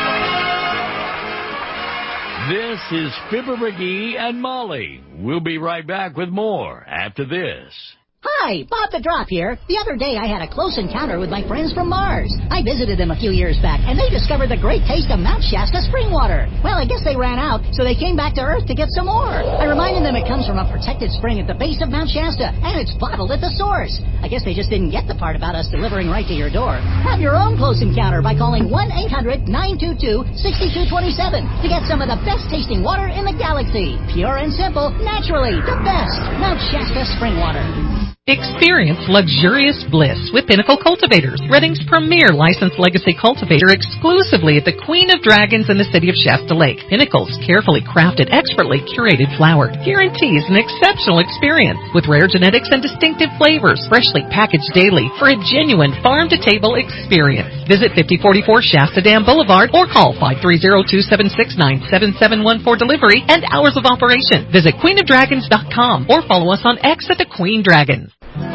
This is Fibber McGee and Molly. We'll be right back with more after this.
Hi, Bob the Drop here. The other day I had a close encounter with my friends from Mars. I visited them a few years back, and they discovered the great taste of Mount Shasta spring water. Well, I guess they ran out, so they came back to Earth to get some more. I reminded them it comes from a protected spring at the base of Mount Shasta, and it's bottled at the source. I guess they just didn't get the part about us delivering right to your door. Have your own close encounter by calling one eight hundred nine two two six two two seven to get some of the best tasting water in the galaxy. Pure and simple, naturally, the best. Mount Shasta spring water.
Experience luxurious bliss with Pinnacle Cultivators, Redding's premier licensed legacy cultivator, exclusively at the Queen of Dragons in the city of Shasta Lake. Pinnacle's carefully crafted, expertly curated flower guarantees an exceptional experience with rare genetics and distinctive flavors, freshly packaged daily for a genuine farm-to-table experience. Visit fifty forty-four Shasta Dam Boulevard or call five three zero, two seven six, nine seven seven one for delivery and hours of operation. Visit queen of dragons dot com or follow us on X at the Queen Dragon.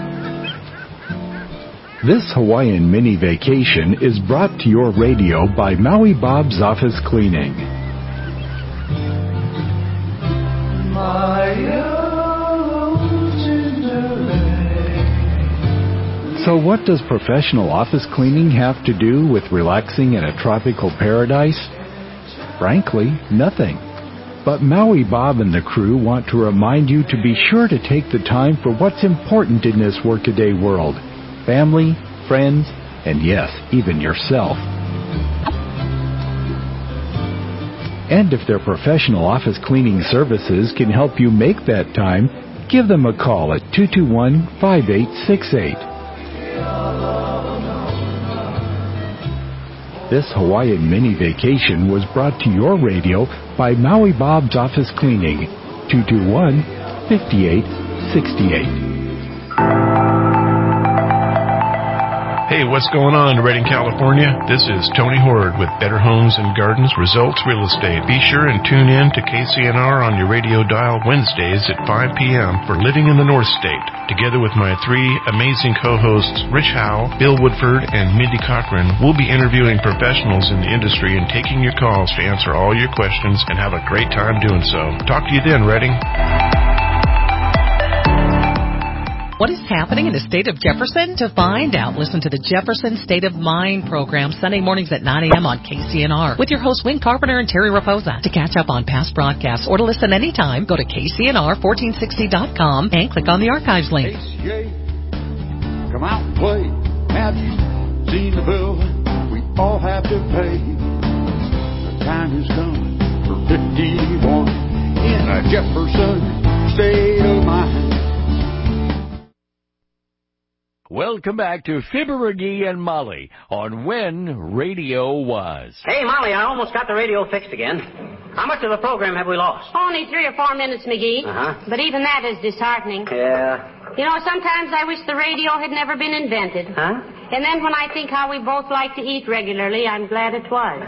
This Hawaiian mini vacation is brought to your radio by Maui Bob's Office Cleaning. So what does professional office cleaning have to do with relaxing in a tropical paradise? Frankly, nothing. But Maui Bob and the crew want to remind you to be sure to take the time for what's important in this workaday world. Family, friends, and yes, even yourself. And if their professional office cleaning services can help you make that time, give them a call at two two one, five eight six eight. This Hawaiian mini vacation was brought to your radio by Maui Bob's Office Cleaning, two two one, five eight six eight.
Hey, what's going on, Redding, California? This is Tony Horde with Better Homes and Gardens Results Real Estate. Be sure and tune in to K C N R on your radio dial Wednesdays at five p.m. for Living in the North State. Together with my three amazing co-hosts, Rich Howe, Bill Woodford, and Mindy Cochran, we'll be interviewing professionals in the industry and taking your calls to answer all your questions and have a great time doing so. Talk to you then, Redding.
What is happening in the state of Jefferson? To find out, listen to the Jefferson State of Mind program Sunday mornings at nine a.m. on K C N R with your hosts Wayne Carpenter and Terry Raposa. To catch up on past broadcasts or to listen anytime, go to K C N R fourteen sixty dot com and click on the archives link.
H J, come out and play. Have you seen the bill we all have to pay? The time has come for fifty-one in a Jefferson State of Mind.
Welcome back to Fibber McGee and Molly on When Radio Was.
Hey, Molly, I almost got the radio fixed again. How much of the program have we lost?
Only three or four minutes, McGee.
Uh-huh.
But even that is disheartening.
Yeah.
You know, sometimes I wish the radio had never been invented.
Huh?
And then when I think how we both like to eat regularly, I'm glad it was.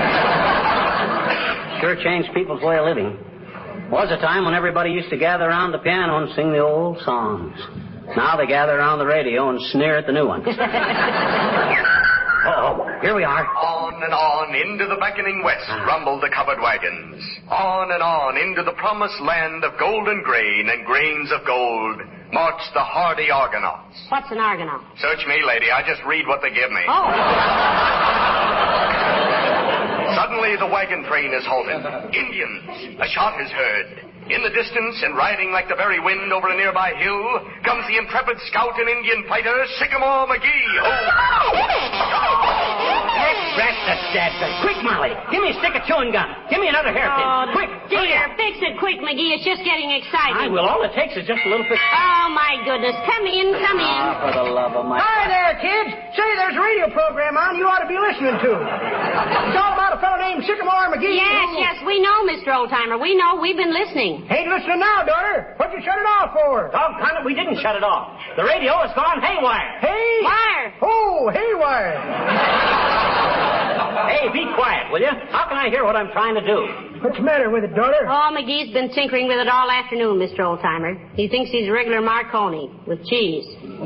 Sure changed people's way of living. Was a time when everybody used to gather around the piano and sing the old songs. Now they gather around the radio and sneer at the new ones. Uh-oh, here we are.
On and on into the beckoning west rumble the covered wagons. On and on into the promised land of golden grain and grains of gold march the hardy Argonauts.
What's an Argonaut?
Search me, lady. I just read what they give me.
Oh.
Suddenly the wagon train is halted. Indians. A shot is heard. In the distance, and riding like the very wind over a nearby hill, comes the intrepid scout and Indian fighter, Sycamore McGee. Oh!
Rat the dadgummit. Quick, Molly. Give me a stick of chewing gum. Give me another hairpin.
Oh,
quick.
dear. Fix it quick, McGee. It's just getting exciting.
I will. All it takes is just a little bit.
Oh, my goodness. Come in, come in.
Ah, for the love of my...
Hi there, kids. Say, there's a radio program on you ought to be listening to. It's all about a fellow named Sycamore McGee.
Yes,
who...
yes, we know, Mister Oldtimer. We know. We've been listening.
Ain't listening now, daughter. What'd you shut it off for?
Doggone it, we didn't shut it off. The radio has gone haywire.
Hey?
Wire.
Oh, haywire.
Hey, be quiet, will you? How can I hear what I'm trying to do?
What's the matter with it, daughter?
Oh, McGee's been tinkering with it all afternoon, Mister Oldtimer. He thinks he's a regular Marconi with cheese.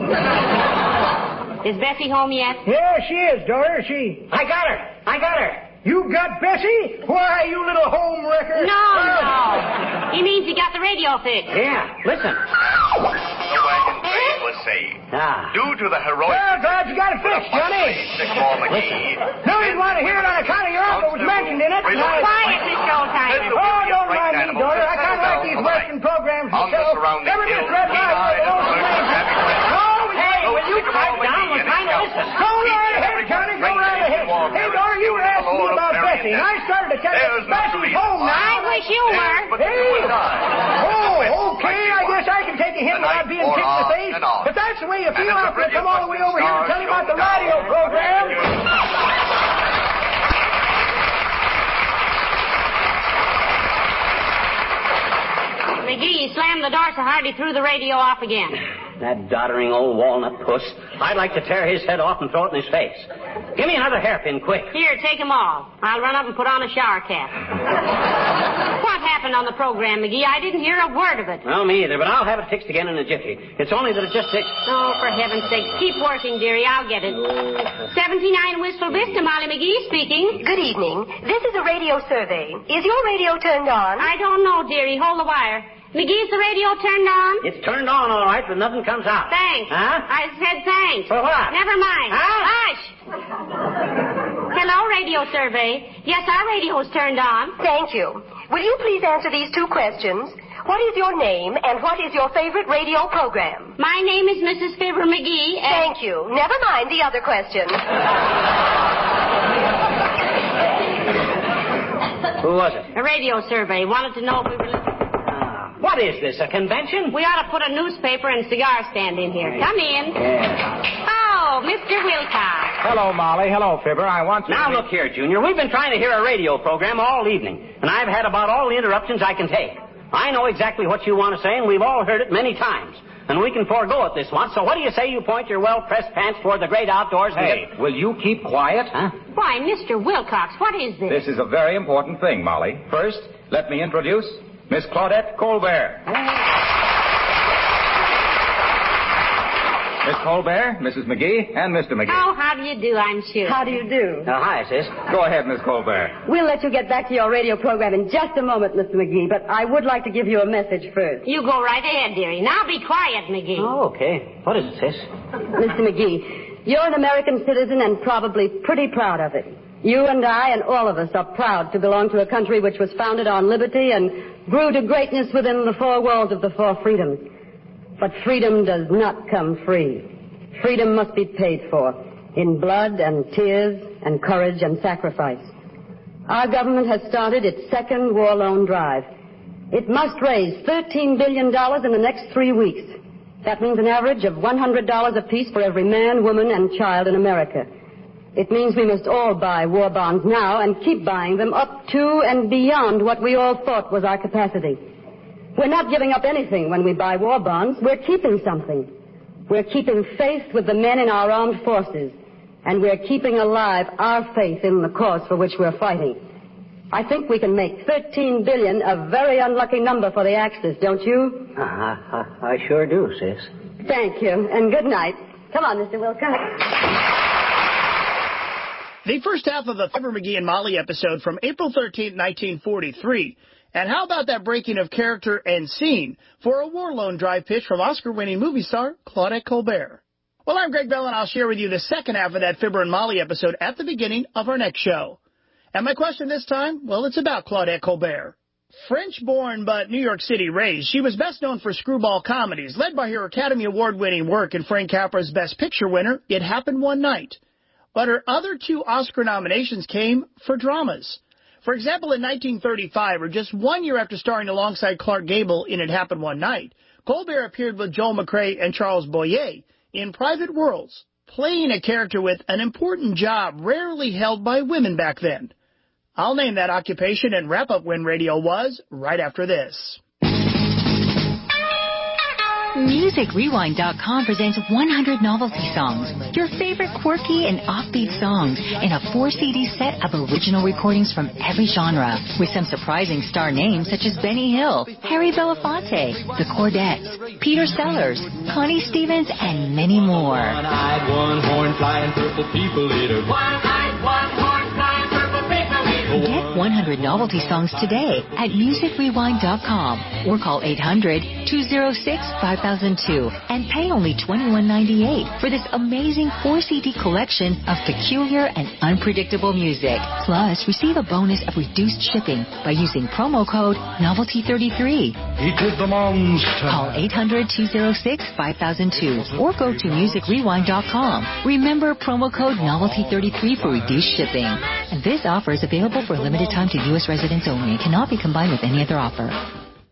Is Bessie home yet?
Yeah, she is, daughter. She...
I got her. I got her.
You got Bessie? Why, you little home wrecker?
No, no. He means he got the radio fixed.
Yeah, listen.
The wagon train was saved.
Ah.
Due to the heroic...
Well, glad you got it fixed, Johnny.
Sycamore McGee.
No, you'd want to hear it on account of your uncle was mentioned in it.
Quiet, Mister Oldtimer.
Oh, don't mind me, daughter. I kind of like these Western programs myself. Never miss Red Light.
Oh, hey, will you quiet down? We're trying to listen.
Go right ahead, Johnny. Go right ahead. Hey, daughter, you were asking me about Bessie, and I started to tell you Bessie's home now.
I wish you were.
Hey. Oh, okay. I guess I can take a hint without about being kicked in the face. If that's the way you feel, I'll come all the way over here to tell you about the radio program.
McGee, you slammed the door so hard he threw the radio off again.
That doddering old walnut puss. I'd like to tear his head off and throw it in his face. Give me another hairpin, quick.
Here, take them all. I'll run up and put on a shower cap. What happened on the program, McGee? I didn't hear a word of it.
Well, me either, but I'll have it fixed again in a jiffy. It's only that it just takes...
Oh, for heaven's sake, keep working, dearie. I'll get it. seventy-nine Wistful Vista, Molly McGee speaking.
Good evening. This is a radio survey. Is your radio turned on?
I don't know, dearie. Hold the wire. McGee's the radio turned on?
It's turned on, all right, but nothing comes out.
Thanks.
Huh?
I said thanks.
For what?
Never mind.
Huh?
Hush. Hello, radio survey. Yes, our radio's turned on.
Thank you. Will you please answer these two questions? What is your name, and what is your favorite radio program?
My name is Missus Fibber McGee, and...
Thank you. Never mind the other question.
Who was it?
A radio survey. Wanted to know if we were listening.
What is this, a convention?
We ought to put a newspaper and cigar stand in here. Come in.
Yeah.
Oh, Mister Wilcox.
Hello, Molly. Hello, Fibber. I want you Now, to... look here, Junior. We've been trying to hear a radio program all evening, and I've had about all the interruptions I can take. I know exactly what you want to say, and we've all heard it many times. And we can forego it this once, so what do you say you point your well-pressed pants toward the great outdoors and
Hey,
get...
will you keep quiet?
Huh?
Why, Mister Wilcox, what is this?
This is a very important thing, Molly. First, let me introduce Miss Claudette Colbert. Miss Colbert, Missus McGee, and Mister McGee.
Oh, how do you do, I'm sure.
How do you do?
Oh, hi, sis.
Go ahead, Miss Colbert.
We'll let you get back to your radio program in just a moment, Mister McGee, but I would like to give you a message first.
You go right ahead, dearie. Now be quiet, McGee.
Oh, okay. What is it, sis?
Mister McGee, you're an American citizen and probably pretty proud of it. You and I and all of us are proud to belong to a country which was founded on liberty and grew to greatness within the four walls of the four freedoms. But freedom does not come free. Freedom must be paid for in blood and tears and courage and sacrifice. Our government has started its second war loan drive. It must raise thirteen billion dollars in the next three weeks. That means an average of one hundred dollars apiece for every man, woman, and child in America. It means we must all buy war bonds now and keep buying them up to and beyond what we all thought was our capacity. We're not giving up anything when we buy war bonds. We're keeping something. We're keeping faith with the men in our armed forces, and we're keeping alive our faith in the cause for which we're fighting. I think we can make thirteen billion a very unlucky number for the Axis, don't you?
Uh, I, I sure do, sis.
Thank you, and good night. Come on, Mister Wilcox.
The first half of the Fibber McGee and Molly episode from April thirteenth, nineteen forty-three. And how about that breaking of character and scene for a war loan drive pitch from Oscar-winning movie star Claudette Colbert? Well, I'm Greg Bell, and I'll share with you the second half of that Fibber and Molly episode at the beginning of our next show. And my question this time, well, it's about Claudette Colbert. French-born but New York City raised, she was best known for screwball comedies, led by her Academy Award-winning work in Frank Capra's Best Picture winner, It Happened One Night. But her other two Oscar nominations came for dramas. For example, in nineteen thirty-five, or just one year after starring alongside Clark Gable in It Happened One Night, Colbert appeared with Joel McCrea and Charles Boyer in Private Worlds, playing a character with an important job rarely held by women back then. I'll name that occupation and wrap up when radio was right after this.
Music Rewind dot com presents one hundred novelty songs, your favorite quirky and offbeat songs, in a four C D set of original recordings from every genre, with some surprising star names such as Benny Hill, Harry Belafonte, The Chordettes, Peter Sellers, Connie Stevens, and many more.
One-eyed, one-horn, flying purple people eater. One-eyed, one-horn, flying purple people eater.
Get one hundred novelty songs today at Music Rewind dot com or call eight hundred, two oh six, five thousand two and pay only twenty-one ninety-eight for this amazing four C D collection of peculiar and unpredictable music. Plus, receive a bonus of reduced shipping by using promo code novelty thirty-three.
He did the monster.
Call eight hundred, two oh six, five thousand two or go to Music Rewind dot com. Remember promo code novelty thirty-three for reduced shipping. And this offer is available for a limited time to U S residents only and cannot be combined with any other offer.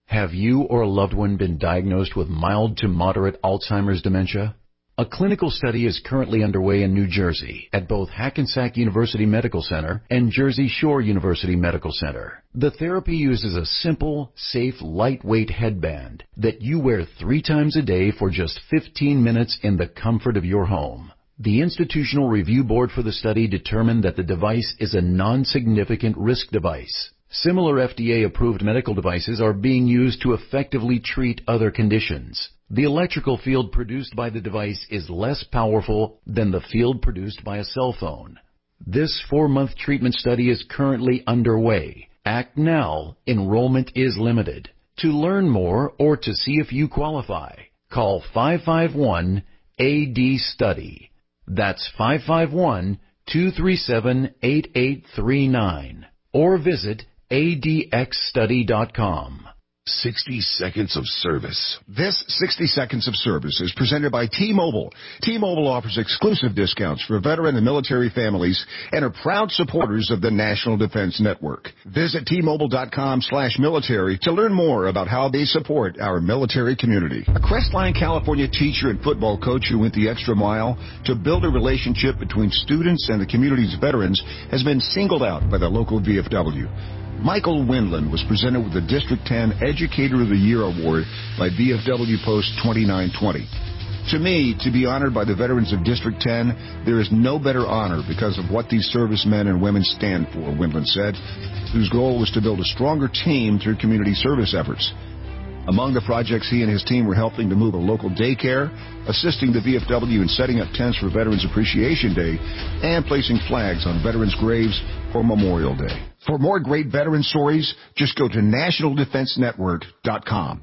Have you or a loved one been diagnosed with mild to moderate Alzheimer's dementia? A clinical study is currently underway in New Jersey at both Hackensack University Medical Center and Jersey Shore University Medical Center. The therapy uses a simple, safe, lightweight headband that you wear three times a day for just fifteen minutes in the comfort of your home. The Institutional Review Board for the study determined that the device is a non-significant risk device. Similar F D A-approved medical devices are being used to effectively treat other conditions. The electrical field produced by the device is less powerful than the field produced by a cell phone. This four-month treatment study is currently underway. Act now. Enrollment is limited. To learn more or to see if you qualify, call five five one A D study. That's five five one, two three seven, eight eight three nine. Or visit A D X study dot com.
sixty seconds of service. This sixty seconds of service is presented by T-Mobile. T-Mobile offers exclusive discounts for veteran and military families and are proud supporters of the National Defense Network. Visit T-Mobile.com slash military to learn more about how they support our military community. A Crestline, California teacher and football coach who went the extra mile to build a relationship between students and the community's veterans has been singled out by the local V F W. Michael Windland was presented with the District ten Educator of the Year Award by V F W Post twenty-nine twenty. To me, to be honored by the veterans of District ten, there is no better honor because of what these servicemen and women stand for, Windland said, whose goal was to build a stronger team through community service efforts. Among the projects he and his team were helping to move a local daycare, assisting the V F W in setting up tents for Veterans Appreciation Day, and placing flags on veterans' graves for Memorial Day. For more great veteran stories, just go to National Defense Network dot com.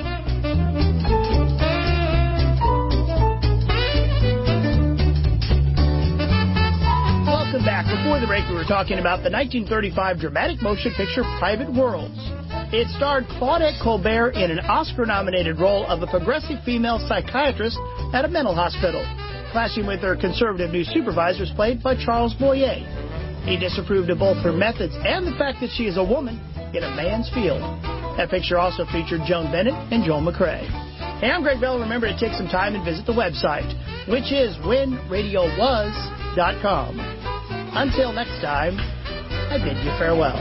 Welcome back. Before the break, we were talking about the nineteen thirty-five dramatic motion picture Private Worlds. It starred Claudette Colbert in an Oscar-nominated role of a progressive female psychiatrist at a mental hospital, clashing with her conservative new supervisors played by Charles Boyer. He disapproved of both her methods and the fact that she is a woman in a man's field. That picture also featured Joan Bennett and Joel McCrea. Hey, I'm Greg Bell. Remember to take some time and visit the website, which is when radio was dot com. Until next time, I bid you farewell.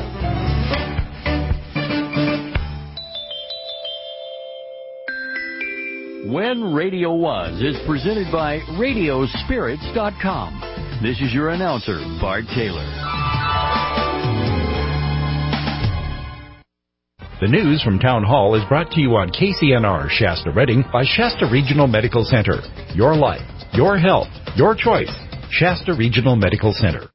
When Radio Was is presented by radio spirits dot com. This is your announcer, Bart Taylor.
The news from Town Hall is brought to you on K C N R Shasta Redding by Shasta Regional Medical Center. Your life, your health, your choice. Shasta Regional Medical Center.